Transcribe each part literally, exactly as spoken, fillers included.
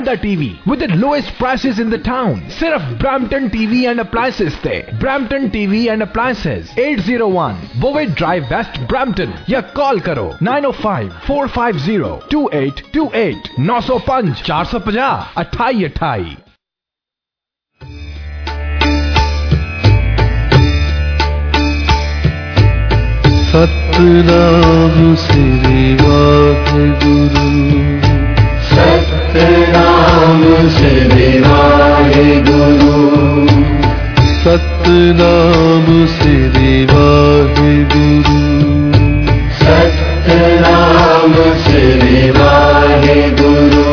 The T V with the lowest prices in the town. सिर्फ Brampton T V and Appliances पे. Brampton T V and Appliances eight oh one Bovett Drive West Brampton या call करो nine oh five four five zero two eight two eight nine oh five four five zero अठाई अठाई। सतनाम श्री वाहिगुरु सतनाम श्री वाहिगुरु सतनाम श्री वाहिगुरु सतनाम श्री वाहिगुरु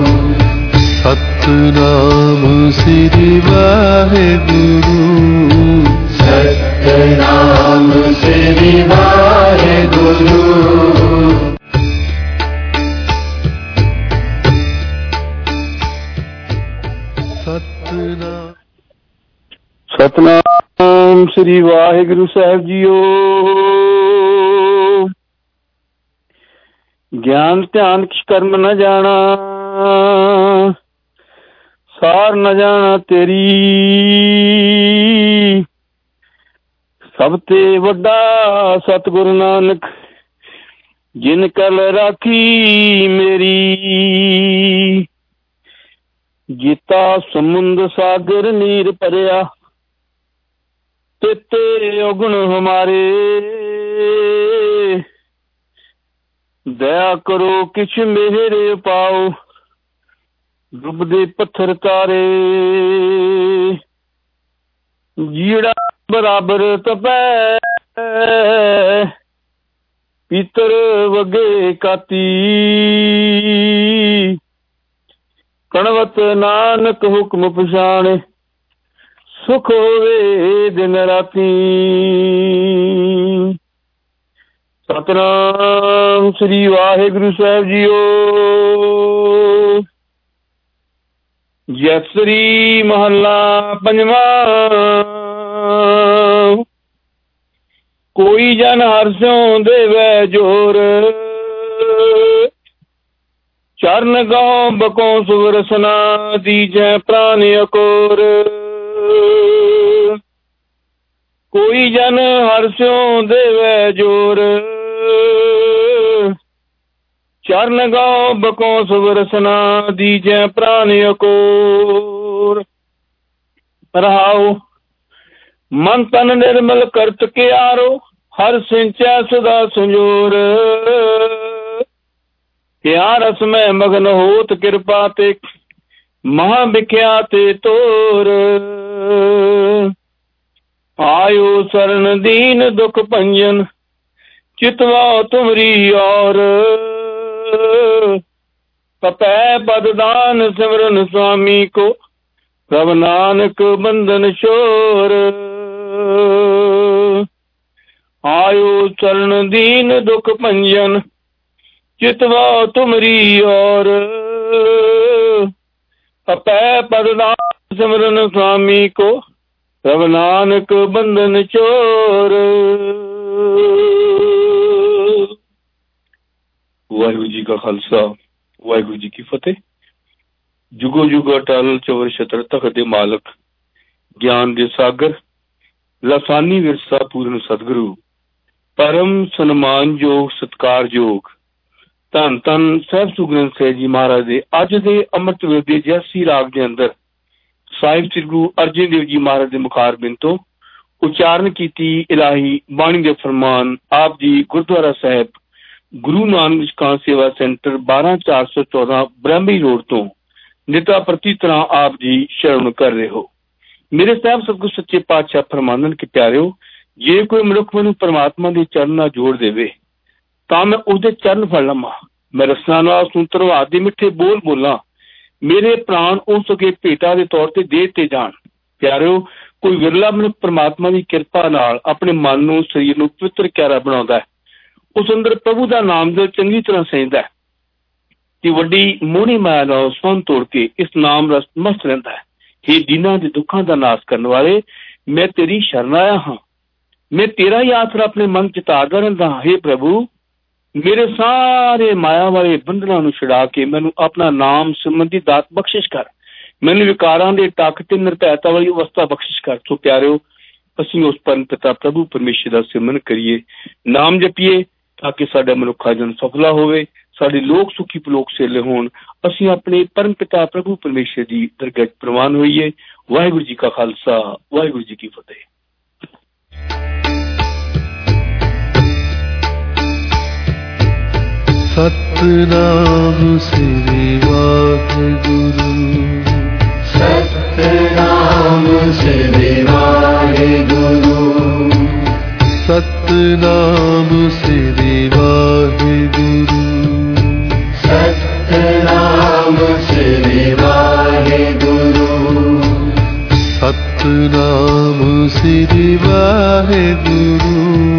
सतनाम श्री वाहिगुरु सतनाम श्री वाहिगुरु सतनाम श्री वाहिगुरु साहब जीओ। ज्ञान ध्यान किस कर्म न जाना, सार न जाना तेरी, सब ते वड्डा सतगुरु नानक जिन कल राखी मेरी। जीता समुंद सागर नीर भरिया तेते अवगुण हमारे, दया करो किछ मेरे पाओ डुबदे पत्थर तारे। जीड़ा बराबर तपै पीतर वगे काती, कणवत नानक हुक्म पछाणे सुख होवे दिन राती। सतनाम श्री वाहिगुरु साहब जीओ। जसरी महला पंजवा। कोई जन हर्षों देवै जोर, चरण गांव बको सुवरसना दीजै प्राण अकोर। कोई जन हर्षों देवै जोर, चरण गांव बको सुवरसना दीजै प्राण अकोर। रहाओ मन तन निर्मल करत के आरो, हर सिंचै सदा संजोर। क्या रस में मगन होत कृपा ते, महा विख्यात तोर। आयो शरण दीन दुख भंजन, चितवा तुमरी और। तपै पददान सिमरन स्वामी को, प्रभ नानक बंधन शोर। आयो चरण दीन दुख भंजन, चितवा तुमरी और। तपै पददान सिमरन स्वामी को, प्रभ नानक बंधन चोर। वाहिगुरु जी का खालसा, वाहिगुरु जी की फतेह। जुगो जुग अटल चौर छत्र तख्त दे मालक, ज्ञान दे सागर, लासानी विरसा पूर्ण सतगुरु, परम सन्मान योग सत्कार योग धन धन साहिब सुखगन साहिब जी महाराज दे अज दे अमृत वेले जैसी राग के अंदर साहिब श्री गुरु अर्जन देव जी महाराज दे मुखारबिंद तो उच्चारण कीती इलाही बाणी दे फरमान आप जी गुरुद्वारा साहिब गुरु नानक निष्काम सेवा सेंटर बारह चार सौ चौदह ब्रह्मई रोड तो निता प्रति तरह आप जी शरण कर रहे हो। मेरे साहब सतगुरु सच्चे पातशाह फरमानन के प्यारिओ, जे कोई मनुख मैनू परमात्मा दे चरण नाल जोड़ देवे तां मैं उसदे चरण फड़ लवां। मैं रसना नाल सुंतरवा दे मिठे बोल बोलां, मेरे प्राण उस अगे भेटा दे तौर ते दे ते जाण। प्यारिओ, कोई विरला मनुख परमात्मा की कृपा नाल अपने मन नूं शरीर नूं पवित्र क्यारा बनाउंदा है, उस अंदर प्रभु दा नाम दिल चंगी तरह सहिंदा है ते वड्डी मोहनी माया नाल संबंध तोड़ के इस नाम रस मस्त रहिंदा है। हे दीनां दे दुखां दा नाश करन वाले, मैं तेरी शरण आया हां, मैं तेरा ही आसरा अपने मन च तारदा रहिंदा हां। हे प्रभु, ਮੇਰੇ ਸਾਰੇ ਮਾਇਆ ਵਾਲੇ ਬੰਧਨਾਂ ਨੂੰ ਛੁਡਾ ਕੇ ਮੈਨੂੰ ਆਪਣਾ ਨਾਮ ਸੰਬੰਧੀ ਦਾਤ ਬਖਸ਼ਿਸ਼ ਕਰ। ਮੈਨੂੰ ਵਿਕਾਰਾਂ ਦੇ ਟੱਕ ਤੇ ਨਿਰਭੈਤਾ ਵਾਲੀ ਅਵਸਥਾ ਬਖਸ਼ਿਸ਼ ਕਰ। ਸੋ ਪਿਆਰਿਓ, ਅਸੀਂ ਉਸ ਪਰਮ ਪਿਤਾ ਪ੍ਰਭੂ ਪਰਮੇਸ਼ਰ ਦਾ ਸਿਮਰਨ ਕਰੀਏ, ਨਾਮ ਜਪੀਏ, ਤਾਂ ਕਿ ਸਾਡਾ ਮਨੁੱਖਾ ਜਨ ਸਫਲਾ ਹੋਵੇ, ਸਾਡੇ ਲੋਕ ਸੁਖੀ ਪਲੋਕ ਸੇਲੇ ਹੋਣ, ਅਸੀਂ ਆਪਣੇ ਪਰਮ ਪਿਤਾ ਪ੍ਰਭੂ ਪਰਮੇਸ਼ਰ ਦੀ ਦਰਗਾਹ 'ਚ ਪ੍ਰਵਾਨ ਹੋਈਏ। ਵਾਹਿਗੁਰੂ ਜੀ ਕਾ ਖਾਲਸਾ, ਵਾਹਿਗੁਰੂ ਜੀ ਕੀ ਫਤਿਹ। Satnam Shri Waheguru, Satnam Shri Waheguru, Satnam Shri Waheguru, Satnam Shri Waheguru, Satnam Shri Waheguru,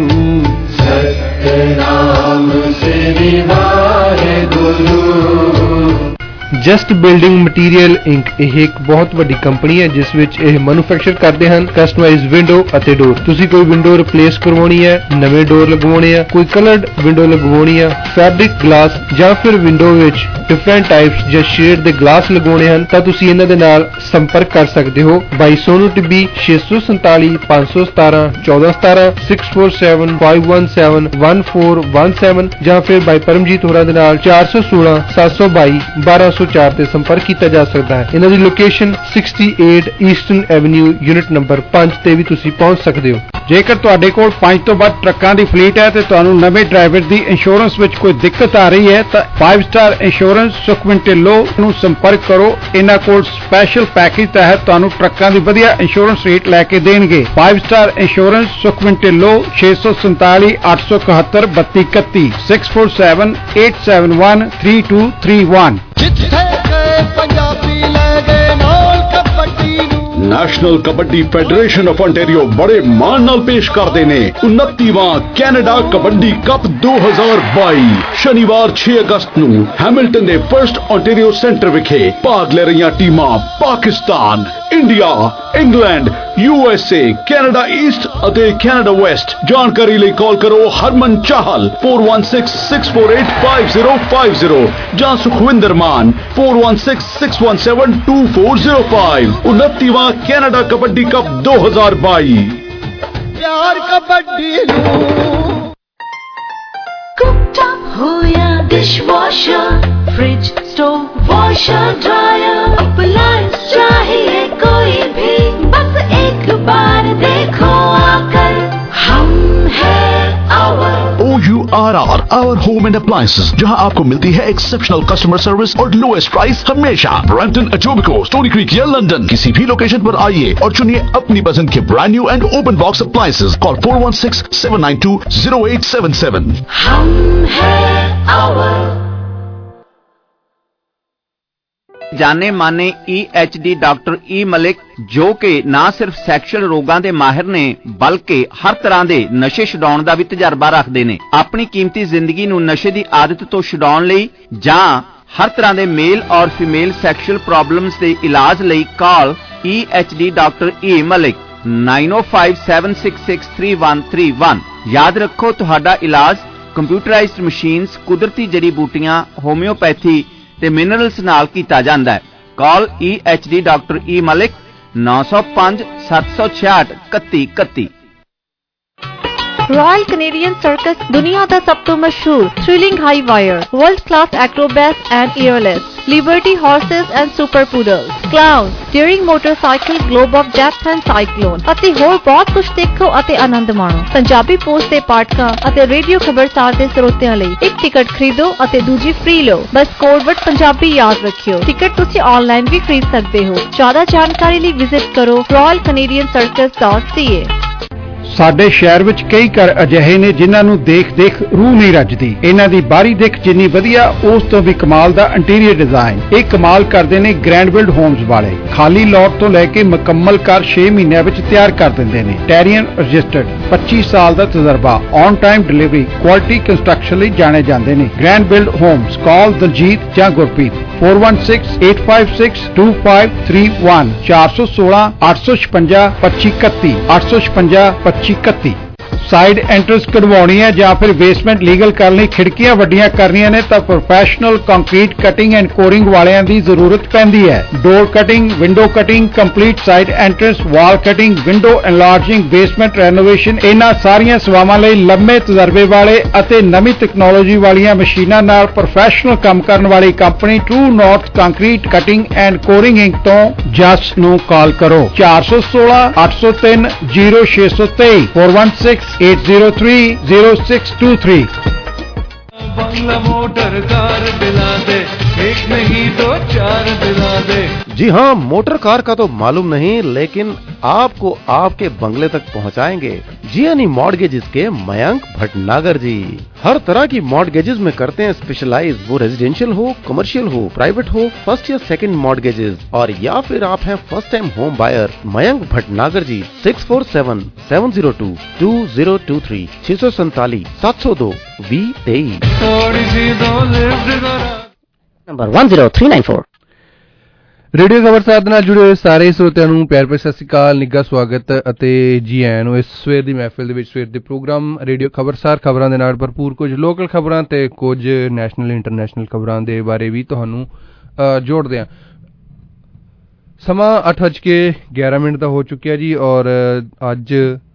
Satnam Shri Waheguru. Just building material inc ਇਹ ਇੱਕ ਬਹੁਤ ਵੱਡੀ ਕੰਪਨੀ ਹੈ ਜਿਸ ਵਿੱਚ ਇਹ ਮੈਨੂਫੈਕਚਰ ਕਰਦੇ ਹਨ ਕਸਟਮਾਈਜ਼ਡ ਵਿੰਡੋ ਅਤੇ ਡੋਰ। ਤੁਸੀਂ ਕੋਈ ਵਿੰਡੋ ਰਿਪਲੇਸ ਕਰਵਾਉਣੀ ਹੈ, ਨਵੇਂ ਡੋਰ ਲਗਵਾਉਣੇ ਆ, ਕੋਈ ਕਲਰਡ ਵਿੰਡੋ ਲਗਵਾਉਣੀ ਆ, ਫੈਬਰਿਕ ਗਲਾਸ ਜਾਂ ਫਿਰ ਵਿੰਡੋ ਵਿੱਚ ਡਿਫਰੈਂਟ ਟਾਈਪਸ ਜਾਂ ਸ਼ੇਡ ਦੇ ਗਲਾਸ ਲਗਵਾਉਣੇ ਹਨ ਤਾਂ ਤੁਸੀਂ ਇਹਨਾਂ ਦੇ ਨਾਲ ਸੰਪਰਕ ਕਰ ਸਕਦੇ ਹੋ। ਬਾਈ ਸੋਨੂ ਟਿੱਬੀ ਛੇ ਸੌ ਸੰਤਾਲੀ ਪੰਜ ਸੌ ਸਤਾਰਾਂ ਚੌਦਾਂ ਸਤਾਰਾਂ six four seven five one seven one four one seven ਜਾਂ ਫਿਰ ਬਾਈ ਪਰਮਜੀਤ ਹੋਰਾਂ ਦੇ ਨਾਲ ਚਾਰ ਸੌ ਸੋਲਾਂ ਸੱਤ ਸੌ ਬਾਈ ਬਾਰਾਂ ਸੌ ਚਾਰ ਤੇ ਸੰਪਰਕ ਕੀਤਾ ਜਾ ਸਕਦਾ ਹੈ। ਇਹਨਾਂ ਦੀ ਲੋਕੇਸ਼ਨ ਅਠਾਸੀ ਈਸਟਰਨ ਐਵਨਿਊ ਯੂਨਿਟ ਨੰਬਰ ਪੰਜ ਤੇ ਵੀ ਤੁਸੀਂ ਪਹੁੰਚ ਸਕਦੇ ਹੋ। ਜੇਕਰ ਤੁਹਾਡੇ ਕੋਲ ਪੰਜ ਤੋਂ ਵੱਧ ਟਰੱਕਾਂ ਦੀ ਫਲੀਟ ਹੈ ਤੇ ਤੁਹਾਨੂੰ ਨਵੇਂ ਡਰਾਈਵਰ ਦੀ ਇੰਸ਼ੋਰੈਂਸ ਵਿੱਚ ਕੋਈ ਦਿੱਕਤ ਆ ਰਹੀ ਹੈ ਤਾਂ Five Star Insurance Sukhman Dhillon ਨੂੰ ਸੰਪਰਕ ਕਰੋ। ਇਹਨਾਂ ਕੋਲ ਸਪੈਸ਼ਲ ਪੈਕੇਜ ਤਹਿਤ ਤੁਹਾਨੂੰ ਟਰੱਕਾਂ ਦੀ ਵਧੀਆ ਇੰਸ਼ੋਰੈਂਸ ਰੇਟ ਲੈ ਕੇ ਦੇਣਗੇ। Five Star Insurance Sukhman Dhillon ਛੇ ਸੌ ਸੰਤਾਲੀ ਅੱਠ ਸੌ ਇਕਹੱਤਰ ਬੱਤੀ ਇਕੱਤੀ six four seven eight seven one three two three one. National Kabaddi Federation of ontario ਬੜੇ ਮਾਣ ਨਾਲ ਪੇਸ਼ ਕਰਦੇ ਨੇ ਉਨੱਤੀਵਾਂ ਕੈਨੇਡਾ ਕਬੱਡੀ ਕੱਪ ਦੋ ਹਜ਼ਾਰ ਬਾਈ। ਸ਼ਨੀਵਾਰ ਛੇ ਅਗਸਤ ਨੂੰ ਹੈਮਿਲਟਨ ਦੇ ਫਰਸਟ ontario ਸੈਂਟਰ ਵਿਖੇ ਭਾਗ ਲੈ ਰਹੀਆਂ ਟੀਮਾਂ Pakistan, India, England, U S A, Canada East ਅਤੇ ਕੈਨੇਡਾ ਵੈਸਟ। ਜਾਣਕਾਰੀ ਲਈ ਕਾਲ ਕਰੋ ਹਰਮਨ Chahal four one six six four eight five zero five zero ਜਾਂ Sukhwinder Mann four one six six one seven two four zero five। ਉਨੱਤੀਵਾਂ ਕੈਨੇਡਾ ਕਬੱਡੀ ਕੱਪ ਦੋ ਹਜ਼ਾਰ ਬਾਈ। ਪਿਆਰ ਕਬੱਡੀ ਨੂੰ ਕੁੱਕਟਾਪ ਹੋਇਆ dishwasher fridge stove washer dryer appliance चाहिए कोई भी बस एक बार देखो आकर हम है our O U R R Our Home and Appliances, जहां आपको मिलती है एक्सेप्शनल कस्टमर सर्विस और लोएस्ट प्राइस हमेशा। ब्रैम्पटन, एटोबिको, स्टोनी क्रीक या लंदन, किसी भी लोकेशन पर आइए और चुनिए अपनी पसंद के brand new and open box appliances. Call four one six seven nine two zero eight seven seven। हम है आवर। ਜਾਣੇ ਮਾਨੇ E H D doctor E Malik ਜੋ ਕਿ ਨਾ ਸਿਰਫ ਸੈਕਸ਼ੂਅਲ ਰੋਗਾਂ ਦੇ ਮਾਹਿਰ ਨੇ ਬਲਕਿ ਹਰ ਤਰ੍ਹਾਂ ਦੇ ਨਸ਼ੇ ਛਡਾਉਣ ਦਾ ਵੀ ਤਜਰਬਾ ਰੱਖਦੇ ਨੇ। ਆਪਣੀ ਕੀਮਤੀ ਜ਼ਿੰਦਗੀ ਨੂੰ ਨਸ਼ੇ ਦੀ ਆਦਤ ਤੋਂ ਛਡਾਉਣ ਲਈ ਜਾਂ ਹਰ ਤਰ੍ਹਾਂ ਦੇ ਮੇਲ ਔਰ ਫੀਮੇਲ ਸੈਕਸ਼ੂਅਲ ਪ੍ਰੋਬਲਮਸ ਦੇ ਇਲਾਜ ਲਈ call E H D doctor E Malik nine oh five seven six six three one three one। ਯਾਦ ਰੱਖੋ, ਤੁਹਾਡਾ ਇਲਾਜ ਕੰਪਿਊਟਰਾਈਜ਼ਡ ਮਸ਼ੀਨਸ, ਕੁਦਰਤੀ ਜੜੀ ਬੂਟੀਆਂ, ਹੋਮਿਓਪੈਥੀ ਤੇ ਮਿਨਰਲਸ ਨਾਲ ਕੀਤਾ ਜਾਂਦਾ ਹੈ। Call E H D doctor E Malik nine oh five seven six six ਇਕੱਤੀ ਇਕੱਤੀ। रॉयल कैनेडियन सर्कस दुनिया का सब तो मशहूर thrilling high wire, world class acrobats and aerialists, liberty horses and super poodles, clowns, daring motorcycle, globe of death and cyclone ਅਤੇ ਹੋਰ ਬਹੁਤ ਕੁਝ ਦੇਖੋ ਅਤੇ ਆਨੰਦ ਮਾਣੋ। ਪੰਜਾਬੀ ਪੋਸਟ ਦੇ ਪਾਠਕਾਂ ਅਤੇ ਰੇਡੀਓ ਖਬਰਸਾਰ ਦੇ ਸਰੋਤਿਆਂ ਲਈ ਇੱਕ ਟਿਕਟ ਖਰੀਦੋ ਅਤੇ ਦੂਜੀ ਫ੍ਰੀ ਲਓ। ਬਸ ਕੋਡਵਰਡ ਪੰਜਾਬੀ ਯਾਦ ਰੱਖਿਓ। ਟਿਕਟ ਤੁਸੀਂ ਆਨਲਾਈਨ ਵੀ ਖਰੀਦ ਸਕਦੇ ਹੋ। ਜ਼ਿਆਦਾ ਜਾਣਕਾਰੀ ਲਈ ਵਿਜ਼ਿਟ ਕਰੋ royal canadian circus dot c a। ਸਾਡੇ ਸ਼ਹਿਰ ਵਿੱਚ ਕਈ ਘਰ ਅਜਿਹੇ ਨੇ ਜਿਨ੍ਹਾਂ ਨੂੰ ਦੇਖ-ਦੇਖ ਰੂਹ ਨਹੀਂ ਰੱਜਦੀ। ਇਹਨਾਂ ਦੀ ਬਾਹਰੀ ਦਿੱਖ ਜਿੰਨੀ ਵਧੀਆ, ਉਸ ਤੋਂ ਵੀ ਕਮਾਲ ਦਾ ਇੰਟੀਰੀਅਰ ਡਿਜ਼ਾਈਨ। ਇਹ ਕਮਾਲ ਕਰਦੇ ਨੇ ਗ੍ਰੈਂਡਵਿਲਡ ਹੋਮਸ ਵਾਲੇ। ਖਾਲੀ ਲੋਟ ਤੋਂ ਲੈ ਕੇ ਮੁਕੰਮਲ ਘਰ ਛੇ ਮਹੀਨਿਆਂ ਵਿੱਚ ਤਿਆਰ ਕਰ ਦਿੰਦੇ ਨੇ। ਟੈਰੀਅਨ ਰਜਿਸਟਰਡ, ਪੱਚੀ ਸਾਲ ਦਾ ਤਜਰਬਾ, on time delivery, quality construction ਲਈ ਜਾਣੇ ਜਾਂਦੇ ਨੇ। ਗ੍ਰੈਂਡਵਿਲਡ ਹੋਮਸ। ਕਾਲ ਦਲਜੀਤ ਜਾਂ Gurpreet four one six eight five six two five three one four one six eight six eight five six two five two five two one eight six five six two five two five ਇਕੱਤੀ। Side entrance ਕਢਵਾਉਣੀ ਹੈ ਜਾਂ ਫਿਰ basement legal ਕਰਨ ਲਈ ਖਿੜਕੀਆਂ ਵੱਡੀਆਂ ਕਰਨੀਆਂ ਨੇ ਤਾਂ professional concrete cutting and coring ਵਾਲਿਆਂ ਦੀ ਜ਼ਰੂਰਤ ਪੈਂਦੀ ਹੈ। Door cutting, window cutting, complete side entrance, wall cutting, window enlarging, basement renovation, ਇਹਨਾਂ ਸਾਰੀਆਂ ਸੇਵਾਵਾਂ ਲਈ ਲੰਮੇ ਤਜਰਬੇ ਵਾਲੇ ਅਤੇ ਨਵੀਂ ਟੈਕਨੋਲੋਜੀ ਵਾਲੀਆਂ ਮਸ਼ੀਨਾਂ ਨਾਲ ਪ੍ਰੋਫੈਸ਼ਨਲ ਕੰਮ ਕਰਨ ਵਾਲੀ company True north concrete cutting and Coring Inc ਤੋਂ ਜਸ ਨੂੰ ਕਾਲ ਕਰੋ ਚਾਰ ਸੌ ਸੋਲਾਂ ਅੱਠ ਸੌ ਤਿੰਨ ਜ਼ੀਰੋ ਛੇ ਸੌ ਤੇਈ four one six eight zero three zero six two three। बंगला मोटर कार दिला दे, एक नहीं दो चार दिला दे। जी हाँ, मोटर कार का तो मालूम नहीं, लेकिन आपको आपके बंगले तक पहुँचाएंगे जियानी मॉर्गेजेस के मयंक भटनागर जी। हर तरह की मॉर्गेजेस में करते हैं स्पेशलाइज, वो रेजिडेंशियल हो, कमर्शियल हो, प्राइवेट हो, फर्स्ट या सेकंड मॉर्गेजेस, और या फिर आप हैं first time home buyer. Mayank Bhatnagar ji six four seven seven zero two two zero two three छह सौ सैतालीस सात सौ दो वी तेईस number one zero three nine four। Radio ਖਬਰਸਾਰ ਦੇ ਨਾਲ ਜੁੜੇ ਹੋਏ ਸਾਰੇ ਸਰੋਤਿਆਂ ਨੂੰ ਪਿਆਰ ਭਰੀ ਸਤਿ ਸ਼੍ਰੀ ਅਕਾਲ, ਨਿੱਘਾ ਸਵਾਗਤ ਅਤੇ ਜੀ ਆਇਆਂ ਨੂੰ ਇਸ ਸਵੇਰ ਦੀ ਮਹਿਫਿਲ ਦੇ ਵਿੱਚ। ਸਵੇਰ ਦੇ ਪ੍ਰੋਗਰਾਮ ਰੇਡੀਓ ਖਬਰਸਾਰ ਖਬਰਾਂ ਦੇ ਨਾਲ ਭਰਪੂਰ, ਕੁਝ ਲੋਕਲ ਖਬਰਾਂ ਤੇ ਕੁਝ ਨੈਸ਼ਨਲ ਇੰਟਰਨੈਸ਼ਨਲ ਖਬਰਾਂ ਦੇ ਬਾਰੇ ਵੀ ਤੁਹਾਨੂੰ ਜੋੜਦੇ ਹਾਂ। ਸਮਾਂ ਅੱਠ ਵੱਜ ਕੇ ਗਿਆਰਾਂ ਮਿੰਟ ਦਾ ਹੋ ਚੁੱਕਿਆ ਜੀ, ਔਰ ਅੱਜ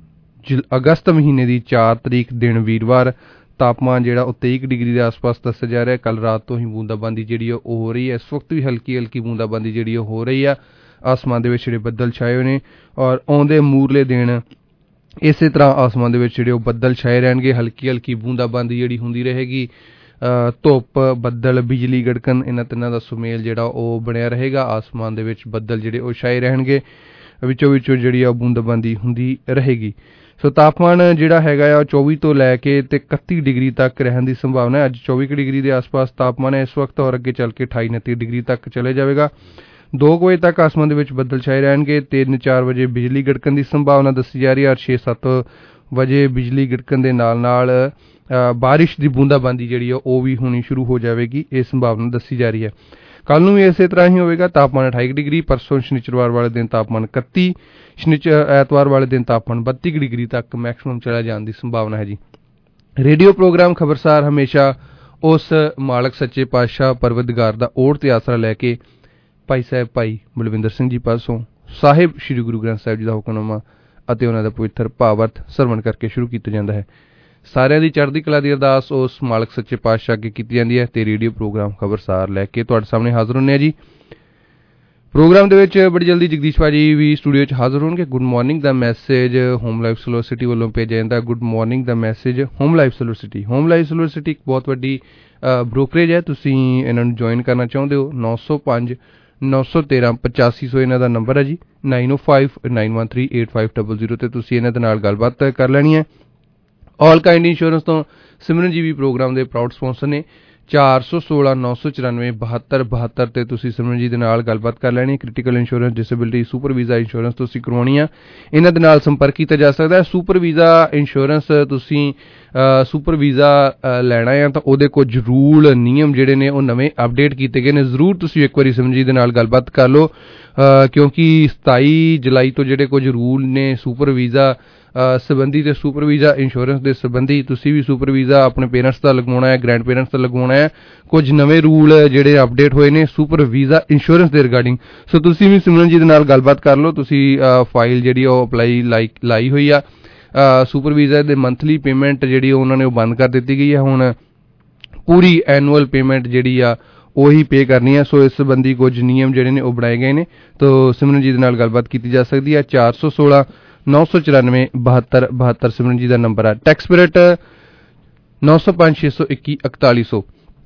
ਅਗਸਤ ਮਹੀਨੇ ਦੀ ਚਾਰ ਤਰੀਕ ਦਿਨ ਵੀਰਵਾਰ। ਤਾਪਮਾਨ ਜਿਹੜਾ ਉਹ ਤੇਈ ਡਿਗਰੀ ਦੇ ਆਸ-ਪਾਸ ਦੱਸਿਆ ਜਾ ਰਿਹਾ। ਕੱਲ ਰਾਤ ਤੋਂ ਹੀ ਬੂੰਦਾਬਾਂਦੀ ਜਿਹੜੀ ਉਹ ਹੋ ਰਹੀ ਹੈ। ਇਸ ਵਕਤ ਵੀ ਹਲਕੀ ਹਲਕੀ ਬੂੰਦਾਬਾਂਦੀ ਜਿਹੜੀ ਉਹ ਹੋ ਰਹੀ ਆ। ਆਸਮਾਨ ਦੇ ਵਿੱਚ ਜਿਹੜੇ ਬੱਦਲ ਛਾਏ ਹੋਏ ਨੇ, ਔਰ ਆਉਂਦੇ ਮੂਰਲੇ ਦਿਨ ਇਸੇ ਤਰ੍ਹਾਂ ਆਸਮਾਨ ਦੇ ਵਿੱਚ ਜਿਹੜੇ ਉਹ ਬੱਦਲ ਛਾਏ ਰਹਿਣਗੇ। ਹਲਕੀ ਹਲਕੀ ਬੂੰਦਾਬਾਂਦੀ ਜਿਹੜੀ ਹੁੰਦੀ ਰਹੇਗੀ। ਧੁੱਪ, ਬੱਦਲ, ਬਿਜਲੀ ਗੜਕਣ, ਇਹਨਾਂ ਤਿੰਨਾਂ ਦਾ ਸੁਮੇਲ ਜਿਹੜਾ ਉਹ ਬਣਿਆ ਰਹੇਗਾ। ਆਸਮਾਨ ਦੇ ਵਿੱਚ ਬੱਦਲ ਜਿਹੜੇ ਉਹ ਛਾਏ ਰਹਿਣਗੇ, ਵਿੱਚੋਂ ਵਿੱਚੋਂ ਜਿਹੜੀ ਆ ਬੂੰਦਾਬਾਂਦੀ ਹੁੰਦੀ ਰਹੇਗੀ। ਸੋ ਤਾਪਮਾਨ ਜਿਹੜਾ ਹੈਗਾ ਆ ਚੌਵੀ ਤੋਂ ਲੈ ਕੇ ਤੇ ਇਕੱਤੀ ਡਿਗਰੀ ਤੱਕ ਰਹਿਣ ਦੀ ਸੰਭਾਵਨਾ ਹੈ। ਅੱਜ ਚੌਵੀ ਡਿਗਰੀ ਦੇ ਆਸ-ਪਾਸ ਤਾਪਮਾਨ ਹੈ ਇਸ ਵਕਤ, ਔਰ ਅੱਗੇ ਚੱਲ ਕੇ ਅਠਾਈ ਉਨੱਤੀ ਡਿਗਰੀ ਤੱਕ ਚਲੇ ਜਾਵੇਗਾ। ਦੋ ਵਜੇ ਤੱਕ ਆਸਮਾਨ ਦੇ ਵਿੱਚ ਬੱਦਲ ਛਾਏ ਰਹਿਣਗੇ। ਤਿੰਨ ਚਾਰ ਵਜੇ ਬਿਜਲੀ ਗੜਕਣ ਦੀ ਸੰਭਾਵਨਾ ਦੱਸੀ ਜਾ ਰਹੀ ਹੈ, ਔਰ ਛੇ ਸੱਤ ਵਜੇ ਬਿਜਲੀ ਗੜਕਣ ਦੇ ਨਾਲ ਨਾਲ ਬਾਰਿਸ਼ ਦੀ ਬੂੰਦਾਬਾਂਦੀ ਜਿਹੜੀ ਆ ਉਹ ਵੀ ਹੋਣੀ ਸ਼ੁਰੂ ਹੋ ਜਾਵੇਗੀ, ਇਹ ਸੰਭਾਵਨਾ ਦੱਸੀ ਜਾ ਰਹੀ ਹੈ। ਕੱਲ ਨੂੰ ਵੀ ਇਸੇ ਤਰ੍ਹਾਂ ਹੀ ਹੋਵੇਗਾ। ਤਾਪਮਾਨ ਅਠਾਈ ਡਿਗਰੀ, ਪਰਸੋਂ ਸ਼ਨੀਚਰਵਾਰ ਵਾਲੇ ਦਿਨ ਤਾਪਮਾਨ ਇਕੱਤੀ, ਸ਼ਨੀਚ ਐਤਵਾਰ ਵਾਲੇ ਦਿਨ ਤਾਪਮਾਨ ਬੱਤੀ ਡਿਗਰੀ ਤੱਕ ਮੈਕਸਿਮਮ ਚਲਾ ਜਾਣ ਦੀ ਸੰਭਾਵਨਾ ਹੈ ਜੀ। ਰੇਡੀਓ ਪ੍ਰੋਗਰਾਮ ਖਬਰਸਾਰ ਹਮੇਸ਼ਾ ਉਸ ਮਾਲਕ ਸੱਚੇ ਪਾਤਸ਼ਾਹ ਪਰਵਰਦਗਾਰ ਦਾ ਓਟ ਤੇ ਆਸਰਾ ਲੈ ਕੇ ਭਾਈ ਸਾਹਿਬ ਭਾਈ ਬਲਵਿੰਦਰ ਸਿੰਘ ਜੀ ਪਾਸੋਂ ਸਾਹਿਬ ਸ੍ਰੀ ਗੁਰੂ ਗ੍ਰੰਥ ਸਾਹਿਬ ਜੀ ਦਾ ਹੁਕਮਨਾਮਾ ਅਤੇ ਉਹਨਾਂ ਦਾ ਪਵਿੱਤਰ ਭਾਵਾਰਥ ਸਰਵਣ ਕਰਕੇ ਸ਼ੁਰੂ ਕੀਤਾ ਜਾਂਦਾ ਹੈ। ਸਾਰਿਆਂ ਦੀ ਚੜ੍ਹਦੀ ਕਲਾ ਦੀ ਅਰਦਾਸ ਉਸ ਮਾਲਕ ਸੱਚੇ ਪਾਤਸ਼ਾਹ ਅੱਗੇ ਕੀਤੀ ਜਾਂਦੀ ਹੈ ਤੇ ਰੇਡੀਓ ਪ੍ਰੋਗਰਾਮ ਖਬਰਸਾਰ ਲੈ ਕੇ ਤੁਹਾਡੇ ਸਾਹਮਣੇ ਹਾਜ਼ਰ ਹੁੰਦੇ ਆ ਜੀ। ਪ੍ਰੋਗਰਾਮ ਦੇ ਵਿੱਚ ਬੜੀ ਜਲਦੀ ਜਗਦੀਸ਼ ਭਾਜੀ ਵੀ ਸਟੂਡੀਓ 'ਚ ਹਾਜ਼ਰ ਹੋਣਗੇ। ਗੁੱਡ ਮਾਰਨਿੰਗ ਦਾ message Home Life Solar City ਵੱਲੋਂ ਭੇਜਿਆ ਜਾਂਦਾ। ਗੁੱਡ ਮਾਰਨਿੰਗ ਦਾ message Home Life Solar City. Home Life Solar City ਇੱਕ ਬਹੁਤ ਵੱਡੀ ਬ੍ਰੋਕਰੇਜ ਹੈ। ਤੁਸੀਂ ਇਹਨਾਂ ਨੂੰ ਜੁਆਇਨ ਕਰਨਾ ਚਾਹੁੰਦੇ ਹੋ, ਨੌ ਸੌ ਪੰਜ ਨੌ ਸੌ ਤੇਰਾਂ ਪਚਾਸੀ ਸੌ ਇਹਨਾਂ ਦਾ ਨੰਬਰ ਹੈ ਜੀ। Nine oh five nine one three eight five double zero ਤੇ ਤੁਸੀਂ ਇਹਨਾਂ ਦੇ ਨਾਲ ਗੱਲਬਾਤ ਕਰ ਲੈਣੀ ਹੈ। ਆਲ ਕਾਇੰਡ ਇੰਸ਼ੋਰੈਂਸ ਤੋਂ ਸਿਮਰਨ ਜੀ ਵੀ ਪ੍ਰੋਗਰਾਮ ਦੇ ਪ੍ਰਾਊਡ ਸਪਾਂਸਰ ਨੇ। ਚਾਰ ਸੌ ਸੋਲਾਂ ਨੌ ਸੌ ਚੁਰਾਨਵੇਂ ਬਹੱਤਰ ਬਹੱਤਰ ਤੇ ਤੁਸੀਂ ਸਿਮਰਨ ਜੀ ਦੇ ਨਾਲ ਗੱਲਬਾਤ ਕਰ ਲੈਣੀ। Critical insurance, disability, super visa insurance ਤੁਸੀਂ ਕਰਵਾਉਣੀ ਆ, ਇਹਨਾਂ ਦੇ ਨਾਲ ਸੰਪਰਕ ਕੀਤਾ ਜਾ ਸਕਦਾ ਹੈ। ਸੁਪਰ ਵੀਜ਼ਾ ਇੰਸ਼ੋਰੈਂਸ ਤੁਸੀਂ ਸੁਪਰ ਵੀਜ਼ਾ ਲੈਣਾ ਆ ਤਾਂ ਉਹਦੇ ਕੁਝ ਰੂਲ ਨਿਯਮ ਜਿਹੜੇ ਨੇ ਉਹ ਨਵੇਂ ਅਪਡੇਟ ਕੀਤੇ ਗਏ ਨੇ। ਜ਼ਰੂਰ ਤੁਸੀਂ ਇੱਕ ਵਾਰੀ ਸਿਮਰਨ ਜੀ ਦੇ ਨਾਲ ਗੱਲਬਾਤ ਕਰ ਲਓ, ਕਿਉਂਕਿ ਸਤਾਈ ਜੁਲਾਈ ਤੋਂ ਜਿਹੜੇ ਕੁਝ ਰੂਲ ਨੇ ਸੁਪਰ ਵੀਜ਼ਾ ਸੰਬੰਧੀ ਤੇ ਸੁਪਰ ਵੀਜ਼ਾ ਇੰਸ਼ੋਰੈਂਸ ਦੇ ਸੰਬੰਧੀ, ਤੁਸੀਂ ਵੀ ਸੁਪਰ ਵੀਜ਼ਾ ਆਪਣੇ ਪੇਰੈਂਟਸ ਦਾ ਲਗਵਾਉਣਾ ਹੈ, ਗ੍ਰੈਂਡ ਪੇਰੈਂਟਸ ਦਾ ਲਗਵਾਉਣਾ ਹੈ, ਕੁਝ ਨਵੇਂ ਰੂਲ ਜਿਹੜੇ ਅਪਡੇਟ ਹੋਏ ਨੇ ਸੁਪਰ ਵੀਜ਼ਾ ਇੰਸ਼ੋਰੈਂਸ ਦੇ ਰਿਗਾਰਡਿੰਗ। ਸੋ ਤੁਸੀਂ ਵੀ ਸਿਮਰਨ ਜੀ ਦੇ ਨਾਲ ਗੱਲਬਾਤ ਕਰ ਲਓ। ਤੁਸੀਂ ਫਾਈਲ ਜਿਹੜੀ ਉਹ ਅਪਲਾਈ ਲਾਈ ਲਾਈ ਹੋਈ ਆ। ਸੁਪਰ ਵੀਜ਼ਾ ਦੇ ਮੰਥਲੀ ਪੇਮੈਂਟ ਜਿਹੜੀ ਉਹਨਾਂ ਨੇ ਉਹ ਬੰਦ ਕਰ ਦਿੱਤੀ ਗਈ ਹੈ। ਹੁਣ ਪੂਰੀ ਐਨੂਅਲ ਪੇਮੈਂਟ ਜਿਹੜੀ ਆ ਉਹੀ ਪੇ ਕਰਨੀ ਹੈ। ਸੋ ਇਸ ਸੰਬੰਧੀ ਕੁਝ ਨਿਯਮ ਜਿਹੜੇ ਨੇ ਉਹ ਬਣਾਏ ਗਏ ਨੇ, ਤਾਂ ਸਿਮਰਨ ਜੀ ਦੇ ਨਾਲ ਗੱਲਬਾਤ ਕੀਤੀ ਜਾ ਸਕਦੀ ਹੈ। ਚਾਰ ਸੌ ਸੋਲਾਂ ਨੌ ਸੌ ਚੁਰਾਨਵੇਂ ਬਹੱਤਰ ਬਹੱਤਰ ਸਿਮਰਨ ਜੀ ਦਾ ਨੰਬਰ ਹੈ। ਟੈਕਸ ਪੀਰੀਅਡ ਨੌ ਸੌ ਪੰਜ ਛੇ ਸੌ ਇੱਕੀ ਇਕਤਾਲੀ ਸੌ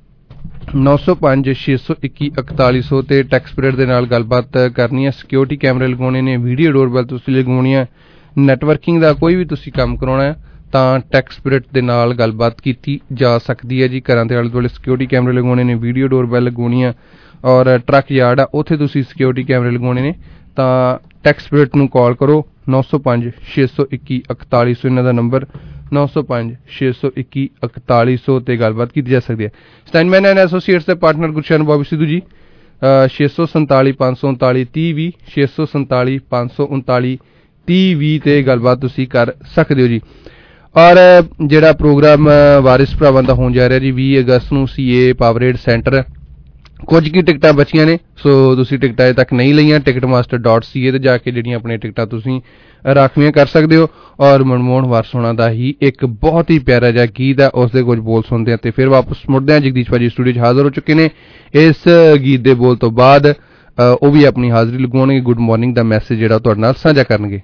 ਨੌ ਸੌ ਪੰਜ ਛੇ ਸੌ ਇੱਕੀ ਇਕਤਾਲੀ ਸੌ ਤੇ ਟੈਕਸ ਪੀਰੀਅਡ ਦੇ ਨਾਲ ਗੱਲਬਾਤ ਕਰਨੀ ਹੈ। ਸਿਕਿਉਰਿਟੀ ਕੈਮਰੇ ਲਗਾਉਣੇ ਨੇ, ਵੀਡੀਓ ਡੋਰਬੈਲ ਤੁਸੀਂ ਲਗਵਾਉਣੀ ਹੈ, ਨੈਟਵਰਕਿੰਗ ਦਾ ਕੋਈ ਵੀ ਤੁਸੀਂ ਕੰਮ ਕਰਾਉਣਾ ਹੈ ਤਾਂ ਟੈਕਸ ਪੀਰੀਅਡ ਦੇ ਨਾਲ ਗੱਲਬਾਤ ਕੀਤੀ ਜਾ ਸਕਦੀ ਹੈ ਜੀ। ਘਰਾਂ ਦੇ ਆਲੇ ਦੁਆਲੇ ਸਿਕਿਉਰਿਟੀ ਕੈਮਰੇ ਲਗਾਉਣੇ ਨੇ, ਵੀਡੀਓ ਡੋਰਬੈਲ ਲਗਾਉਣੀ ਆ, ਔਰ ਟਰੱਕ ਯਾਰਡ ਆ ਉੱਥੇ ਤੁਸੀਂ ਸਿਕਿਉਰਿਟੀ ਕੈਮਰੇ ਲਗਾਉਣੇ ਨੇ ਤਾਂ ਟੈਕਸ ਪੀਰੀਅਡ ਨੂੰ ਕਾਲ ਕਰੋ। ਨੌ ਸੌ ਪੰਜ ਛੇ ਸੌ ਇੱਕੀ ਇਕਤਾਲੀ ਸੌ ਇਹਨਾਂ ਦਾ ਨੰਬਰ, ਨੌ ਸੌ ਪੰਜ ਛੇ ਸੌ ਇੱਕੀ ਇਕਤਾਲੀ ਸੌ ਤੇ ਗੱਲਬਾਤ ਕੀਤੀ ਜਾ ਸਕਦੀ ਹੈ। ਸਟਾਈਨਮੈਨ ਐਂਡ ਐਸੋਸੀਏਟਸ ਦੇ ਪਾਰਟਨਰ ਗੁਰਸ਼ਨ ਬੋਬੀ ਸਿੱਧੂ ਜੀ, ਛੇ ਸੌ ਸੰਤਾਲੀ ਪੰਜ ਸੌ ਉਨਤਾਲੀ ਤੀਹ ਵੀਹ ਛੇ ਸੌ ਸੰਤਾਲੀ ਪੰਜ ਸੌ ਉਨਤਾਲੀ ਤੀਹ ਵੀਹ ਤੇ ਗੱਲਬਾਤ ਤੁਸੀਂ ਕਰ ਸਕਦੇ ਹੋ ਜੀ। ਔਰ ਜਿਹੜਾ ਪ੍ਰੋਗਰਾਮ ਵਾਰਿਸ ਭਰਾਵਾਂ ਦਾ ਹੋਣ ਜਾ ਰਿਹਾ ਜੀ ਵੀਹ ਅਗਸਤ ਨੂੰ ਸੀਏ ਪਾਵਰੇਡ ਸੈਂਟਰ, ਕੁਝ ਕੀ ਟਿਕਟਾਂ ਬਚੀਆਂ ਨੇ, ਸੋ ਤੁਸੀਂ ਟਿਕਟਾਂ ਅਜੇ ਤੱਕ ਨਹੀਂ ਲਈਆਂ Ticketmaster dot C A ਤੇ ਜਾ ਕੇ ਜਿਹੜੀਆਂ ਆਪਣੀਆਂ ਟਿਕਟਾਂ ਤੁਸੀਂ ਰਾਖਵੀਆਂ ਕਰ ਸਕਦੇ ਹੋ। ਔਰ ਮਨਮੋਹਨ ਵਾਰਿਸ ਹੋਣਾ ਦਾ ਹੀ ਇੱਕ ਬਹੁਤ ਹੀ ਪਿਆਰਾ ਜਿਹਾ ਗੀਤ ਹੈ, ਉਸ ਦੇ ਕੁਝ ਬੋਲ ਸੁਣਦੇ ਹਾਂ ਤੇ ਫਿਰ ਵਾਪਸ ਮੁੜਦੇ ਹਾਂ। ਜਗਦੀਸ਼ ਭਾਜੀ ਸਟੂਡੀਓ 'ਚ ਹਾਜ਼ਰ ਹੋ ਚੁੱਕੇ ਨੇ। ਇਸ ਗੀਤ ਦੇ ਬੋਲ ਤੋਂ ਬਾਅਦ ਉਹ ਵੀ ਆਪਣੀ ਹਾਜ਼ਰੀ ਲਗਵਾਉਣਗੇ, ਗੁੱਡ ਮਾਰਨਿੰਗ ਦਾ ਮੈਸੇਜ ਜਿਹੜਾ ਤੁਹਾਡੇ ਨਾਲ ਸਾਂਝਾ ਕਰਨਗੇ।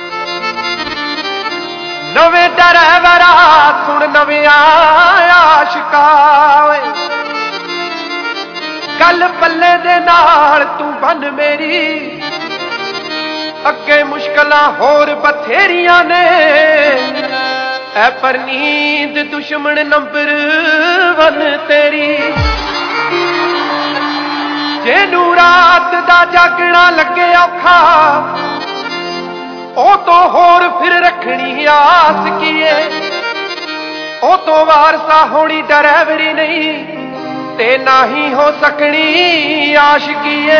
ਨਵੇਂ ਡਰਾਈਵਰਾ ਸੁਣ ਨਵੇਂ ਆਸ਼ਿਕਾ ਓਏ, ਗੱਲ ਪੱਲੇ ਦੇ ਨਾਲ ਤੂੰ ਬਨ ਮੇਰੀ, ਅੱਗੇ ਮੁਸ਼ਕਲਾਂ ਹੋਰ ਬਥੇਰੀਆਂ ਨੇ, ਐ ਪਰ ਨੀਂਦ ਦੁਸ਼ਮਣ ਨੰਬਰ ਵਨ ਤੇਰੀ। ਜਿਹਨੂੰ ਰਾਤ ਦਾ ਜਾਗਣਾ ਲੱਗੇ ਔਖਾ, ਉਹ ਤੋਂ ਹੋਰ ਫਿਰ ਰੱਖਣੀ ਆਸ ਕੀਏ, ਉਹ ਤੋਂ ਵਾਰਸਾ ਹੋਣੀ ਡਰਾਈਵਰੀ ਨਹੀਂ ਤੇ ਨਾ ਹੀ ਹੋ ਸਕਣੀ ਆਸ਼ਕੀਏ।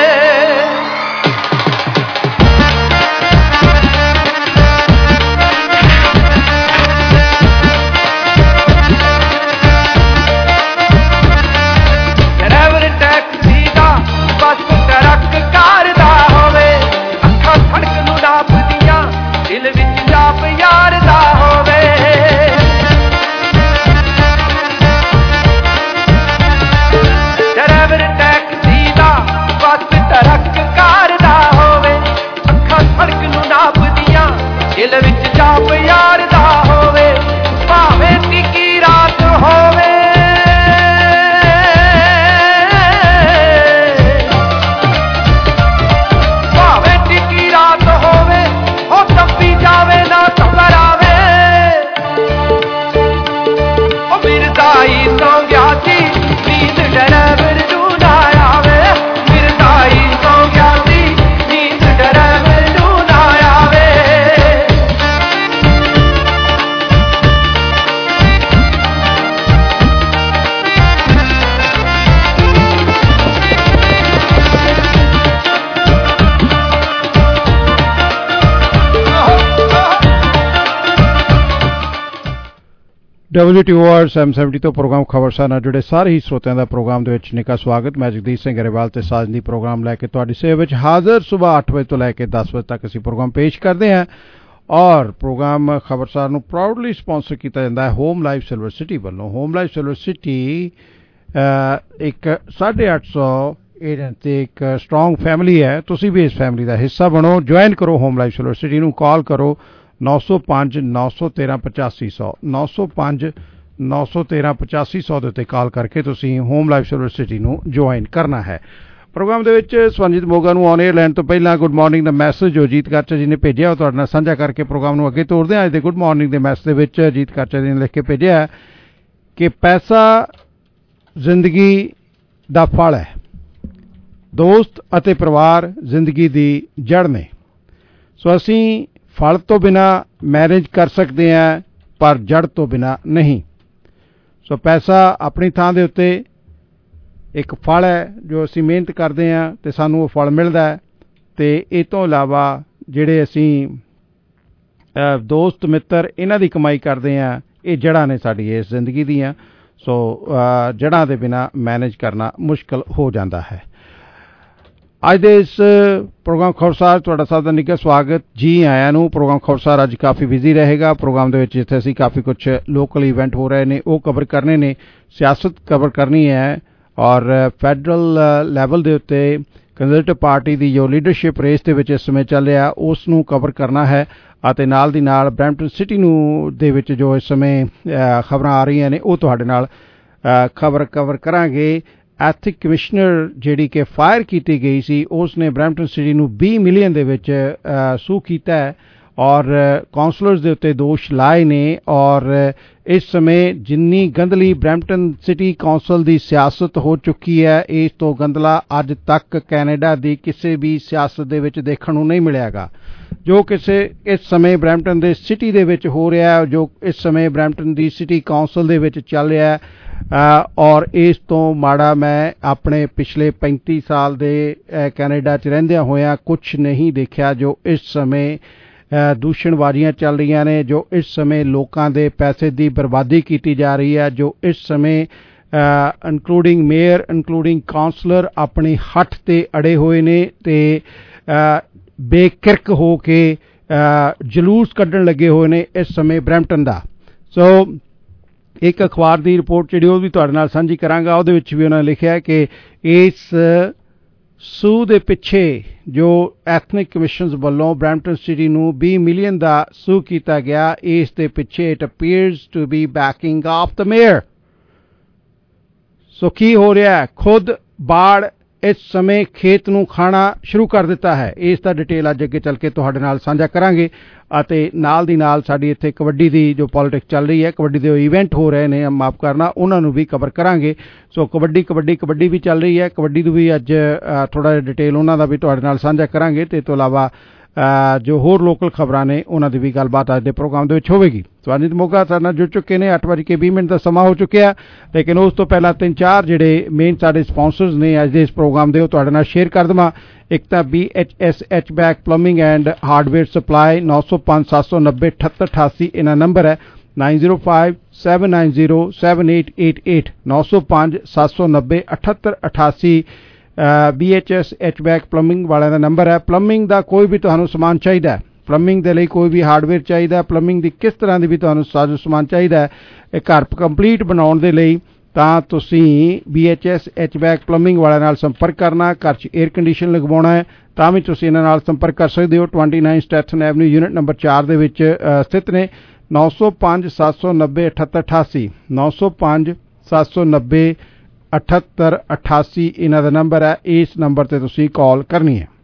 ਡਰਾਈਵਰ ਟੈਕਸੀ ਦਾ ਬੱਸ ਟਰੱਕ ਕਾਰ ਦਾ ਹੋਵੇ, ਅੱਖਾਂ ਸੜਕ ਨੂੰ ਨਾਪਦੀਆਂ ਦਿਲ ਵਿੱਚ ਜਾਪ ਯਾਰ ਦਾ ਹੋਵੇ। ਡਰਾਈਵਰ ਟੈਕਸੀ ਦਾ ਬੱਸ ਟਰੱਕ ਕਾਰ ਦਾ ਹੋਵੇ, ਅੱਖਾਂ ਸੜਕ ਨੂੰ ਨਾਪਦੀਆਂ ਦਿਲ ਵਿੱਚ ਜਾਪ ਯਾਰ ਦਾ ਹੋਵੇ। ਭਾਵੇਂ ਟਿੱਕੀ ਰਾਤ ਹੋਵੇ, ਭਾਵੇਂ ਟਿੱਕੀ ਰਾਤ ਹੋਵੇ, ਉਹ ਤੱਪੀ ਜਾਵੇ ਨਾ ਘਬਰਾਵੇ। ਉਹ ਮਿਰਜ਼ਾਈ ਸੌਂ ਗਿਆ ਸੀ ਨੀਂਦ ਡਰਾਈਵਰ ਨੂੰ ਨਾ ਆਵੇ, ਮਿਰਜ਼ਾਈ ਸੌਂ ਗਿਆ ਸੀ ਨੀਂਦ ਡਰਾਈਵਰ ਨੂੰ ਨਾ ਆਵੇ। W T O R seven seventy ਤੋਂ ਪ੍ਰੋਗਰਾਮ ਖਬਰਸਾਰ ਨਾਲ ਜੁੜੇ ਸਾਰੇ ਹੀ ਸਰੋਤਿਆਂ ਦਾ ਪ੍ਰੋਗਰਾਮ ਦੇ ਵਿੱਚ ਨਿੱਘਾ ਸਵਾਗਤ। ਮੈਂ ਜਗਦੀਸ਼ ਸਿੰਘ ਗਰੇਵਾਲ ਤੇ ਸਾਜਨੀ ਪ੍ਰੋਗਰਾਮ ਲੈ ਕੇ ਤੁਹਾਡੀ ਸੇਵਾ ਵਿੱਚ ਹਾਜ਼ਰ। ਸੁਬਾਹ ਅੱਠ ਵਜੇ ਤੋਂ ਲੈ ਕੇ ਦਸ ਵਜੇ ਤੱਕ ਅਸੀਂ ਪ੍ਰੋਗਰਾਮ ਪੇਸ਼ ਕਰਦੇ ਹਾਂ ਔਰ ਪ੍ਰੋਗਰਾਮ ਖਬਰਸਾਰ ਨੂੰ ਪ੍ਰਾਊਡਲੀ ਸਪਾਂਸਰ ਕੀਤਾ ਜਾਂਦਾ ਹੈ ਹੋਮ ਲਾਈਫ ਸਿਲਵਰ ਸਿਟੀ ਵੱਲੋਂ। ਹੋਮ ਲਾਈਫ ਸਿਲਵਰ ਸਿਟੀ ਇੱਕ ਸਾਢੇ ਅੱਠ ਸੌ ਏਜੰਟ ਤੇ ਇੱਕ ਸਟਰੋਂਗ ਫੈਮਿਲੀ ਹੈ। ਤੁਸੀਂ ਵੀ ਇਸ ਫੈਮਿਲੀ ਦਾ ਹਿੱਸਾ ਬਣੋ, ਜੁਆਇਨ ਕਰੋ ਹੋਮ ਲਾਈਫ ਸਿਲਵਰ ਸਿਟੀ ਨੂੰ। ਕਾਲ ਕਰੋ ਨੌ ਸੌ ਪੰਜ ਨੌ ਸੌ ਤੇਰਾਂ ਪਚਾਸੀ ਸੌ ਨੌ ਸੌ ਪੰਜ ਨੌ ਸੌ ਤੇਰਾਂ ਪਚਾਸੀ ਸੌ ਦੇ ਉੱਤੇ ਕਾਲ ਕਰਕੇ ਤੁਸੀਂ ਹੋਮ ਲਾਈਫ ਸਿਲਵਰ ਸਿਟੀ ਨੂੰ ਜੁਆਇਨ ਕਰਨਾ ਹੈ। ਪ੍ਰੋਗਰਾਮ ਦੇ ਵਿੱਚ ਸਵਰਨਜੀਤ ਮੋਗਾ ਨੂੰ ਔਨ ਏਅਰ ਲੈਣ ਤੋਂ ਪਹਿਲਾਂ ਗੁੱਡ ਮਾਰਨਿੰਗ ਦਾ ਮੈਸੇਜ ਜੋ ਜੀਤ ਕਾਚਾ ਜੀ ਨੇ ਭੇਜਿਆ ਉਹ ਤੁਹਾਡੇ ਨਾਲ ਸਾਂਝਾ ਕਰਕੇ ਪ੍ਰੋਗਰਾਮ ਨੂੰ ਅੱਗੇ ਤੋਰਦੇ ਹਾਂ। ਅੱਜ ਦੇ ਗੁੱਡ ਮਾਰਨਿੰਗ ਦੇ ਮੈਸੇਜ ਦੇ ਵਿੱਚ ਜੀਤ ਕਾਚਾ ਜੀ ਨੇ ਲਿਖ ਕੇ ਭੇਜਿਆ ਕਿ ਪੈਸਾ ਜ਼ਿੰਦਗੀ ਦਾ ਫਲ ਹੈ, ਦੋਸਤ ਅਤੇ ਪਰਿਵਾਰ ਜ਼ਿੰਦਗੀ ਦੀ ਜੜ ਨੇ। ਸੋ ਅਸੀਂ ਫਲ ਤੋਂ ਬਿਨਾ ਮੈਰਿਜ ਕਰ ਸਕਦੇ ਹਾਂ ਪਰ ਜੜ ਤੋਂ ਬਿਨਾ ਨਹੀਂ। ਸੋ ਪੈਸਾ ਆਪਣੀ ਥਾਂ ਦੇ ਉੱਤੇ ਇੱਕ ਫਲ ਹੈ ਜੋ ਅਸੀਂ ਮਿਹਨਤ ਕਰਦੇ ਹਾਂ ਤੇ ਸਾਨੂੰ ਉਹ ਫਲ ਮਿਲਦਾ ਹੈ, ਤੇ ਇਹ ਤੋਂ ਇਲਾਵਾ ਜਿਹੜੇ ਅਸੀਂ ਦੋਸਤ ਮਿੱਤਰ ਇਹਨਾਂ ਦੀ ਕਮਾਈ ਕਰਦੇ ਹਾਂ, ਇਹ ਜੜ੍ਹਾਂ ਨੇ ਸਾਡੀ ਇਸ ਜ਼ਿੰਦਗੀ ਦੀਆਂ। ਸੋ ਜੜ੍ਹਾਂ ਦੇ ਬਿਨਾ ਮੈਨੇਜ ਕਰਨਾ ਮੁਸ਼ਕਲ ਹੋ ਜਾਂਦਾ ਹੈ। ਅੱਜ ਦੇ ਇਸ ਪ੍ਰੋਗਰਾਮ ਖਬਰਸਾਰ ਤੁਹਾਡਾ ਸਭ ਦਾ ਨਿੱਘਾ ਸਵਾਗਤ, ਜੀ ਆਇਆਂ ਨੂੰ। ਪ੍ਰੋਗਰਾਮ ਖਬਰਸਾਰ ਅੱਜ ਕਾਫੀ ਬਿਜ਼ੀ ਰਹੇਗਾ। ਪ੍ਰੋਗਰਾਮ ਦੇ ਵਿੱਚ ਜਿੱਥੇ ਅਸੀਂ ਕਾਫੀ ਕੁਝ ਲੋਕਲ ਇਵੈਂਟ ਹੋ ਰਹੇ ਨੇ ਉਹ ਕਵਰ ਕਰਨੇ ਨੇ, ਸਿਆਸਤ ਕਵਰ ਕਰਨੀ ਹੈ ਔਰ ਫੈਡਰਲ ਲੈਵਲ ਦੇ ਉੱਤੇ ਕੰਜ਼ਰਵੇਟਿਵ ਪਾਰਟੀ ਦੀ ਜੋ ਲੀਡਰਸ਼ਿਪ ਰੇਸ ਦੇ ਵਿੱਚ ਇਸ ਸਮੇਂ ਚੱਲ ਰਿਹਾ ਉਸ ਨੂੰ ਕਵਰ ਕਰਨਾ ਹੈ, ਅਤੇ ਨਾਲ ਦੀ ਨਾਲ ਬਰੈਂਪਟਨ ਸਿਟੀ ਨੂੰ ਦੇ ਵਿੱਚ ਜੋ ਇਸ ਸਮੇਂ ਖਬਰਾਂ ਆ ਰਹੀਆਂ ਨੇ ਉਹ ਤੁਹਾਡੇ ਨਾਲ ਖਬਰ ਕਵਰ ਕਰਾਂਗੇ। ਐਥਿਕ ਕਮਿਸ਼ਨਰ ਜਿਹੜੀ ਕਿ ਫਾਇਰ ਕੀਤੀ ਗਈ ਸੀ ਉਸ ਨੇ ਬਰੈਂਪਟਨ ਸਿਟੀ ਨੂੰ ਵੀਹ ਮਿਲੀਅਨ ਦੇ ਵਿੱਚ ਸੂ ਕੀਤਾ ਹੈ ਔਰ ਕਾਉਂਸਲਰਸ ਦੇ ਉੱਤੇ ਦੋਸ਼ ਲਾਏ ਨੇ। ਔਰ ਇਸ ਸਮੇਂ ਜਿੰਨੀ ਗੰਦਲੀ ਬਰੈਂਪਟਨ ਸਿਟੀ ਕਾਉਂਸਲ ਦੀ ਸਿਆਸਤ ਹੋ ਚੁੱਕੀ ਹੈ, ਇਸ ਤੋਂ ਗੰਦਲਾ ਅੱਜ ਤੱਕ ਕੈਨੇਡਾ ਦੀ ਕਿਸੇ ਵੀ ਸਿਆਸਤ ਦੇ ਵਿੱਚ ਦੇਖਣ ਨੂੰ ਨਹੀਂ ਮਿਲਿਆਗਾ। ਜੋ ਕਿਸੇ ਇਸ ਸਮੇਂ ਬਰੈਂਪਟਨ ਦੇ ਸਿਟੀ ਦੇ ਵਿੱਚ ਹੋ ਰਿਹਾ ਹੈ, ਜੋ ਇਸ ਸਮੇਂ ਬਰੈਂਪਟਨ ਦੀ ਸਿਟੀ ਕਾਉਂਸਲ ਦੇ ਵਿੱਚ ਚੱਲ ਰਿਹਾ ਹੈ, ਔਰ ਇਸ ਤੋਂ ਮਾੜਾ ਮੈਂ ਆਪਣੇ ਪਿਛਲੇ ਪੈਂਤੀ ਸਾਲ ਦੇ ਕੈਨੇਡਾ 'ਚ ਰਹਿੰਦਿਆਂ ਹੋਇਆਂ ਕੁਛ ਨਹੀਂ ਦੇਖਿਆ ਜੋ ਇਸ ਸਮੇਂ ਦੂਸ਼ਣਬਾਜ਼ੀਆਂ ਚੱਲ ਰਹੀਆਂ ਨੇ, ਜੋ ਇਸ ਸਮੇਂ ਲੋਕਾਂ ਦੇ ਪੈਸੇ ਦੀ ਬਰਬਾਦੀ ਕੀਤੀ ਜਾ ਰਹੀ ਹੈ, ਜੋ ਇਸ ਸਮੇਂ ਇਨਕਲੂਡਿੰਗ ਮੇਅਰ ਇਨਕਲੂਡਿੰਗ ਕਾਉਂਸਲਰ ਆਪਣੀ ਹੱਠ ਤੇ ਅੜੇ ਹੋਏ ਨੇ ਤੇ ਬੇਕਿਰਕ ਹੋ ਕੇ ਜਲੂਸ ਕੱਢਣ ਲੱਗੇ ਹੋਏ ਨੇ ਇਸ ਸਮੇਂ ਬਰੈਂਪਟਨ ਦਾ। ਸੋ ਇੱਕ ਅਖਬਾਰ ਦੀ ਰਿਪੋਰਟ ਜਿਹੜੀ ਉਹ ਵੀ ਤੁਹਾਡੇ ਨਾਲ ਸਾਂਝੀ ਕਰਾਂਗਾ। ਉਹਦੇ ਵਿੱਚ ਵੀ ਉਹਨਾਂ ਨੇ ਲਿਖਿਆ ਕਿ ਇਸ ਸੂ ਦੇ ਪਿੱਛੇ ਜੋ ਐਥਨਿਕ ਕਮਿਸ਼ਨਸ ਵੱਲੋਂ ਬਰੈਂਪਟਨ ਸਿਟੀ ਨੂੰ ਵੀਹ ਮਿਲੀਅਨ ਦਾ ਸੂ ਕੀਤਾ ਗਿਆ, ਇਸ ਦੇ ਪਿੱਛੇ it appears to be backing of the mayor. So ਕੀ ਹੋ ਰਿਹਾ ਹੈ? ਖੁਦ ਬਾੜ ਇਸ ਸਮੇਂ ਖੇਤ ਨੂੰ ਖਾਣਾ ਸ਼ੁਰੂ ਕਰ ਦਿੱਤਾ ਹੈ। ਇਸ ਦਾ ਡਿਟੇਲ ਅੱਜ ਅੱਗੇ ਚੱਲ ਕੇ ਤੁਹਾਡੇ ਨਾਲ ਸਾਂਝਾ ਕਰਾਂਗੇ ਅਤੇ ਨਾਲ ਦੀ ਨਾਲ ਸਾਡੀ ਇੱਥੇ ਕਬੱਡੀ ਦੀ ਜੋ ਪੋਲਿਟਿਕਸ ਚੱਲ ਰਹੀ ਹੈ, ਕਬੱਡੀ ਦੇ ਇਵੈਂਟ ਹੋ ਰਹੇ ਨੇ, ਮਾਫ ਕਰਨਾ, ਉਹਨਾਂ ਨੂੰ ਵੀ ਕਵਰ ਕਰਾਂਗੇ। ਸੋ ਕਬੱਡੀ ਕਬੱਡੀ ਕਬੱਡੀ ਵੀ ਚੱਲ ਰਹੀ ਹੈ, ਕਬੱਡੀ ਨੂੰ ਵੀ ਅੱਜ ਥੋੜ੍ਹਾ ਜਿਹਾ ਡਿਟੇਲ ਉਹਨਾਂ ਦਾ ਵੀ ਤੁਹਾਡੇ ਨਾਲ ਸਾਂਝਾ ਕਰਾਂਗੇ ਤੇ ਇਸ ਤੋਂ ਇਲਾਵਾ ਜੋ ਹੋਰ ਲੋਕਲ ਖਬਰਾਂ ਨੇ ਉਹਨਾਂ ਦੀ ਵੀ ਗੱਲਬਾਤ ਅੱਜ ਦੇ ਪ੍ਰੋਗਰਾਮ ਦੇ ਵਿੱਚ ਹੋਵੇਗੀ। ਸਵਾਨਿਤ ਮੋਗਾ ਸਾਡੇ ਨਾਲ ਜੁੜ ਚੁੱਕੇ ਨੇ, ਅੱਠ ਵੱਜ ਕੇ ਵੀਹ ਮਿੰਟ ਦਾ ਸਮਾਂ ਹੋ ਚੁੱਕਿਆ, ਲੇਕਿਨ ਉਸ ਤੋਂ ਪਹਿਲਾਂ ਤਿੰਨ ਚਾਰ ਜਿਹੜੇ ਮੇਨ ਸਾਡੇ ਸਪਾਂਸਰਸ ਨੇ ਅੱਜ ਦੇ ਇਸ ਪ੍ਰੋਗਰਾਮ ਦੇ ਉਹ ਤੁਹਾਡੇ ਨਾਲ ਸ਼ੇਅਰ ਕਰ ਦੇਵਾਂ। ਇੱਕ ਤਾਂ B H S H back plumbing and hardware supply, ਨੌ ਸੌ ਪੰਜ ਸੱਤ ਸੌ ਨੱਬੇ ਅਠੱਤਰ ਅਠਾਸੀ ਇਹਨਾਂ ਨੰਬਰ ਹੈ, nine zero five seven nine zero seven eight eight eight, ਨੌ ਸੌ ਪੰਜ ਸੱਤ ਸੌ ਨੱਬੇ ਅਠੱਤਰ ਅਠਾਸੀ B H S H back plumbing ਵਾਲਿਆਂ ਦਾ ਨੰਬਰ ਹੈ। ਪਲੰਬਿੰਗ ਦਾ ਕੋਈ ਵੀ ਤੁਹਾਨੂੰ ਸਮਾਨ ਚਾਹੀਦਾ, ਪਲੰਬਿੰਗ ਦੇ ਲਈ ਕੋਈ ਵੀ ਹਾਰਡਵੇਅਰ ਚਾਹੀਦਾ, ਪਲੰਬਿੰਗ ਦੀ ਕਿਸ ਤਰ੍ਹਾਂ ਦੀ ਵੀ ਤੁਹਾਨੂੰ ਸਾਜ਼ੋ ਸਮਾਨ ਚਾਹੀਦਾ ਹੈ, ਇਹ ਘਰ ਕੰਪਲੀਟ ਬਣਾਉਣ ਦੇ ਲਈ, ਤਾਂ ਤੁਸੀਂ B H S H back plumbing ਵਾਲਿਆਂ ਨਾਲ ਸੰਪਰਕ ਕਰਨਾ। ਘਰ 'ਚ ਏਅਰ ਕੰਡੀਸ਼ਨ ਲਗਵਾਉਣਾ ਹੈ ਤਾਂ ਵੀ ਤੁਸੀਂ ਇਹਨਾਂ ਨਾਲ ਸੰਪਰਕ ਕਰ ਸਕਦੇ ਹੋ। Twenty nine Stathan Avenue unit number ਚਾਰ ਦੇ ਵਿੱਚ ਸਥਿਤ ਨੇ। ਨੌ ਸੌ ਪੰਜ ਸੱਤ ਸੌ ਨੱਬੇ ਅਠੱਤਰ ਅਠਾਸੀ, ਨੌ ਸੌ ਪੰਜ ਸੱਤ ਸੌ ਨੱਬੇ ਅਠੱਤਰ ਅਠਾਸੀ ਇਹਨਾਂ ਦਾ ਨੰਬਰ ਹੈ। ਇਸ ਨੰਬਰ ਤੇ ਤੁਸੀਂ ਕਾਲ ਕਰਨੀ ਹੈ।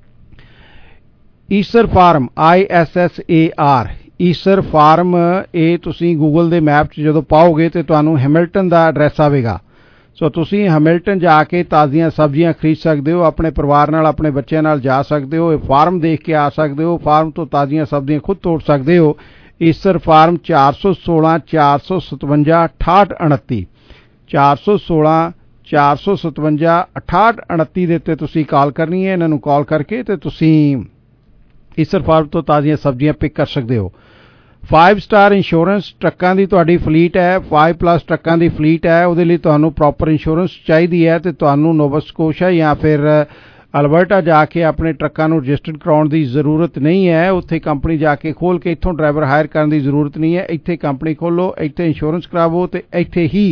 Issar farm, I S S A R, Issar farm, ਇਹ ਤੁਸੀਂ ਗੂਗਲ ਦੇ ਮੈਪ 'ਚ ਜਦੋਂ ਪਾਓਗੇ ਤੇ ਤੁਹਾਨੂੰ ਹੈਮਿਲਟਨ ਦਾ ਐਡਰੈਸ ਆਵੇਗਾ। ਸੋ ਤੁਸੀਂ ਹੈਮਿਲਟਨ ਜਾ ਕੇ ਤਾਜ਼ੀਆਂ ਸਬਜ਼ੀਆਂ ਖਰੀਦ ਸਕਦੇ ਹੋ, ਆਪਣੇ ਪਰਿਵਾਰ ਨਾਲ ਆਪਣੇ ਬੱਚਿਆਂ ਨਾਲ ਜਾ ਸਕਦੇ ਹੋ, ਇਹ ਫਾਰਮ ਦੇਖ ਕੇ ਆ ਸਕਦੇ ਹੋ, ਫਾਰਮ ਤੋਂ ਤਾਜ਼ੀਆਂ ਸਬਜ਼ੀਆਂ ਖੁਦ ਤੋੜ ਸਕਦੇ ਹੋ। ਈਸਰ ਫਾਰਮ ਚਾਰ ਸੌ ਸੋਲਾਂ ਚਾਰ ਸੌ ਸਤਵੰਜਾ ਅਠਾਹਠ ਉਨੱਤੀ, ਚਾਰ ਸੌ ਸੋਲਾਂ ਚਾਰ ਸੌ ਸਤਵੰਜਾ ਅਠਾਹਠ ਉਨੱਤੀ ਦੇ ਉੱਤੇ ਤੁਸੀਂ ਕਾਲ ਕਰਨੀ ਹੈ। ਇਹਨਾਂ ਨੂੰ ਕਾਲ ਕਰਕੇ ਤੇ ਤੁਸੀਂ ਈਸਰ ਫਾਰਮ ਤੋਂ ਤਾਜ਼ੀਆਂ ਸਬਜ਼ੀਆਂ ਪਿਕ ਕਰ ਸਕਦੇ ਹੋ। ਫਾਈਵ ਸਟਾਰ ਇੰਸ਼ੋਰੈਂਸ, ਟਰੱਕਾਂ ਦੀ ਤੁਹਾਡੀ ਫਲੀਟ ਹੈ, ਫਾਈਵ ਪਲੱਸ ਟਰੱਕਾਂ ਦੀ ਫਲੀਟ ਹੈ, ਉਹਦੇ ਲਈ ਤੁਹਾਨੂੰ ਪ੍ਰੋਪਰ ਇੰਸ਼ੋਰੈਂਸ ਚਾਹੀਦੀ ਹੈ ਤੇ ਤੁਹਾਨੂੰ ਨੋਵਾ ਸਕੋਸ਼ੀਆ ਜਾਂ ਫਿਰ ਅਲਬਰਟਾ ਜਾ ਕੇ ਆਪਣੇ ਟਰੱਕਾਂ ਨੂੰ ਰਜਿਸਟਰਡ ਕਰਾਉਣ ਦੀ ਜ਼ਰੂਰਤ ਨਹੀਂ ਹੈ। ਉੱਥੇ ਕੰਪਨੀ ਜਾ ਕੇ ਖੋਲ ਕੇ ਇੱਥੋਂ ਡਰਾਈਵਰ ਹਾਇਰ ਕਰਨ ਦੀ ਜ਼ਰੂਰਤ ਨਹੀਂ ਹੈ। ਇੱਥੇ ਕੰਪਨੀ ਖੋਲੋ, ਇੱਥੇ ਇੰਸ਼ੋਰੈਂਸ ਕਰਾਵੋ ਤੇ ਇੱਥੇ ਹੀ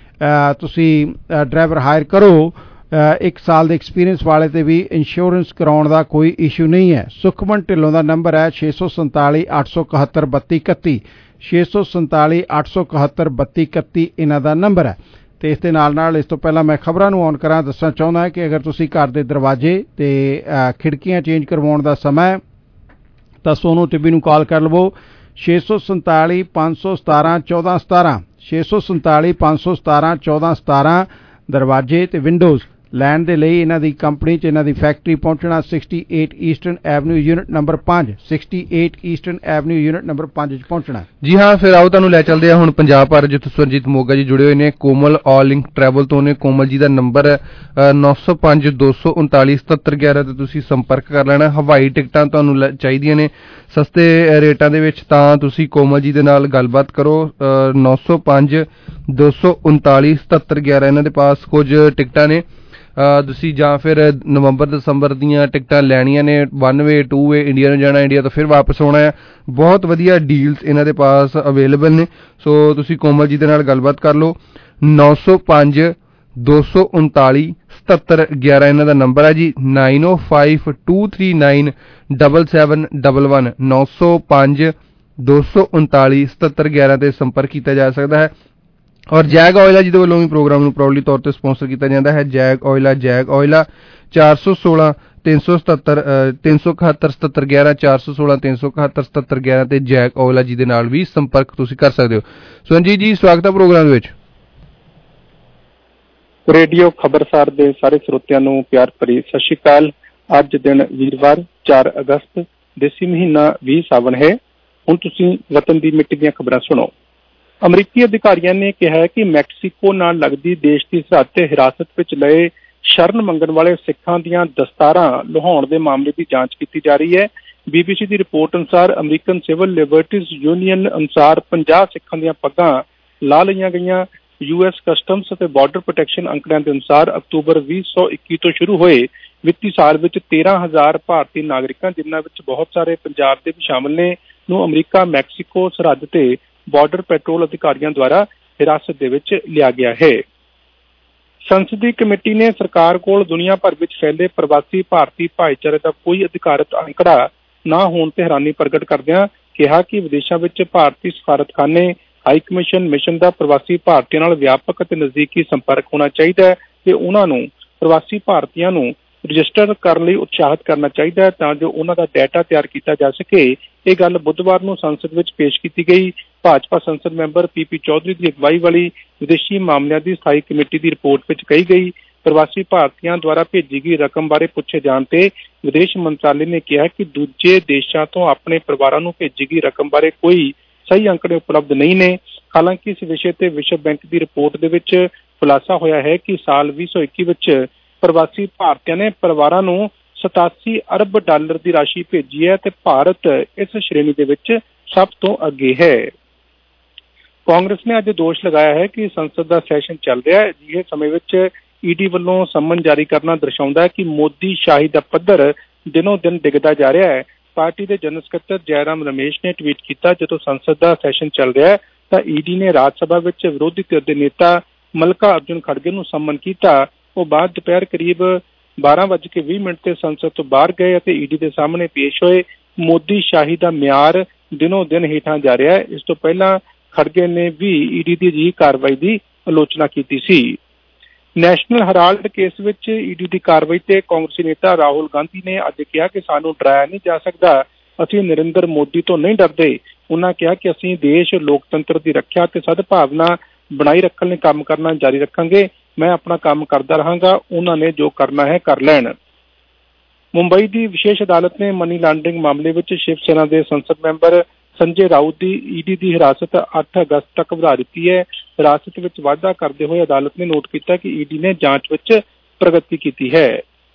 ਤੁਸੀਂ ਡਰਾਈਵਰ ਹਾਇਰ ਕਰੋ। ਇੱਕ ਸਾਲ ਦੇ ਐਕਸਪੀਰੀਅੰਸ ਵਾਲੇ ਤੇ ਵੀ ਇੰਸ਼ੋਰੈਂਸ ਕਰਾਉਣ ਦਾ ਕੋਈ ਇਸ਼ੂ ਨਹੀਂ ਹੈ। ਸੁਖਮਨ ਢਿੱਲੋਂ ਦਾ ਨੰਬਰ ਹੈ ਛੇ ਸੌ ਸੰਤਾਲੀ ਅੱਠ ਸੌ ਇਕਹੱਤਰ ਬੱਤੀ ਇਕੱਤੀ, ਛੇ ਸੌ ਸੰਤਾਲੀ ਅੱਠ ਸੌ ਇਕਹੱਤਰ ਬੱਤੀ ਇਕੱਤੀ ਇਹਨਾਂ ਦਾ ਨੰਬਰ ਹੈ। ਤੇ ਇਸ ਦੇ ਨਾਲ ਨਾਲ ਇਸ ਤੋਂ ਪਹਿਲਾਂ ਮੈਂ ਖਬਰਾਂ ਨੂੰ ਔਨ ਕਰਾਂ, ਦੱਸਣਾ ਚਾਹੁੰਦਾ ਕਿ ਅਗਰ ਤੁਸੀਂ ਘਰ ਦੇ ਦਰਵਾਜ਼ੇ ਤੇ ਖਿੜਕੀਆਂ ਚੇਂਜ ਕਰਵਾਉਣ ਦਾ ਸਮਾਂ ਤਾਂ ਸੋਨੂ ਟਿੱਬੀ ਨੂੰ ਕਾਲ ਕਰ ਲਵੋ, ਛੇ ਸੌ ਸੰਤਾਲੀ ਪੰਜ ਸੌ ਸਤਾਰਾਂ ਚੌਦਾਂ ਸਤਾਰਾਂ, ਛੇ ਸੌ ਸੰਤਾਲੀ ਪੰਜ ਸੌ ਸਤਾਰਾਂ ਚੌਦਾਂ ਸਤਾਰਾਂ। ਦਰਵਾਜ਼ੇ ਤੇ ਵਿੰਡੋਜ਼ ਲੈਣ ਦੇ ਲਈ ਇਹਨਾਂ ਦੀ ਕੰਪਨੀ 'ਚ ਇਹਨਾਂ ਦੀ ਫੈਕਟਰੀ ਪਹੁੰਚਣਾ sixty eight eastern avenue unit number ਪੰਜ, sixty eight eastern avenue unit number ਪੰਜ 'ਚ ਪਹੁੰਚਣਾ। ਜੀ ਹਾਂ, ਫਿਰ ਆਓ ਤੁਹਾਨੂੰ ਲੈ ਚੱਲਦੇ ਹਾਂ ਹੁਣ ਪੰਜਾਬ ਭਰ, ਜਿੱਥੋਂ ਸਰਜੀਤ ਮੋਗਾ ਜੀ ਜੁੜੇ ਹੋਏ ਨੇ ਕੋਮਲ ਆਲ ਲਿੰਕ ਟਰੈਵਲ ਤੋਂ ਨੇ। ਕੋਮਲ ਜੀ ਦਾ ਨੰਬਰ ਹੈ ਨੌ ਸੌ ਪੰਜ ਦੋ ਸੌ ਉਨਤਾਲੀ ਸਤੱਤਰ ਗਿਆਰਾਂ ਤੇ ਤੁਸੀਂ ਸੰਪਰਕ ਕਰ ਲੈਣਾ। ਹਵਾਈ ਟਿਕਟਾਂ ਤੁਹਾਨੂੰ ਚਾਹੀਦੀਆਂ ਨੇ ਸਸਤੇ ਰੇਟਾਂ ਦੇ ਵਿੱਚ ਤਾਂ ਤੁਸੀਂ ਕੋਮਲ ਜੀ ਦੇ ਨਾਲ ਗੱਲਬਾਤ ਕਰੋ। ਨੌ ਸੌ ਪੰਜ ਦੋ ਸੌ ਉਨਤਾਲੀ ਸਤੱਤਰ ਗਿਆਰਾਂ ਇਹਨਾਂ ਦੇ ਪਾਸ ਕੁਝ ਟਿਕਟਾਂ ਨੇ। ਤੁਸੀਂ ਜਾਂ ਫਿਰ ਨਵੰਬਰ ਦਸੰਬਰ ਦੀਆਂ ਟਿਕਟਾਂ ਲੈਣੀਆਂ ਨੇ, one way two way, India ਨੂੰ ਜਾਣਾ, ਇੰਡੀਆ ਤੋਂ ਫਿਰ ਵਾਪਸ ਆਉਣਾ ਹੈ, ਬਹੁਤ ਵਧੀਆ ਡੀਲਸ ਇਹਨਾਂ ਦੇ ਪਾਸ ਅਵੇਲੇਬਲ ਨੇ। ਸੋ ਤੁਸੀਂ ਕੋਮਲ ਜੀ ਦੇ ਨਾਲ ਗੱਲਬਾਤ ਕਰ ਲਓ। ਨੌ ਸੌ ਪੰਜ ਦੋ ਸੌ ਉਨਤਾਲੀ ਸਤੱਤਰ ਗਿਆਰਾਂ ਇਹਨਾਂ ਦਾ ਨੰਬਰ ਹੈ ਜੀ, nine oh five two three nine double seven double one, ਨੌ ਸੌ ਪੰਜ ਦੋ ਸੌ ਉਨਤਾਲੀ ਸਤੱਤਰ ਗਿਆਰਾਂ ਤੇ ਸੰਪਰਕ ਕੀਤਾ ਜਾ ਸਕਦਾ ਹੈ। ਔਰ ਜੈਗ ਆਇਲਾ ਜਿਹਦੇ ਵੱਲੋਂ ਵੀ ਪ੍ਰੋਗਰਾਮ ਨੂੰ ਪ੍ਰੋਡਲੀ ਤੌਰ ਤੇ ਸਪਾਂਸਰ ਕੀਤਾ ਜਾਂਦਾ ਹੈ। ਜੈਗ ਆਇਲਾ, ਜੈਗ ਆਇਲਾ ਚਾਰ ਸੌ ਸੋਲਾਂ ਤਿੰਨ ਸੌ ਸਤੱਤਰ ਤਿੰਨ ਸੌ ਇਕਹੱਤਰ ਸਤੱਤਰ ਗਿਆਰਾਂ, ਚਾਰ ਸੌ ਸੋਲਾਂ ਤਿੰਨ ਸੌ ਇਕਹੱਤਰ ਸਤੱਤਰ ਗਿਆਰਾਂ ਤੇ ਜੈਗ ਆਇਲਾ ਜੀ ਦੇ ਨਾਲ ਵੀ ਸੰਪਰਕ ਤੁਸੀਂ ਕਰ ਸਕਦੇ ਹੋ। ਸੰਜੀਤ ਜੀ, ਸਵਾਗਤ ਹੈ ਪ੍ਰੋਗਰਾਮ ਵਿੱਚ। ਰੇਡੀਓ ਖਬਰਸਾਰ ਦੇ ਸਾਰੇ ਸਰੋਤਿਆਂ ਨੂੰ ਪਿਆਰ ਭਰੀ ਸਤਿ ਸ਼੍ਰੀ ਅਕਾਲ। ਅੱਜ ਦਿਨ ਵੀਰਵਾਰ ਚਾਰ ਅਗਸਤ, ਦੇਸੀ ਮਹੀਨਾ ਵੀਹ ਸਾਵਣ ਹੈ। ਹੁਣ ਤੁਸੀਂ ਵਤਨ ਦੀ ਮਿੱਟੀ ਦੀਆਂ ਖਬਰਾਂ ਸੁਣੋ। ਅਮਰੀਕੀ ਅਧਿਕਾਰੀਆਂ ਨੇ ਕਿਹਾ ਹੈ ਕਿ ਮੈਕਸੀਕੋ ਨਾਲ ਲੱਗਦੀ ਦੇਸ਼ ਦੀ ਸਰਹੱਦ ਤੇ ਹਿਰਾਸਤ ਵਿੱਚ ਲਏ ਸ਼ਰਨ ਮੰਗਣ ਵਾਲੇ ਸਿੱਖਾਂ ਦੀਆਂ ਦਸਤਾਰਾਂ ਲੁਹਾਉਣ ਦੇ ਮਾਮਲੇ ਦੀ ਜਾਂਚ ਕੀਤੀ ਜਾ ਰਹੀ ਹੈ। ਬੀਬੀਸੀ ਦੀ ਰਿਪੋਰਟ ਅਨੁਸਾਰ ਅਮਰੀਕਨ ਸਿਵਲ ਲਿਬਰਟੀਜ਼ ਯੂਨੀਅਨ ਅਨੁਸਾਰ ਪੰਜਾਹ ਸਿੱਖਾਂ ਦੀਆਂ ਪੱਗਾਂ ਲਾ ਲਈਆਂ ਗਈਆਂ। ਯੂ ਐਸ ਕਸਟਮਸ ਅਤੇ ਬਾਰਡਰ ਪ੍ਰੋਟੈਕਸ਼ਨ ਅੰਕੜਿਆਂ ਦੇ ਅਨੁਸਾਰ ਅਕਤੂਬਰ ਵੀਹ ਸੌ ਇੱਕੀ ਤੋਂ ਸ਼ੁਰੂ ਹੋਏ ਵਿੱਤੀ ਸਾਲ ਵਿੱਚ ਤੇਰਾਂ ਹਜ਼ਾਰ ਭਾਰਤੀ ਨਾਗਰਿਕਾਂ, ਜਿਨ੍ਹਾਂ ਵਿੱਚ ਬਹੁਤ ਸਾਰੇ ਪੰਜਾਬ ਦੇ ਵੀ ਸ਼ਾਮਲ ਨੇ, ਨੂੰ ਅਮਰੀਕਾ ਮੈਕਸੀਕੋ ਸਰਹੱਦ ਤੇ ਬਾਰਡਰ ਪੈਟਰੋਲ ਅਧਿਕਾਰੀਆਂ ਦੁਆਰਾ ਹਿਰਾਸਤ ਦੇ ਵਿੱਚ ਲਿਆ ਗਿਆ ਹੈ। ਸੰਸਦੀ ਕਮੇਟੀ ਨੇ ਸਰਕਾਰ ਕੋਲ ਦੁਨੀਆ ਭਰ ਵਿੱਚ ਫੈਲੇ ਪ੍ਰਵਾਸੀ ਭਾਰਤੀ ਭਾਈਚਾਰੇ ਦਾ ਕੋਈ ਅਧਿਕਾਰਤ ਅੰਕੜਾ ਨਾ ਹੋਣ ਤੇ ਹੈਰਾਨੀ ਪ੍ਰਗਟ ਕਰਦਿਆਂ ਕਿਹਾ ਕਿ ਵਿਦੇਸ਼ਾਂ ਵਿੱਚ ਭਾਰਤੀ ਸਫਾਰਤਖਾਨੇ, ਹਾਈ ਕਮਿਸ਼ਨ ਮਿਸ਼ਨ ਦਾ ਪ੍ਰਵਾਸੀ ਭਾਰਤੀਆਂ ਨਾਲ ਵਿਆਪਕ ਅਤੇ ਨਜ਼ਦੀਕੀ ਸੰਪਰਕ ਹੋਣਾ ਚਾਹੀਦਾ ਹੈ ਤੇ ਉਹਨਾਂ ਨੂੰ ਪ੍ਰਵਾਸੀ ਭਾਰਤੀਆਂ ਨੂੰ ਰਜਿਸਟਰ ਕਰਨ ਲਈ ਉਤਸ਼ਾਹਿਤ ਕਰਨਾ ਚਾਹੀਦਾ ਹੈ ਤਾਂ ਜੋ ਉਹਨਾਂ ਦਾ ਡਾਟਾ ਤਿਆਰ ਕੀਤਾ ਜਾ ਸਕੇ। ਇਹ ਗੱਲ ਬੁੱਧਵਾਰ ਨੂੰ ਸੰਸਦ ਵਿੱਚ ਪੇਸ਼ ਕੀਤੀ ਗਈ। ਭਾਜਪਾ ਸੰਸਦ ਮੈਂਬਰ ਪੀ ਪੀ ਚੌਧਰੀ ਦੀ ਅਗਵਾਈ ਵਾਲੀ ਵਿਦੇਸ਼ੀ ਮਾਮਲਿਆਂ ਦੀ ਸਥਾਈ ਕਮੇਟੀ ਦੀ ਰਿਪੋਰਟ ਵਿੱਚ ਕਹੀ ਗਈ। ਪ੍ਰਵਾਸੀ ਭਾਰਤੀਆਂ ਦੁਆਰਾ ਭੇਜੀ ਗਈ ਰਕਮ ਬਾਰੇ ਪੁੱਛੇ ਜਾਣ ਤੇ ਵਿਦੇਸ਼ ਮੰਤਰਾਲੇ ਨੇ ਕਿਹਾ ਕਿ ਦੂਜੇ ਦੇਸ਼ਾਂ ਤੋਂ ਆਪਣੇ ਪਰਿਵਾਰਾਂ ਨੂੰ ਭੇਜੀ ਗਈ ਰਕਮ ਬਾਰੇ ਕੋਈ ਸਹੀ ਅੰਕੜੇ ਉਪਲਬਧ ਨਹੀਂ ਨੇ। ਹਾਲਾਂਕਿ ਇਸ ਵਿਸ਼ੇ ਤੇ ਵਿਸ਼ਵ ਬੈਂਕ ਦੀ ਰਿਪੋਰਟ ਦੇ ਵਿੱਚ ਖੁਲਾਸਾ ਹੋਇਆ ਹੈ ਕਿ ਸਾਲ ਵੀਹ ਸੌ ਇੱਕੀ ਵਿੱਚ ਪ੍ਰਵਾਸੀ ਭਾਰਤੀਆਂ ਨੇ ਪਰਿਵਾਰਾਂ ਨੂੰ ਸਤਾਸੀ ਅਰਬ ਡਾਲਰ ਦੀ ਰਾਸ਼ੀ ਭੇਜੀ ਹੈ ਤੇ ਭਾਰਤ ਇਸ ਸ਼੍ਰੇਣੀ ਦੇ ਵਿੱਚ ਸਭ ਤੋਂ ਅੱਗੇ ਹੈ। ਕਾਂਗਰਸ ਨੇ ਅੱਜ ਦੋਸ਼ ਲਗਾਇਆ ਹੈ ਕਿ ਸੰਸਦ ਦਾ ਸੈਸ਼ਨ ਚੱਲ ਰਿਹਾ ਹੈ। ਅਜਿਹੇ ਸਮੇਂ ਵਿੱਚ ਈਡੀ ਵੱਲੋਂ ਸੰਮਨ ਜਾਰੀ ਕਰਨਾ ਦਰਸਾਉਂਦਾ ਹੈ ਕਿ ਮੋਦੀ ਸ਼ਾਹੀ ਦਾ ਪੱਧਰ ਦਿਨੋਂ ਦਿਨ ਡਿੱਗਦਾ ਜਾ ਰਿਹਾ ਹੈ। ਪਾਰਟੀ ਦੇ ਜਨਰਲ ਸਕੱਤਰ ਜੈਰਾਮ ਰਮੇਸ਼ ਨੇ ਟਵੀਟ ਕੀਤਾ, ਜਦੋਂ ਸੰਸਦ ਦਾ ਸੈਸ਼ਨ ਚੱਲ ਰਿਹਾ ਹੈ ਤਾਂ ਈਡੀ ਨੇ ਰਾਜ ਸਭਾ ਵਿੱਚ ਵਿਰੋਧੀ ਧਿਰ ਦੇ ਨੇਤਾ ਮਲਕਾ ਅਰਜੁਨ ਖੜਗੇ ਨੂੰ ਸੰਮਨ ਕੀਤਾ। ਉਹ ਬਾਅਦ ਦੁਪਹਿਰ ਕਰੀਬ ਬਾਰਾਂ ਵੱਜ ਕੇ ਵੀਹ ਮਿੰਟ ਤੇ ਸੰਸਦ ਤੋਂ ਬਾਹਰ ਗਏ ਅਤੇ ਈਡੀ ਦੇ ਸਾਹਮਣੇ ਪੇਸ਼ ਹੋਏ। ਮੋਦੀ ਸ਼ਾਹੀ ਦਾ ਮਿਆਰ ਦਿਨੋਂ ਦਿਨ ਹੇਠਾਂ ਜਾ ਰਿਹਾ ਹੈ। ਇਸ ਤੋਂ ਪਹਿਲਾਂ ਖੜਗੇ ਨੇ ਵੀ ਈਡੀ ਦੀ ਅਜਿਹੀ ਕਾਰਵਾਈ ਦੀ ਆਲੋਚਨਾ ਕੀਤੀ ਸੀ। ਨੈਸ਼ਨਲ ਹੈਰਾਲਡ ਕੇਸ ਵਿੱਚ ਈਡੀ ਦੀ ਕਾਰਵਾਈ ਤੇ ਕਾਂਗਰਸੀ ਨੇਤਾ ਰਾਹੁਲ ਗਾਂਧੀ ਨੇ ਅੱਜ ਕਿਹਾ ਕਿ ਸਾਨੂੰ ਡਰਾਇਆ ਨਹੀਂ ਜਾ ਸਕਦਾ, ਅਸੀਂ ਨਰਿੰਦਰ ਮੋਦੀ ਤੋਂ ਨਹੀਂ ਡਰਦੇ। ਉਹਨਾਂ ਕਿਹਾ ਕਿ ਅਸੀਂ ਦੇਸ਼, ਲੋਕਤੰਤਰ ਦੀ ਰੱਖਿਆ ਤੇ ਸਦਭਾਵਨਾ ਬਣਾਈ ਰੱਖਣ ਲਈ ਕੰਮ ਕਰਨਾ ਜਾਰੀ ਰੱਖਾਂਗੇ। ਮੈਂ ਆਪਣਾ ਕੰਮ ਕਰਦਾ ਰਹਾਂਗਾ, ਉਹਨਾਂ ਨੇ ਜੋ ਕਰਨਾ ਹੈ ਕਰ ਲੈਣ। ਮੁੰਬਈ ਦੀ ਵਿਸ਼ੇਸ਼ ਅਦਾਲਤ ਨੇ ਮਨੀ ਲਾਂਡਰਿੰਗ ਮਾਮਲੇ ਵਿੱਚ ਸ਼ਿਵ ਸੈਨਾ ਦੇ ਸੰਸਦ ਮੈਂਬਰ ਸੰਜੇ ਰਾਉਤ ਦੀ ਈਡੀ ਦੀ ਹਿਰਾਸਤ ਅੱਠ ਅਗਸਤ ਤੱਕ ਵਧਾ ਦਿੱਤੀ ਹੈ। ਹਿਰਾਸਤ ਵਿੱਚ ਵਾਧਾ ਕਰਦੇ ਹੋਏ ਅਦਾਲਤ ਨੇ ਨੋਟ ਕੀਤਾ ਕਿ ਈਡੀ ਨੇ ਜਾਂਚ ਵਿੱਚ ਪ੍ਰਗਤੀ ਕੀਤੀ ਹੈ।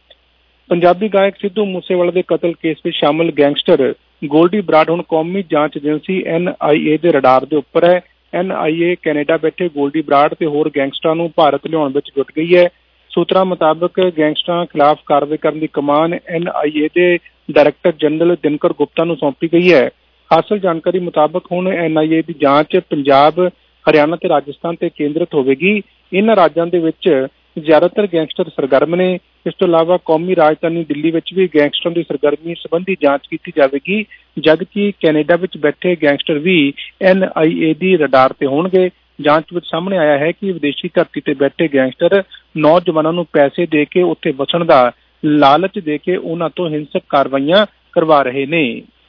ਪੰਜਾਬੀ ਗਾਇਕ ਸਿੱਧੂ ਮੂਸੇਵਾਲਾ ਦੇ ਕਤਲ ਕੇਸ ਵਿੱਚ ਸ਼ਾਮਲ ਗੈਂਗਸਟਰ ਗੋਲਡੀ ਬਰਾੜ ਹੁਣ ਕੌਮੀ ਜਾਂਚ ਏਜੰਸੀ ਐਨ ਆਈ ਏ ਦੇ ਰਡਾਰ ਦੇ ਉੱਪਰ ਹੈ। ਐਨ ਆਈ ਏ ਕੈਨੇਡਾ ਬੈਠੇ ਗੋਲਡੀ ਬਰਾੜ ਤੇ ਹੋਰ ਗੈਂਗਸਟਰਾਂ ਨੂੰ ਭਾਰਤ ਲਿਆਉਣ ਵਿੱਚ ਜੁਟ ਗਈ ਹੈ। ਸੂਤਰਾਂ ਮੁਤਾਬਕ ਗੈਂਗਸਟਰਾਂ ਖਿਲਾਫ ਕਾਰਵਾਈ ਕਰਨ ਦੀ ਕਮਾਨ ਐਨ ਆਈ ਏ ਦੇ ਡਾਇਰੈਕਟਰ ਜਨਰਲ ਦਿਨਕਰ ਗੁਪਤਾ ਨੂੰ ਸੌਂਪੀ ਗਈ ਹੈ। ਹਾਸਲ ਜਾਣਕਾਰੀ ਮੁਤਾਬਕ ਹੁਣ ਐਨ ਆਈ ਏ ਦੀ ਜਾਂਚ ਪੰਜਾਬ, ਹਰਿਆਣਾ ਤੇ ਰਾਜਸਥਾਨ ਤੇ ਕੇਂਦਰਿਤ ਹੋਵੇਗੀ। ਇਹਨਾਂ ਰਾਜਾਂ ਦੇ ਵਿੱਚ ਜ਼ਿਆਦਾਤਰ ਗੈਂਗਸਟਰ ਸਰਗਰਮ ਨੇ। ਇਸ ਤੋਂ ਇਲਾਵਾ ਕੌਮੀ ਰਾਜਧਾਨੀ ਦਿੱਲੀ ਵਿੱਚ ਵੀ ਗੈਂਗਸਟਰਾਂ ਦੀ ਸਰਗਰਮੀ ਸੰਬੰਧੀ ਜਾਂਚ ਕੀਤੀ ਜਾਵੇਗੀ, ਜਦਕਿ ਕੈਨੇਡਾ ਵਿੱਚ ਬੈਠੇ ਗੈਂਗਸਟਰ ਵੀ ਐਨ ਆਈ ਏ ਦੀ ਰਡਾਰ ਤੇ ਹੋਣਗੇ। ਜਾਂਚ ਵਿੱਚ ਸਾਹਮਣੇ ਆਇਆ ਹੈ ਕਿ ਵਿਦੇਸ਼ੀ ਧਰਤੀ ਤੇ ਬੈਠੇ ਗੈਂਗਸਟਰ ਨੌਜਵਾਨਾਂ ਨੂੰ ਪੈਸੇ ਦੇ ਕੇ ਉੱਥੇ ਵਸਣ ਦਾ ਲਾਲਚ ਦੇ ਕੇ ਉਹਨਾਂ ਤੋਂ ਹਿੰਸਕ ਕਾਰਵਾਈਆਂ ਕਰਵਾ ਰਹੇ ਨੇ।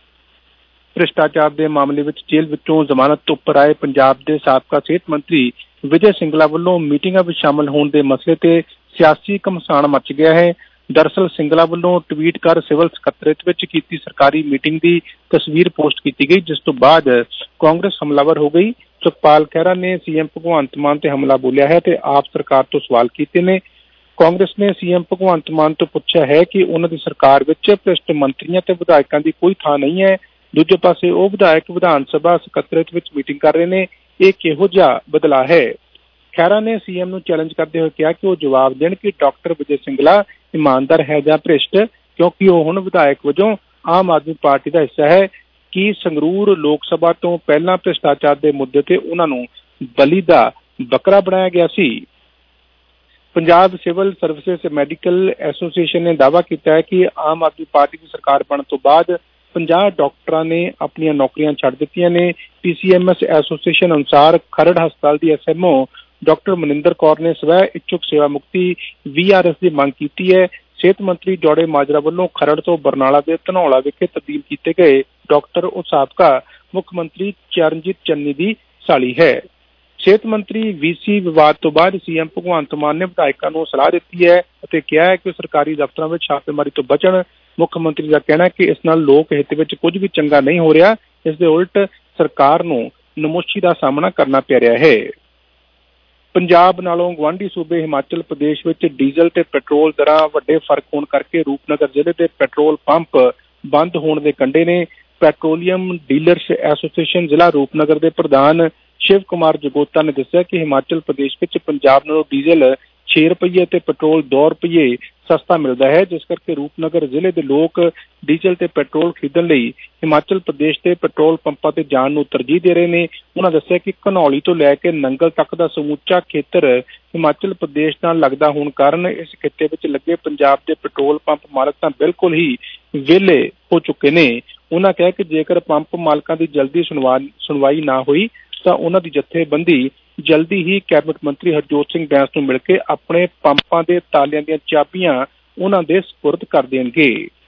ਭ੍ਰਿਸ਼ਟਾਚਾਰ ਦੇ ਮਾਮਲੇ ਵਿੱਚ ਜੇਲ੍ਹ ਵਿੱਚੋਂ ਜ਼ਮਾਨਤ ਉੱਪਰ ਆਏ ਪੰਜਾਬ ਦੇ ਸਾਬਕਾ ਸਿਹਤ ਮੰਤਰੀ ਵਿਜੇ ਸਿੰਗਲਾ ਵੱਲੋਂ ਮੀਟਿੰਗਾਂ ਵਿੱਚ ਸ਼ਾਮਲ ਹੋਣ ਦੇ ਮਸਲੇ ਤੇ ਸਿਆਸੀ ਘਮਸਾਨ ਮਚ ਗਿਆ ਹੈ। ਦਰਅਸਲ ਸਿੰਗਲਾ ਵੱਲੋਂ ਟਵੀਟ ਕਰ ਸਿਵਲ ਸਕੱਤਰੇਤ ਵਿੱਚ ਕੀਤੀ ਸਰਕਾਰੀ ਮੀਟਿੰਗ ਦੀ ਤਸਵੀਰ ਪੋਸਟ ਕੀਤੀ ਗਈ, ਜਿਸ ਤੋਂ ਬਾਅਦ ਕਾਂਗਰਸ ਹਮਲਾਵਰ ਹੋ ਗਈ। ਸੁਖਪਾਲ ਖਹਿਰਾ ਨੇ ਸੀਐਮ ਭਗਵੰਤ ਮਾਨ ਤੇ ਹਮਲਾ ਬੋਲਿਆ ਹੈ ਤੇ ਆਪ ਸਰਕਾਰ ਤੋਂ ਸਵਾਲ ਕੀਤੇ ਨੇ। ਕਾਂਗਰਸ ਨੇ ਸੀਐਮ ਭਗਵੰਤ ਮਾਨ ਤੋਂ ਪੁੱਛਿਆ ਹੈ ਕਿ ਉਹਨਾਂ ਦੀ ਸਰਕਾਰ ਵਿੱਚ ਭ੍ਰਿਸ਼ਟ ਮੰਤਰੀਆਂ ਤੇ ਵਿਧਾਇਕਾਂ ਦੀ ਕੋਈ ਥਾਂ ਨਹੀਂ ਹੈ। ਦੂਜੇ ਪਾਸੇ ਉਹ ਵਿਧਾਇਕ ਵਿਧਾਨ ਸਭਾ ਸਕੱਤਰੇਤ ਵਿੱਚ ਮੀਟਿੰਗ ਕਰ ਰਹੇ ਨੇ। ਇਹ ਕਿਹੋ ਜਿਹਾ ਬਦਲਾਅ ਹੈ? ਖਹਿਰਾ ਨੇ ਸੀਐਮ ਨੂੰ ਚੈਲੰਜ ਕਰਦੇ ਹੋਏ ਕਿਹਾ ਕਿ ਉਹ ਜਵਾਬ ਦੇਣ ਕਿ ਡਾਕਟਰ ਵਿਜੇ ਸਿੰਗਲਾ ਇਮਾਨਦਾਰ ਹੈ ਜਾਂ ਭ੍ਰਿਸ਼ਟ, ਕਿਉਂਕਿ ਉਹ ਹੁਣ ਵਿਧਾਇਕ ਵਜੋਂ ਆਮ ਆਦਮੀ ਪਾਰਟੀ ਦਾ ਹਿੱਸਾ ਹੈ। ਕਿ ਸੰਗਰੂਰ ਲੋਕ ਸਭਾ ਤੋਂ ਪਹਿਲਾਂ ਭ੍ਰਿਸ਼ਟਾਚਾਰ ਦੇ ਮੁੱਦੇ ਤੇ ਉਹਨਾਂ ਨੂੰ ਬਲੀ ਦਾ ਬੱਕਰਾ ਬਣਾਇਆ ਗਿਆ ਸੀ। Punjab civil services medical association ਨੇ ਦਾਅਵਾ ਕੀਤਾ ਹੈ ਕਿ ਆਮ ਆਦਮੀ ਪਾਰਟੀ ਦੀ ਸਰਕਾਰ ਬਣਨ ਤੋਂ ਬਾਅਦ ਪੰਜਾਹ ਡਾਕਟਰਾਂ ਨੇ ਆਪਣੀਆਂ ਨੌਕਰੀਆਂ ਛੱਡ ਦਿੱਤੀਆਂ ਨੇ। P C M S association ਅਨੁਸਾਰ ਖਰੜ ਹਸਪਤਾਲ ਦੀ S M O doctor Maninder Kaur ਨੇ ਸਵੈ ਇੱਛੁਕ ਸੇਵਾ ਮੁਕਤੀ ਵੀ ਆਰ ਐਸ ਦੀ ਮੰਗ ਕੀਤੀ ਹੈ। ਸਿਹਤ ਮੰਤਰੀ ਜੋੜੇ ਮਾਜਰਾ ਵੱਲੋਂ ਖਰੜ ਤੋਂ ਬਰਨਾਲਾ ਦੇ ਧਨੌਲਾ ਵਿਖੇ ਤਬਦੀਲ ਕੀਤੇ ਗਏ ਡਾਕਟਰ ਉਹ ਸਾਬਕਾ ਮੁੱਖ ਮੰਤਰੀ ਚਰਨਜੀਤ ਚੰਨੀ ਦੀ ਸਾਲੀ ਹੈ। ਸਿਹਤ ਮੰਤਰੀ ਵੀ ਸੀ ਵਿਵਾਦ ਤੋਂ ਬਾਅਦ ਸੀਐਮ ਭਗਵੰਤ ਮਾਨ ਨੇ ਵਿਧਾਇਕਾਂ ਨੂੰ ਸਲਾਹ ਦਿੱਤੀ ਹੈ ਅਤੇ ਕਿਹਾ ਹੈ ਕਿ ਸਰਕਾਰੀ ਦਫ਼ਤਰਾਂ ਵਿੱਚ ਛਾਪੇਮਾਰੀ ਤੋਂ ਬਚਣ। ਮੁੱਖ ਮੰਤਰੀ ਦਾ ਕਹਿਣਾ ਹੈ ਕਿ ਇਸ ਨਾਲ ਲੋਕ ਹਿੱਤ ਵਿੱਚ ਕੁਝ ਵੀ ਚੰਗਾ ਨਹੀਂ ਹੋ ਰਿਹਾ, ਇਸ ਦੇ ਉਲਟ ਸਰਕਾਰ ਨੂੰ ਨਮੋਸ਼ੀ ਦਾ ਸਾਹਮਣਾ ਕਰਨਾ ਪੈ ਰਿਹਾ ਹੈ। ਪੰਜਾਬ ਨਾਲੋਂ ਗੁਆਂਢੀ ਸੂਬੇ ਹਿਮਾਚਲ ਪ੍ਰਦੇਸ਼ ਵਿੱਚ ਡੀਜ਼ਲ ਤੇ ਪੈਟਰੋਲ ਦਰਾਂ ਵੱਡੇ ਫਰਕ ਹੋਣ ਕਰਕੇ ਰੂਪਨਗਰ ਜ਼ਿਲ੍ਹੇ ਦੇ ਪੈਟਰੋਲ ਪੰਪ ਬੰਦ ਹੋਣ ਦੇ ਕੰਢੇ ਨੇ। ਪੈਟਰੋਲੀਅਮ ਡੀਲਰਸ ਐਸੋਸੀਏਸ਼ਨ ਜ਼ਿਲ੍ਹਾ ਰੂਪਨਗਰ ਦੇ ਪ੍ਰਧਾਨ ਸ਼ਿਵ ਕੁਮਾਰ ਜਗੋਤਾ ਨੇ ਦੱਸਿਆ ਕਿ ਹਿਮਾਚਲ ਪ੍ਰਦੇਸ਼ ਵਿੱਚ ਪੰਜਾਬ ਨਾਲੋਂ ਡੀਜ਼ਲ ਛੇ ਰੁਪਈਏ ਤੇ ਪੈਟਰੋਲ ਦੋ ਰੁਪਈਏ ਸਸਤਾ ਮਿਲਦਾ ਹੈ, ਜਿਸ ਕਰਕੇ ਰੂਪਨਗਰ ਜ਼ਿਲ੍ਹੇ ਦੇ ਲੋਕ ਡੀਜ਼ਲ ਤੇ ਪੈਟਰੋਲ ਖਰੀਦਣ ਲਈ ਹਿਮਾਚਲ ਪ੍ਰਦੇਸ਼ ਦੇ ਪੈਟਰੋਲ ਪੰਪਾਂ ਤੇ ਜਾਣ ਨੂੰ ਤਰਜੀਹ ਦੇ ਰਹੇ ਨੇ। ਉਹਨਾਂ ਦੱਸਿਆ ਕਿ ਘਨੌਲੀ ਤੋਂ ਲੈ ਕੇ ਨੰਗਲ ਤੱਕ ਦਾ ਸਮੁੱਚਾ ਖੇਤਰ ਹਿਮਾਚਲ ਪ੍ਰਦੇਸ਼ ਨਾਲ ਲੱਗਦਾ ਹੋਣ ਕਾਰਨ ਇਸ ਖਿੱਤੇ ਵਿੱਚ ਲੱਗੇ ਪੰਜਾਬ ਦੇ ਪੈਟਰੋਲ ਪੰਪ ਮਾਲਕ ਤਾਂ ਬਿਲਕੁਲ ਹੀ ਵਿਹਲੇ ਹੋ ਚੁੱਕੇ ਨੇ। ਉਹਨਾਂ ਕਿਹਾ ਕਿ ਜੇਕਰ ਪੰਪ ਮਾਲਕਾਂ ਦੀ ਜਲਦੀ ਸੁਣਵਾ ਸੁਣਵਾਈ ਨਾ ਹੋਈ ਤਾਂ ਉਹਨਾਂ ਦੀ ਜਥੇਬੰਦੀ ਜਲਦੀ ਹੀ ਕੈਬਨਿਟ ਮੰਤਰੀ ਹਰਜੋਤ ਸਿੰਘ ਬੈਂਸ ਨੂੰ ਮਿਲ ਕੇ ਆਪਣੇ ਪੰਪਾਂ ਦੇ ਤਾਲਿਆਂ ਦੀਆਂ ਚਾਬੀਆਂ ਉਹਨਾਂ ਦੇ ਸਪੁਰਦ ਕਰ ਦੇਣਗੇ।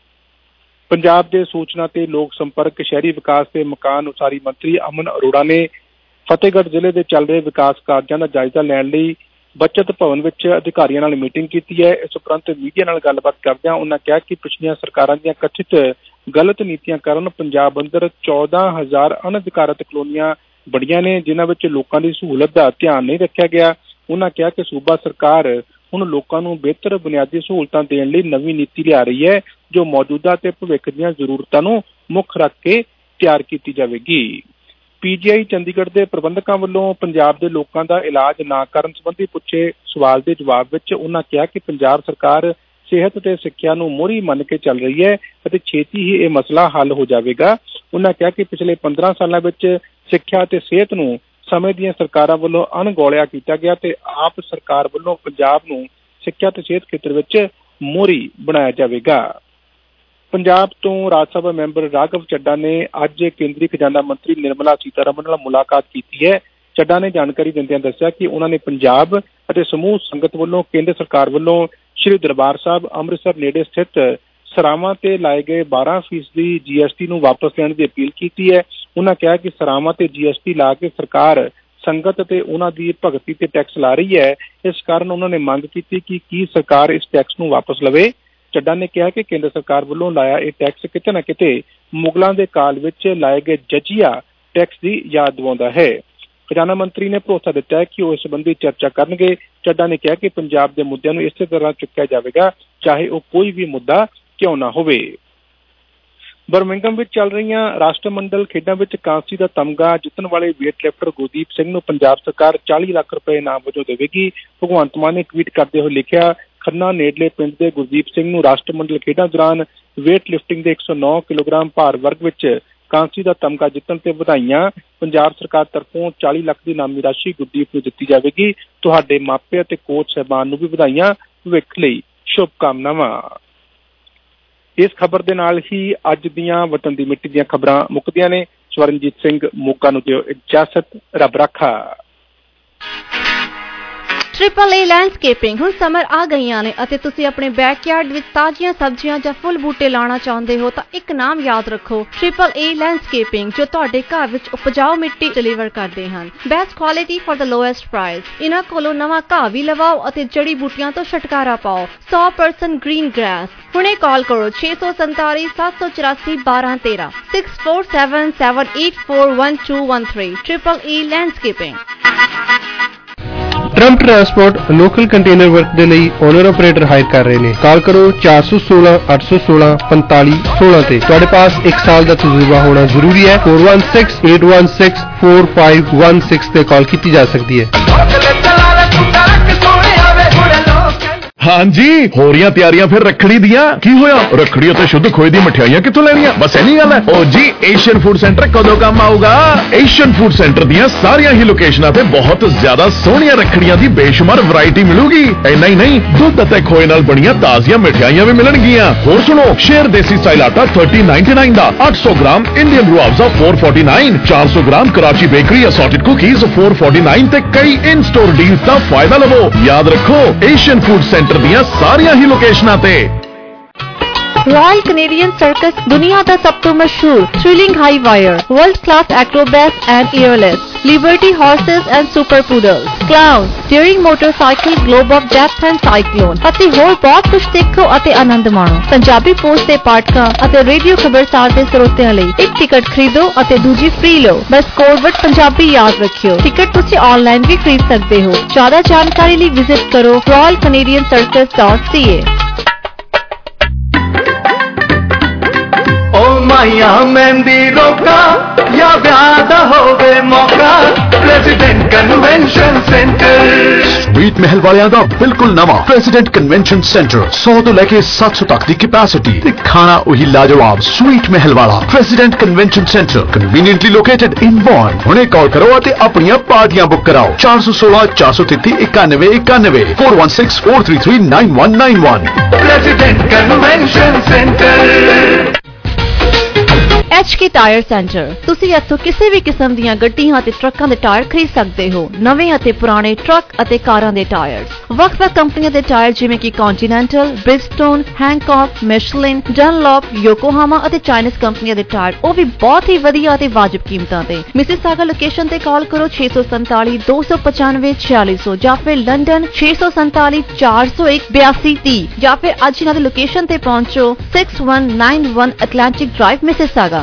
ਪੰਜਾਬ ਦੇ ਸੂਚਨਾ ਤੇ ਲੋਕ ਸੰਪਰਕ, ਸ਼ਹਿਰੀ ਵਿਕਾਸ ਤੇ ਮਕਾਨ ਉਸਾਰੀ ਮੰਤਰੀ ਅਮਨ ਅਰੋੜਾ ਨੇ ਫਤਿਹਗੜ੍ਹ ਜ਼ਿਲ੍ਹੇ ਦੇ ਚੱਲ ਰਹੇ ਵਿਕਾਸ ਕਾਰਜਾਂ ਦਾ ਜਾਇਜ਼ਾ ਲੈਣ ਲਈ ਬੱਚਤ ਭਵਨ ਵਿੱਚ ਅਧਿਕਾਰੀਆਂ ਨਾਲ ਮੀਟਿੰਗ ਕੀਤੀ ਹੈ। ਇਸ ਉਪਰੰਤ ਮੀਡੀਆ ਨਾਲ ਗੱਲਬਾਤ ਕਰਦਿਆਂ ਉਹਨਾਂ ਕਿਹਾ ਕਿ ਪਿਛਲੀਆਂ ਸਰਕਾਰਾਂ ਦੀਆਂ ਕਥਿਤ ਗਲਤ ਨੀਤੀਆਂ ਕਾਰਨ ਪੰਜਾਬ ਅੰਦਰ ਚੌਦਾਂ ਹਜ਼ਾਰ ਅਣਅਧਿਕਾਰਤ ਕਲੋਨੀਆਂ ਬਣੀਆਂ ਨੇ, ਜਿਨ੍ਹਾਂ ਵਿੱਚ ਲੋਕਾਂ ਦੀ ਸਹੂਲਤ ਦਾ ਧਿਆਨ ਨਹੀਂ ਰੱਖਿਆ ਗਿਆ। ਉਹਨਾਂ ਕਿਹਾ ਕਿ ਸੂਬਾ ਸਰਕਾਰ ਹੁਣ ਲੋਕਾਂ ਨੂੰ ਬਿਹਤਰ ਬੁਨਿਆਦੀ ਸਹੂਲਤਾਂ ਦੇਣ ਲਈ ਨਵੀਂ ਨੀਤੀ ਲਿਆ ਰਹੀ ਹੈ, ਜੋ ਮੌਜੂਦਾ ਤੇ ਭਵਿੱਖ ਦੀਆਂ ਜ਼ਰੂਰਤਾਂ ਨੂੰ ਮੁੱਖ ਰੱਖ ਕੇ ਤਿਆਰ ਕੀਤੀ ਜਾਵੇਗੀ। ਪੀਜੀਆਈ ਚੰਡੀਗੜ੍ਹ ਦੇ ਪ੍ਰਬੰਧਕਾਂ ਵੱਲੋਂ ਪੰਜਾਬ ਦੇ ਲੋਕਾਂ ਦਾ ਇਲਾਜ ਨਾ ਕਰਨ ਸੰਬੰਧੀ ਪੁੱਛੇ ਸਵਾਲ ਦੇ ਜਵਾਬ ਵਿੱਚ ਉਹਨਾਂ ਕਿਹਾ ਕਿ ਪੰਜਾਬ ਸਰਕਾਰ ਸਿਹਤ ਤੇ ਸਿੱਖਿਆ ਨੂੰ ਮੋਹਰੀ ਮੰਨ ਕੇ ਚੱਲ ਰਹੀ ਹੈ ਅਤੇ ਛੇਤੀ ਹੀ ਇਹ ਮਸਲਾ ਹੱਲ ਹੋ ਜਾਵੇਗਾ। ਉਹਨਾਂ ਕਿਹਾ ਕਿ ਪਿਛਲੇ ਪੰਦਰਾਂ ਸਾਲਾਂ ਵਿੱਚ ਸਿੱਖਿਆ ਤੇ ਸਿਹਤ ਨੂੰ ਸਮੇਂ ਦੀਆਂ ਸਰਕਾਰਾਂ ਵੱਲੋਂ ਅਣਗੌਲਿਆ ਕੀਤਾ ਗਿਆ ਤੇ ਆਪ ਸਰਕਾਰ ਵੱਲੋਂ ਪੰਜਾਬ ਨੂੰ ਸਿੱਖਿਆ ਤੇ ਸਿਹਤ ਖੇਤਰ ਵਿੱਚ ਮੋਹਰੀ ਬਣਾਇਆ ਜਾਵੇਗਾ। ਪੰਜਾਬ ਤੋਂ ਰਾਜ ਸਭਾ ਮੈਂਬਰ ਰਾਘਵ ਚੱਡਾ ਨੇ ਅੱਜ ਕੇਂਦਰੀ ਖਜ਼ਾਨਾ ਮੰਤਰੀ ਨਿਰਮਲਾ ਸੀਤਾਰਮਨ ਨਾਲ ਮੁਲਾਕਾਤ ਕੀਤੀ ਹੈ। ਚੱਡਾ ਨੇ ਜਾਣਕਾਰੀ ਦਿੰਦਿਆਂ ਦੱਸਿਆ ਕਿ ਉਹਨਾਂ ਨੇ ਪੰਜਾਬ ਅਤੇ ਸਮੂਹ ਸੰਗਤ ਵੱਲੋਂ ਕੇਂਦਰ ਸਰਕਾਰ ਵੱਲੋਂ ਸ਼੍ਰੀ ਦਰਬਾਰ ਸਾਹਿਬ ਅੰਮ੍ਰਿਤਸਰ ਨੇੜੇ ਸਥਿਤ ਸਰਾਵਾਂ ਤੇ ਲਾਏ ਗਏ ਬਾਰਾਂ ਫੀਸਦੀ ਜੀ ਐਸ ਟੀ ਨੂੰ ਵਾਪਸ ਲੈਣ ਦੀ ਅਪੀਲ ਕੀਤੀ ਹੈ। ਉਹਨਾਂ ਕਿਹਾ ਕਿ ਸਰਾਵਾਂ ਤੇ ਜੀ ਐਸ ਟੀ ਲਾ ਕੇ ਸਰਕਾਰ ਸੰਗਤ ਤੇ ਉਹਨਾਂ ਦੀ ਭਗਤੀ ਤੇ ਟੈਕਸ ਲਾ ਰਹੀ ਹੈ। ਇਸ ਕਾਰਨ ਉਹਨਾਂ ਨੇ ਮੰਗ ਕੀਤੀ ਕਿ ਕੀ ਸਰਕਾਰ ਇਸ ਟੈਕਸ ਨੂੰ ਵਾਪਸ ਲਵੇ। ਚੱਡਾ ਨੇ ਕਿਹਾ ਕਿ ਕੇਂਦਰ ਸਰਕਾਰ ਵੱਲੋਂ ਲਾਇਆ ਇਹ ਟੈਕਸ ਕਿਤੇ ਨਾ ਕਿਤੇ ਮੁਗਲਾਂ ਦੇ ਕਾਲ ਵਿੱਚ ਲਾਏ ਗਏ ਜਜੀਆ ਟੈਕਸ ਦੀ ਯਾਦ ਦਿਵਾਉਂਦਾ ਹੈ। ਖਜ਼ਾਨਾ ਮੰਤਰੀ ਨੇ ਭਰੋਸਾ ਦਿੱਤਾ ਹੈ ਕਿ ਉਹ ਇਸ ਸੰਬੰਧੀ ਚਰਚਾ ਕਰਨਗੇ। ਚੱਡਾ ਨੇ ਕਿਹਾ ਕਿ ਪੰਜਾਬ ਦੇ ਮੁੱਦਿਆਂ ਨੂੰ ਇਸੇ ਤਰ੍ਹਾਂ ਚੁੱਕਿਆ ਜਾਵੇਗਾ, ਚਾਹੇ ਉਹ ਕੋਈ ਵੀ ਮੁੱਦਾ ਕਿਉਂ ਨਾ ਹੋਵੇ। ਬਰਮਿੰਘਮ ਵਿੱਚ ਚੱਲ ਰਹੀਆਂ ਰਾਸ਼ਟਰਮੰਡਲ ਖੇਡਾਂ ਵਿੱਚ ਕਾਂਸੀ ਦਾ ਤਮਗਾ ਜਿੱਤਣ ਵਾਲੇ ਵੇਟ ਲਿਫਟਰ ਗੁਰਦੀਪ ਸਿੰਘ ਨੂੰ ਪੰਜਾਬ ਸਰਕਾਰ ਚਾਲੀ ਲੱਖ ਰੁਪਏ ਇਨਾਮ ਵਜੋਂ ਦੇਵੇਗੀ। ਭਗਵੰਤ ਮਾਨ ਨੇ ਟਵੀਟ ਕਰਦੇ ਹੋਏ ਲਿਖਿਆ, ਖੰਨਾ ਨੇੜਲੇ ਪਿੰਡ ਦੇ ਗੁਰਦੀਪ ਸਿੰਘ ਨੂੰ ਰਾਸ਼ਟਰਮੰਡਲ ਖੇਡਾਂ ਦੌਰਾਨ ਵੇਟ ਲਿਫਟਿੰਗ ਦੇ ਇੱਕ ਸੌ ਨੌ ਕਿਲੋਗ੍ਰਾਮ ਭਾਰ ਵਰਗ ਵਿੱਚ ਕਾਂਸੀ ਦਾ ਤਮਗਾ ਜਿੱਤਣ ਤੇ ਵਧਾਈਆਂ। ਪੰਜਾਬ ਸਰਕਾਰ ਤਰਫੋਂ ਚਾਲੀ ਲੱਖ ਦੀ ਇਨਾਮੀ ਰਾਸ਼ੀ ਗੁਰਦੀਪ ਨੂੰ ਦਿੱਤੀ ਜਾਵੇਗੀ। ਤੁਹਾਡੇ ਮਾਪੇ ਅਤੇ ਕੋਚ ਸਾਹਿਬਾਨ ਨੂੰ ਵੀ ਵਧਾਈਆਂ। ਭਵਿੱਖ ਲਈ ਸ਼ੁਭਕਾਮਨਾਵਾਂ। ਇਸ ਖਬਰ ਦੇ ਨਾਲ ਹੀ ਅੱਜ ਦੀਆਂ ਵਤਨ ਦੀ ਮਿੱਟੀ ਦੀਆਂ ਖਬਰਾਂ ਮੁੱਕਦੀਆਂ ਨੇ। ਸਵਰਨਜੀਤ ਸਿੰਘ ਮੋਗਾ ਨੂੰ ਦਿਓ ਇਜਾਜ਼ਤ। ਰੱਬ ਰਾਖਾ। ट्रिपल ए लैंडस्केपिंग ਹੁਣ ਸਮਰ ਆ ਗਈਆਂ ਨੇ ਅਤੇ ਤੁਸੀਂ ਆਪਣੇ ਬੈਕਯਾਰਡ ਵਿੱਚ ਤਾਜ਼ੀਆਂ ਸਬਜ਼ੀਆਂ ਜਾਂ ਫੁੱਲ ਬੂਟੇ ਲਾਉਣਾ ਚਾਹੁੰਦੇ ਹੋ ਤਾਂ ਇੱਕ ਨਾਮ ਯਾਦ ਰੱਖੋ, ट्रिपल ए लैंडस्केपिंग, ਜੋ ਤੁਹਾਡੇ ਘਰ ਵਿੱਚ ਉਪਜਾਊ ਮਿੱਟੀ ਡਿਲੀਵਰ ਕਰਦੇ ਹਨ। Best quality for the lowest price. ਇਹਨਾਂ ਕੋਲੋਂ ਨਵਾਂ ਘਾਹ ਵੀ ਲਵਾਓ ਅਤੇ ਜੜੀ ਬੂਟੀਆਂ ਤੋਂ ਛੁਟਕਾਰਾ ਪਾਓ। ਸੌ ਪਰਸੈਂਟ ਗ੍ਰੀਨ ਗ੍ਰਾਸ। ਹੁਣੇ ਕਾਲ ਕਰੋ ਛੇ ਸੌ ਸੰਤਾਲੀ ਸੱਤ ਸੌ ਚੁਰਾਸੀ ਬਾਰਾਂ ਤੇਰਾਂ six four seven seven eight four one two one three. Triple A landscaping. Trump transport local container work ਦੇ ਲਈ ਓਨਰ ਆਪਰੇਟਰ ਹਾਇਰ ਕਰ ਰਹੇ ਨੇ। ਕਾਲ ਕਰੋ ਚਾਰ ਸੌ ਸੋਲਾਂ ਅੱਠ ਸੌ ਸੋਲਾਂ ਪੰਤਾਲੀ ਸੋਲਾਂ ਤੇ। ਤੁਹਾਡੇ ਪਾਸ ਇੱਕ ਸਾਲ ਦਾ ਤਜਰਬਾ ਹੋਣਾ ਜ਼ਰੂਰੀ ਹੈ। ਚਾਰ ਇੱਕ ਛੇ ਅੱਠ ਇੱਕ ਛੇ ਚਾਰ ਪੰਜ ਇੱਕ ਛੇ ਤੇ ਕਾਲ ਕੀਤੀ ਜਾ ਸਕਦੀ ਹੈ। ਹਾਂਜੀ ਹੋ ਰਹੀਆਂ ਤਿਆਰੀਆਂ ਫਿਰ ਰੱਖੜੀ ਦੀਆਂ। ਕੀ ਹੋਇਆ, ਰੱਖੜੀ ਅਤੇ ਸ਼ੁੱਧ ਖੋਏ ਦੀ ਮਠਿਆਈਆਂ ਕਿੱਥੋਂ ਲੈਣੀਆਂ? ਬਸ ਇੰਨੀ ਗੱਲ ਹੈ। ਉਹ ਜੀ ਏਸ਼ੀਅਨ ਫੂਡ ਸੈਂਟਰ ਕਦੋਂ ਕੰਮ ਆਊਗਾ? ਏਸ਼ੀਅਨ ਫੂਡ ਸੈਂਟਰ ਦੀਆਂ ਸਾਰੀਆਂ ਹੀ ਲੋਕੇਸ਼ਨਾਂ ਤੇ ਬਹੁਤ ਜ਼ਿਆਦਾ ਸੋਹਣੀਆਂ ਰੱਖੜੀਆਂ ਦੀ ਬੇਸ਼ੁਮਾਰ ਵੈਰਾਈਟੀ ਮਿਲੂਗੀ। ਇੰਨਾ ਹੀ ਨਹੀਂ, ਦੁੱਧ ਅਤੇ ਖੋਏ ਨਾਲ ਬਣੀਆਂ ਤਾਜ਼ੀਆਂ ਮਠਿਆਈਆਂ ਵੀ ਮਿਲਣਗੀਆਂ। ਹੋਰ ਸੁਣੋ, ਸ਼ੇਰ ਦੇਸੀ ਸਟਾਈਲ ਆਟਾ ਤਿੰਨ ਸੌ ਨਿਨਆਨਵੇਂ ਦਾ, ਅੱਠ ਸੌ ਗ੍ਰਾਮ ਇੰਡੀਅਨ ਰੂਅਫਜ਼ਾ ਚਾਰ ਸੌ ਉਨਤਾਲੀ, ਚਾਰ ਸੌ gram Karachi bakery assorted cookies ਚਾਰ ਸੌ ਉਨਤਾਲੀ ਤੇ ਕਈ ਇਨ ਸਟੋਰ ਡੀਲਸ ਦਾ ਫਾਇਦਾ ਲਵੋ। ਯਾਦ ਰੱਖੋ, ਏਸ਼ੀਅਨ ਫੂਡ ਸੈਂਟਰ ਦੀਆਂ ਸਾਰੀਆਂ ਹੀ ਲੋਕੇਸ਼ਨਾਂ ਤੇ। रॉयल कैनेडियन सर्कस दुनिया का सब तो मशहूर thrilling high wire, world class acrobats and airlift, liberty horses and super poodles, clowns, daring motorcycle, globe of death and cyclone ਅਤੇ ਹੋਰ ਬਹੁਤ ਕੁਝ ਦੇਖੋ ਅਤੇ ਆਨੰਦ ਮਾਣੋ। ਪੰਜਾਬੀ ਪੋਸਟ ਦੇ ਪਾਠਕਾਂ ਅਤੇ ਰੇਡੀਓ ਖਬਰਸਾਰ ਦੇ ਸਰੋਤਿਆਂ ਲਈ ਇੱਕ ਟਿਕਟ ਖਰੀਦੋ ਅਤੇ ਦੂਜੀ ਫ੍ਰੀ ਲਓ। ਬਸ ਕੋਡਵਰਡ ਪੰਜਾਬੀ ਯਾਦ ਰੱਖਿਓ। ਟਿਕਟ ਤੁਸੀਂ ਆਨਲਾਈਨ ਵੀ ਖਰੀਦ ਸਕਦੇ ਹੋ। ਜ਼ਿਆਦਾ ਜਾਣਕਾਰੀ ਲਈ ਵਿਜ਼ਿਟ ਕਰੋ royal canadian circus dot c a। ਆਈਆਂ ਮਹਿੰਦੀ ਰੋਕਾ ਜਾਂ ਵਿਆਹ ਦਾ ਹੋਵੇ ਮੌਕਾ president convention centre sweet Mahal ਵਾਲਿਆਂ ਦਾ ਬਿਲਕੁਲ ਨਵਾਂ ਪ੍ਰੈਜ਼ੀਡੈਂਟ ਕਨਵੈਨਸ਼ਨ ਸੈਂਟਰ ਸੌ ਤੋਂ ਲੈ ਕੇ ਸੱਤ ਸੌ ਤੱਕ ਦੀ ਕੈਪੈਸਿਟੀ ਤੇ ਖਾਣਾ ਉਹੀ ਲਾਜਵਾਬ ਸਵੀਟ ਮਹਿਲ ਵਾਲਾ president convention centre conveniently located in Bonn. ਹੁਣੇ ਕਾਲ ਕਰੋ ਅਤੇ ਆਪਣੀਆਂ ਪਾਰਟੀਆਂ ਬੁੱਕ ਕਰਾਓ ਚਾਰ ਸੌ ਸੋਲਾਂ ਚਾਰ ਸੌ ਤੇਤੀ ਇਕਾਨਵੇਂ ਇਕਾਨਵੇਂ four one six four three three nine one nine one president convention centre. H K tyre centre ਤੁਸੀਂ ਇੱਥੋਂ ਕਿਸੇ ਵੀ ਕਿਸਮ ਦੀਆਂ ਗੱਡੀਆਂ ਅਤੇ ਟਰੱਕਾਂ ਦੇ ਟਾਇਰ ਖਰੀਦ ਸਕਦੇ ਹੋ। ਨਵੇਂ ਅਤੇ ਪੁਰਾਣੇ ਟਰੱਕ ਅਤੇ ਕਾਰਾਂ ਦੇ ਟਾਇਰਸ, ਵੱਖ-ਵੱਖ ਕੰਪਨੀਆਂ ਦੇ ਟਾਇਰ ਜਿਵੇਂ ਕਿ ਕੰਟੀਨੈਂਟਲ, ਬ੍ਰਿਜਸਟੋਨ, ਹੈਂਕੌਕ, ਮਿਸ਼ਲਿਨ, ਡਨਲੌਪ, ਯੋਕੋਹਾਮਾ ਅਤੇ ਚਾਈਨੀਜ਼ ਕੰਪਨੀਆਂ ਦੇ ਟਾਇਰ, ਉਹ ਵੀ ਬਹੁਤ ਹੀ ਵਧੀਆ ਅਤੇ ਵਾਜਬ ਕੀਮਤਾਂ ਤੇ। ਮਿਸਿਸਾਗਾ ਲੋਕੇਸ਼ਨ ਤੇ ਕਾਲ ਕਰੋ ਛੇ ਸੌ ਸੰਤਾਲੀ ਦੋ ਸੌ ਪਚਾਨਵੇਂ ਛਿਆਲੀ ਸੌ ਜਾਂ ਫਿਰ ਲੰਡਨ ਛੇ ਸੌ ਸੰਤਾਲੀ ਚਾਰ ਸੌ ਇੱਕ ਬਿਆਸੀ ਤੀਹ ਜਾਂ ਫਿਰ ਅੱਜ ਇਹਨਾਂ ਦੀ ਲੋਕੇਸ਼ਨ ਤੇ ਪਹੁੰਚੋ six one nine one Atlantic Drive Mississauga.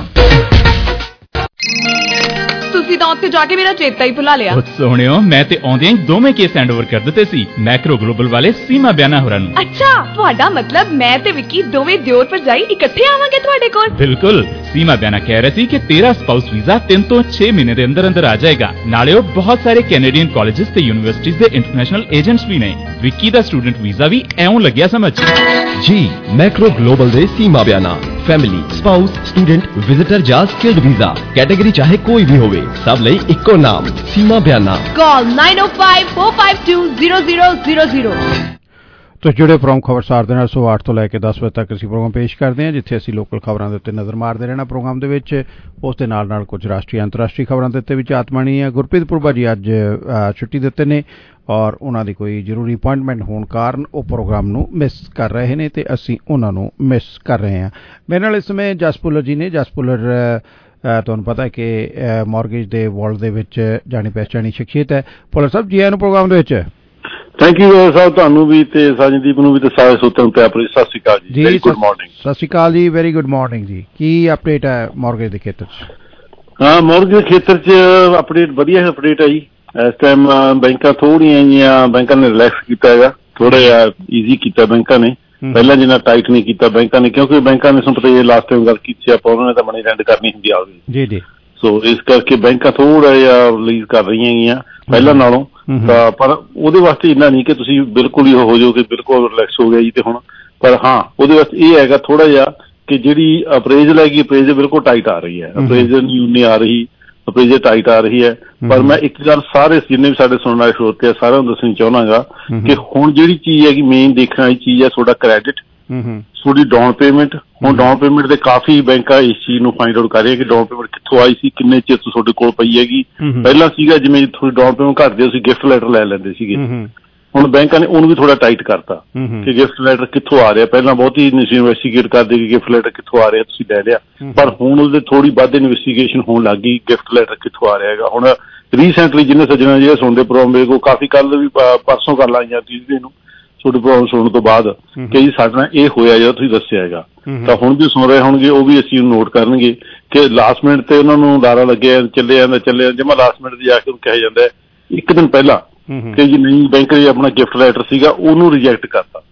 ਤੁਸੀਂ ਤਾਂ ਉੱਥੇ ਜਾ ਕੇ ਮੇਰਾ ਚੇਤਾ ਹੀ ਭੁਲਾ ਲਿਆ। ਉਹ ਸੋਹਣਿਓ, ਮੈਂ ਤੇ ਆਉਂਦਿਆਂ ਹੀ ਦੋਵੇਂ ਕੇਸ ਹੈਂਡਓਵਰ ਕਰ ਦਿੱਤੇ ਸੀ ਮੈਕਰੋ ਗਲੋਬਲ ਵਾਲੇ ਸੀਮਾ ਬਿਆਨਾ ਹੋਰਾਂ ਨੂੰ। ਅੱਛਾ, ਤੁਹਾਡਾ ਮਤਲਬ ਮੈਂ ਤੇ ਵਿੱਕੀ ਦੋਵੇਂ ਦਿਓਰ ਭਰਜਾਈ ਇਕੱਠੇ ਆਵਾਂਗੇ ਤੁਹਾਡੇ ਕੋਲ? ਬਿਲਕੁਲ। ਸੀਮਾ ਬਿਆਨਾ ਕਹਿ ਰਹੀ ਸੀ ਕਿ ਤੇਰਾ ਸਪਾਊਸ ਵੀਜ਼ਾ ਤਿੰਨ ਤੋਂ ਛੇ ਮਹੀਨੇ ਦੇ ਅੰਦਰ ਅੰਦਰ ਆ ਜਾਏਗਾ। ਨਾਲੇ ਉਹ ਬਹੁਤ ਸਾਰੇ ਕੈਨੇਡੀਅਨ ਕਾਲਜਸ ਤੇ ਯੂਨੀਵਰਸਿਟੀਜ਼ ਦੇ ਇੰਟਰਨੈਸ਼ਨਲ ਏਜੰਟਸ ਵੀ ਨੇ। ਵਿੱਕੀ ਦਾ ਸਟੂਡੈਂਟ ਵੀਜ਼ਾ ਵੀ ਐਉਂ ਲੱਗਿਆ ਸਮਝ। ਜੀ ਮੈਕਰੋ ਗਲੋਬਲ ਦੇ Seema Biana family, spouse, student, visitor ਜਾਂ ਸਕਿਲਡ ਵੀਜ਼ਾ ਕੈਟਾਗਰੀ ਚਾਹੇ ਕੋਈ ਵੀ ਹੋਵੇ, ਸਭ ਲਈ ਇੱਕੋ ਨਾਮ ਸੀਮਾ ਬਿਆਨਾ। ਕਾਲ nine oh five four five two zero zero zero zero। ਤੁਸੀਂ ਜੁੜੇ ਪ੍ਰੋਗਰਾਮ ਖਬਰਸਾਰ ਦੇ ਨਾਲ ਸਵੇਰ ਅੱਠ ਤੋਂ ਲੈ ਕੇ ਦਸ ਵਜੇ ਤੱਕ ਅਸੀਂ ਪ੍ਰੋਗਰਾਮ ਪੇਸ਼ ਕਰਦੇ ਹਾਂ, ਜਿੱਥੇ ਅਸੀਂ ਲੋਕਲ ਖਬਰਾਂ ਦੇ ਉੱਤੇ ਨਜ਼ਰ ਮਾਰਦੇ ਰਹਿਣਾ ਪ੍ਰੋਗਰਾਮ ਦੇ ਵਿੱਚ। ਉਸ ਦੇ ਨਾਲ ਨਾਲ ਕੁਝ ਰਾਸ਼ਟਰੀ ਅੰਤਰਰਾਸ਼ਟਰੀ ਖਬਰਾਂ ਦੇ ਉੱਤੇ ਵੀ ਝਾਤ ਮਾਰਨੀ ਹੈ। ਗੁਰਪ੍ਰੀਤ ਪੁਰਬਾ ਜੀ ਅੱਜ ਛੁੱਟੀ ਦਿੱਤੇ ਨੇ ਔਰ ਉਹਨਾਂ ਦੀ ਕੋਈ ਜ਼ਰੂਰੀ ਅਪਾਇੰਟਮੈਂਟ ਹੋਣ ਕਾਰਨ ਉਹ ਪ੍ਰੋਗਰਾਮ ਨੂੰ ਮਿਸ ਕਰ ਰਹੇ ਨੇ ਤੇ ਅਸੀਂ ਉਹਨਾਂ ਨੂੰ ਮਿਸ ਕਰ ਰਹੇ ਹਾਂ। ਮੇਰੇ ਨਾਲ ਇਸ ਸਮੇਂ ਜਸ ਭੁੱਲਰ ਜੀ ਨੇ। ਜਸ ਭੁੱਲਰ ਤੁਹਾਨੂੰ ਪਤਾ ਹੈ ਕਿ ਮੌਰਗੇਜ ਦੇ ਵਰਲਡ ਦੇ ਵਿੱਚ ਜਾਣੀ ਪਹਿਚਾਣੀ ਸ਼ਖਸੀਅਤ ਹੈ। ਭੁੱਲਰ ਸਾਹਿਬ ਜੀ ਆਇਆਂ ਨੂੰ ਪ੍ਰੋਗਰਾਮ ਦੇ ਵਿੱਚ। ਥੈਂਕ ਯੂ ਸਾਹਿਬ, ਤੁਹਾਨੂੰ ਵੀ ਤੇ ਸਾਜਨਦੀਪ ਨੂੰ ਵੀ ਤੇ ਸਾਰੇ ਸੋਤਨ ਪਿਆਰ ਭਰੀ ਸਤਿ ਸ਼੍ਰੀ ਅਕਾਲ ਜੀ। Very good morning. ਸਤਿ ਸ਼੍ਰੀ ਅਕਾਲ ਜੀ, ਵੈਰੀ ਗੁੱਡ ਮਾਰਨਿੰਗ ਜੀ। ਕੀ ਅਪਡੇਟ ਹੈ ਮੌਰਗੇਜ ਦੇ ਖੇਤਰ 'ਚ? ਹਾਂ, ਮੌਰਗੇਜ ਦੇ ਖੇਤਰ 'ਚ ਅਪਡੇਟ ਵਧੀਆ ਅਪਡੇਟ ਹੈ ਜੀ। ਇਸ ਟਾਈਮ ਬੈਂਕਾਂ ਥੋੜ੍ਹੀਆਂ ਜਿਹੀਆਂ ਬੈਂਕਾਂ ਨੇ ਰਿਲੈਕਸ ਕੀਤਾ ਹੈਗਾ, ਥੋੜਾ ਜਿਹਾ ਈਜ਼ੀ ਕੀਤਾ ਬੈਂਕਾਂ ਨੇ, ਪਹਿਲਾਂ ਜਿੰਨਾ ਟਾਈਟ ਨਹੀਂ ਕੀਤਾ ਬੈਂਕਾਂ ਨੇ, ਕਿਉਂਕਿ ਬੈਂਕਾਂ ਨੇ ਤੁਹਾਨੂੰ ਪਤਾ ਇਹ ਲਾਸਟ ਟਾਈਮ ਗੱਲ ਕੀਤੀ ਆਪਾਂ, ਉਹਨਾਂ ਨੇ ਤਾਂ ਮਨੀ ਲੈਂਡ ਕਰਨੀ ਹੁੰਦੀ ਆਵੇ ਜੀ ਜੀ। ਸੋ ਇਸ ਕਰਕੇ ਬੈਂਕਾਂ ਥੋੜਾ ਜਿਹਾ ਰਿਲੀਜ਼ ਕਰ ਰਹੀਆਂ ਹੈਗੀਆਂ ਪਹਿਲਾਂ ਨਾਲੋਂ, ਤਾਂ ਪਰ ਉਹਦੇ ਵਾਸਤੇ ਇੰਨਾ ਨਹੀਂ ਕਿ ਤੁਸੀਂ ਬਿਲਕੁਲ ਹੀ ਹੋ ਜਾਓ ਕਿ ਬਿਲਕੁਲ ਰਿਲੈਕਸ ਹੋ ਗਿਆ ਜੀ ਤੇ ਹੁਣ। ਪਰ ਹਾਂ, ਉਹਦੇ ਵਾਸਤੇ ਇਹ ਹੈਗਾ ਥੋੜਾ ਜਿਹਾ ਕਿ ਜਿਹੜੀ ਅਪਰੇਜ਼ਲ ਹੈਗੀ ਅਪਰੇਜ਼ਲ ਬਿਲਕੁਲ ਟਾਈਟ ਆ ਰਹੀ ਹੈ, ਅਪਰੇਜ਼ਲ ਨਹੀਂ ਆ ਰਹੀ, ਅਪਰੇਜ਼ਲ ਟਾਈਟ ਆ ਰਹੀ ਹੈ। ਪਰ ਮੈਂ ਇੱਕ ਗੱਲ ਸਾਰੇ ਜਿੰਨੇ ਵੀ ਸਾਡੇ ਸੁਣਨ ਵਾਲੇ ਸਰੋਤੇ ਆ ਸਾਰਿਆਂ ਨੂੰ ਦੱਸਣੀ ਚਾਹੁੰਦਾ ਕਿ ਹੁਣ ਜਿਹੜੀ ਚੀਜ਼ ਹੈਗੀ ਮੇਨ ਦੇਖਣ ਵਾਲੀ ਚੀਜ਼ ਹੈ ਤੁਹਾਡਾ ਕ੍ਰੈਡਿਟ, ਤੁਹਾਡੀ ਡਾਊਨ ਪੇਮੈਂਟ। ਹੁਣ ਡਾਊਨ ਪੇਮੈਂਟ ਦੇ ਕਾਫੀ ਬੈਂਕਾਂ ਇਸ ਚੀਜ਼ ਨੂੰ ਫਾਈਂਡ ਆਊਟ ਕਰ ਰਹੀਆਂ ਕਿ ਡਾਊਨ ਪੇਮੈਂਟ ਕਿੱਥੋਂ ਆਈ ਸੀ, ਕਿੰਨੇ ਚਿਰ ਤੋਂ ਤੁਹਾਡੇ ਕੋਲ ਪਈ ਹੈਗੀ। ਪਹਿਲਾਂ ਸੀਗਾ ਜਿਵੇਂ ਥੋੜੀ ਡਾਊਨ ਪੇਮੈਂਟ ਘੱਟਦੇ ਤੁਸੀਂ ਗਿਫਟ ਲੈਟਰ ਲੈ ਲੈਂਦੇ ਸੀਗੇ, ਹੁਣ ਬੈਂਕਾਂ ਨੇ ਉਹਨੂੰ ਵੀ ਥੋੜਾ ਟਾਈਟ ਕਰਤਾ ਕਿ ਗਿਫਟ ਲੈਟਰ ਕਿੱਥੋਂ ਆ ਰਿਹਾ। ਪਹਿਲਾਂ ਬਹੁਤੀ ਇਨਵੈਸਟੀਗੇਟ ਕਰਦੇ ਕਿ ਗਿਫਟ ਲੈਟਰ ਕਿੱਥੋਂ ਆ ਰਿਹਾ, ਤੁਸੀਂ ਲੈ ਲਿਆ, ਪਰ ਹੁਣ ਉਹਦੇ ਥੋੜੀ ਵੱਧ ਇਨਵੈਸਟੀਗੇਸ਼ਨ ਹੋਣ ਲੱਗ ਗਈ ਗਿਫਟ ਲੈਟਰ ਕਿੱਥੋਂ ਆ ਰਿਹਾ ਹੈਗਾ। ਹੁਣ ਰੀਸੈਂਟਲੀ ਜਿਹਨੇ ਸੱਜਣਾ ਜਿਹੜੇ ਸੁਣਦੇ ਪ੍ਰੋਗਰਾਮ ਕੋ ਕਾਫੀ ਕੱਲ ਵੀ ਪਰਸੋਂ ਕਰ ਲਾਈਆਂ ਤੀਸਰੇ ਨੂੰ ਤੁਹਾਡੇ ਪ੍ਰੋਗਰਾਮ ਸੁਣਨ ਤੋਂ ਬਾਅਦ ਕਿ ਜੀ ਸਾਡੇ ਨਾਲ ਇਹ ਹੋਇਆ ਜਿਹੜਾ ਤੁਸੀਂ ਦੱਸਿਆ ਹੈਗਾ, ਤਾਂ ਹੁਣ ਵੀ ਸੁਣ ਰਹੇ ਹੋਣਗੇ ਉਹ ਵੀ ਅਸੀਂ ਨੋਟ ਕਰਨਗੇ ਕਿ ਲਾਸਟ ਮਿੰਟ ਤੇ ਉਹਨਾਂ ਨੂੰ ਲਾਰਾ ਲੱਗਿਆ, ਚੱਲੇ ਜਾਂਦਾ ਚੱਲੇ ਜਮਾ ਲਾਸਟ ਮਿੰਟ ਤੇ ਜਾ ਕੇ ਉਹਨੂੰ ਕਿਹਾ ਜਾਂਦਾ ਇੱਕ ਦਿਨ ਪਹਿਲਾਂ ਕਿ ਜੀ ਨਹੀਂ ਬੈਂਕ ਨੇ ਆਪਣਾ ਗਿਫਟ ਲੈਟਰ ਸੀਗਾ ਉਹਨੂੰ ਰਿਜੈਕਟ ਕਰਤਾ।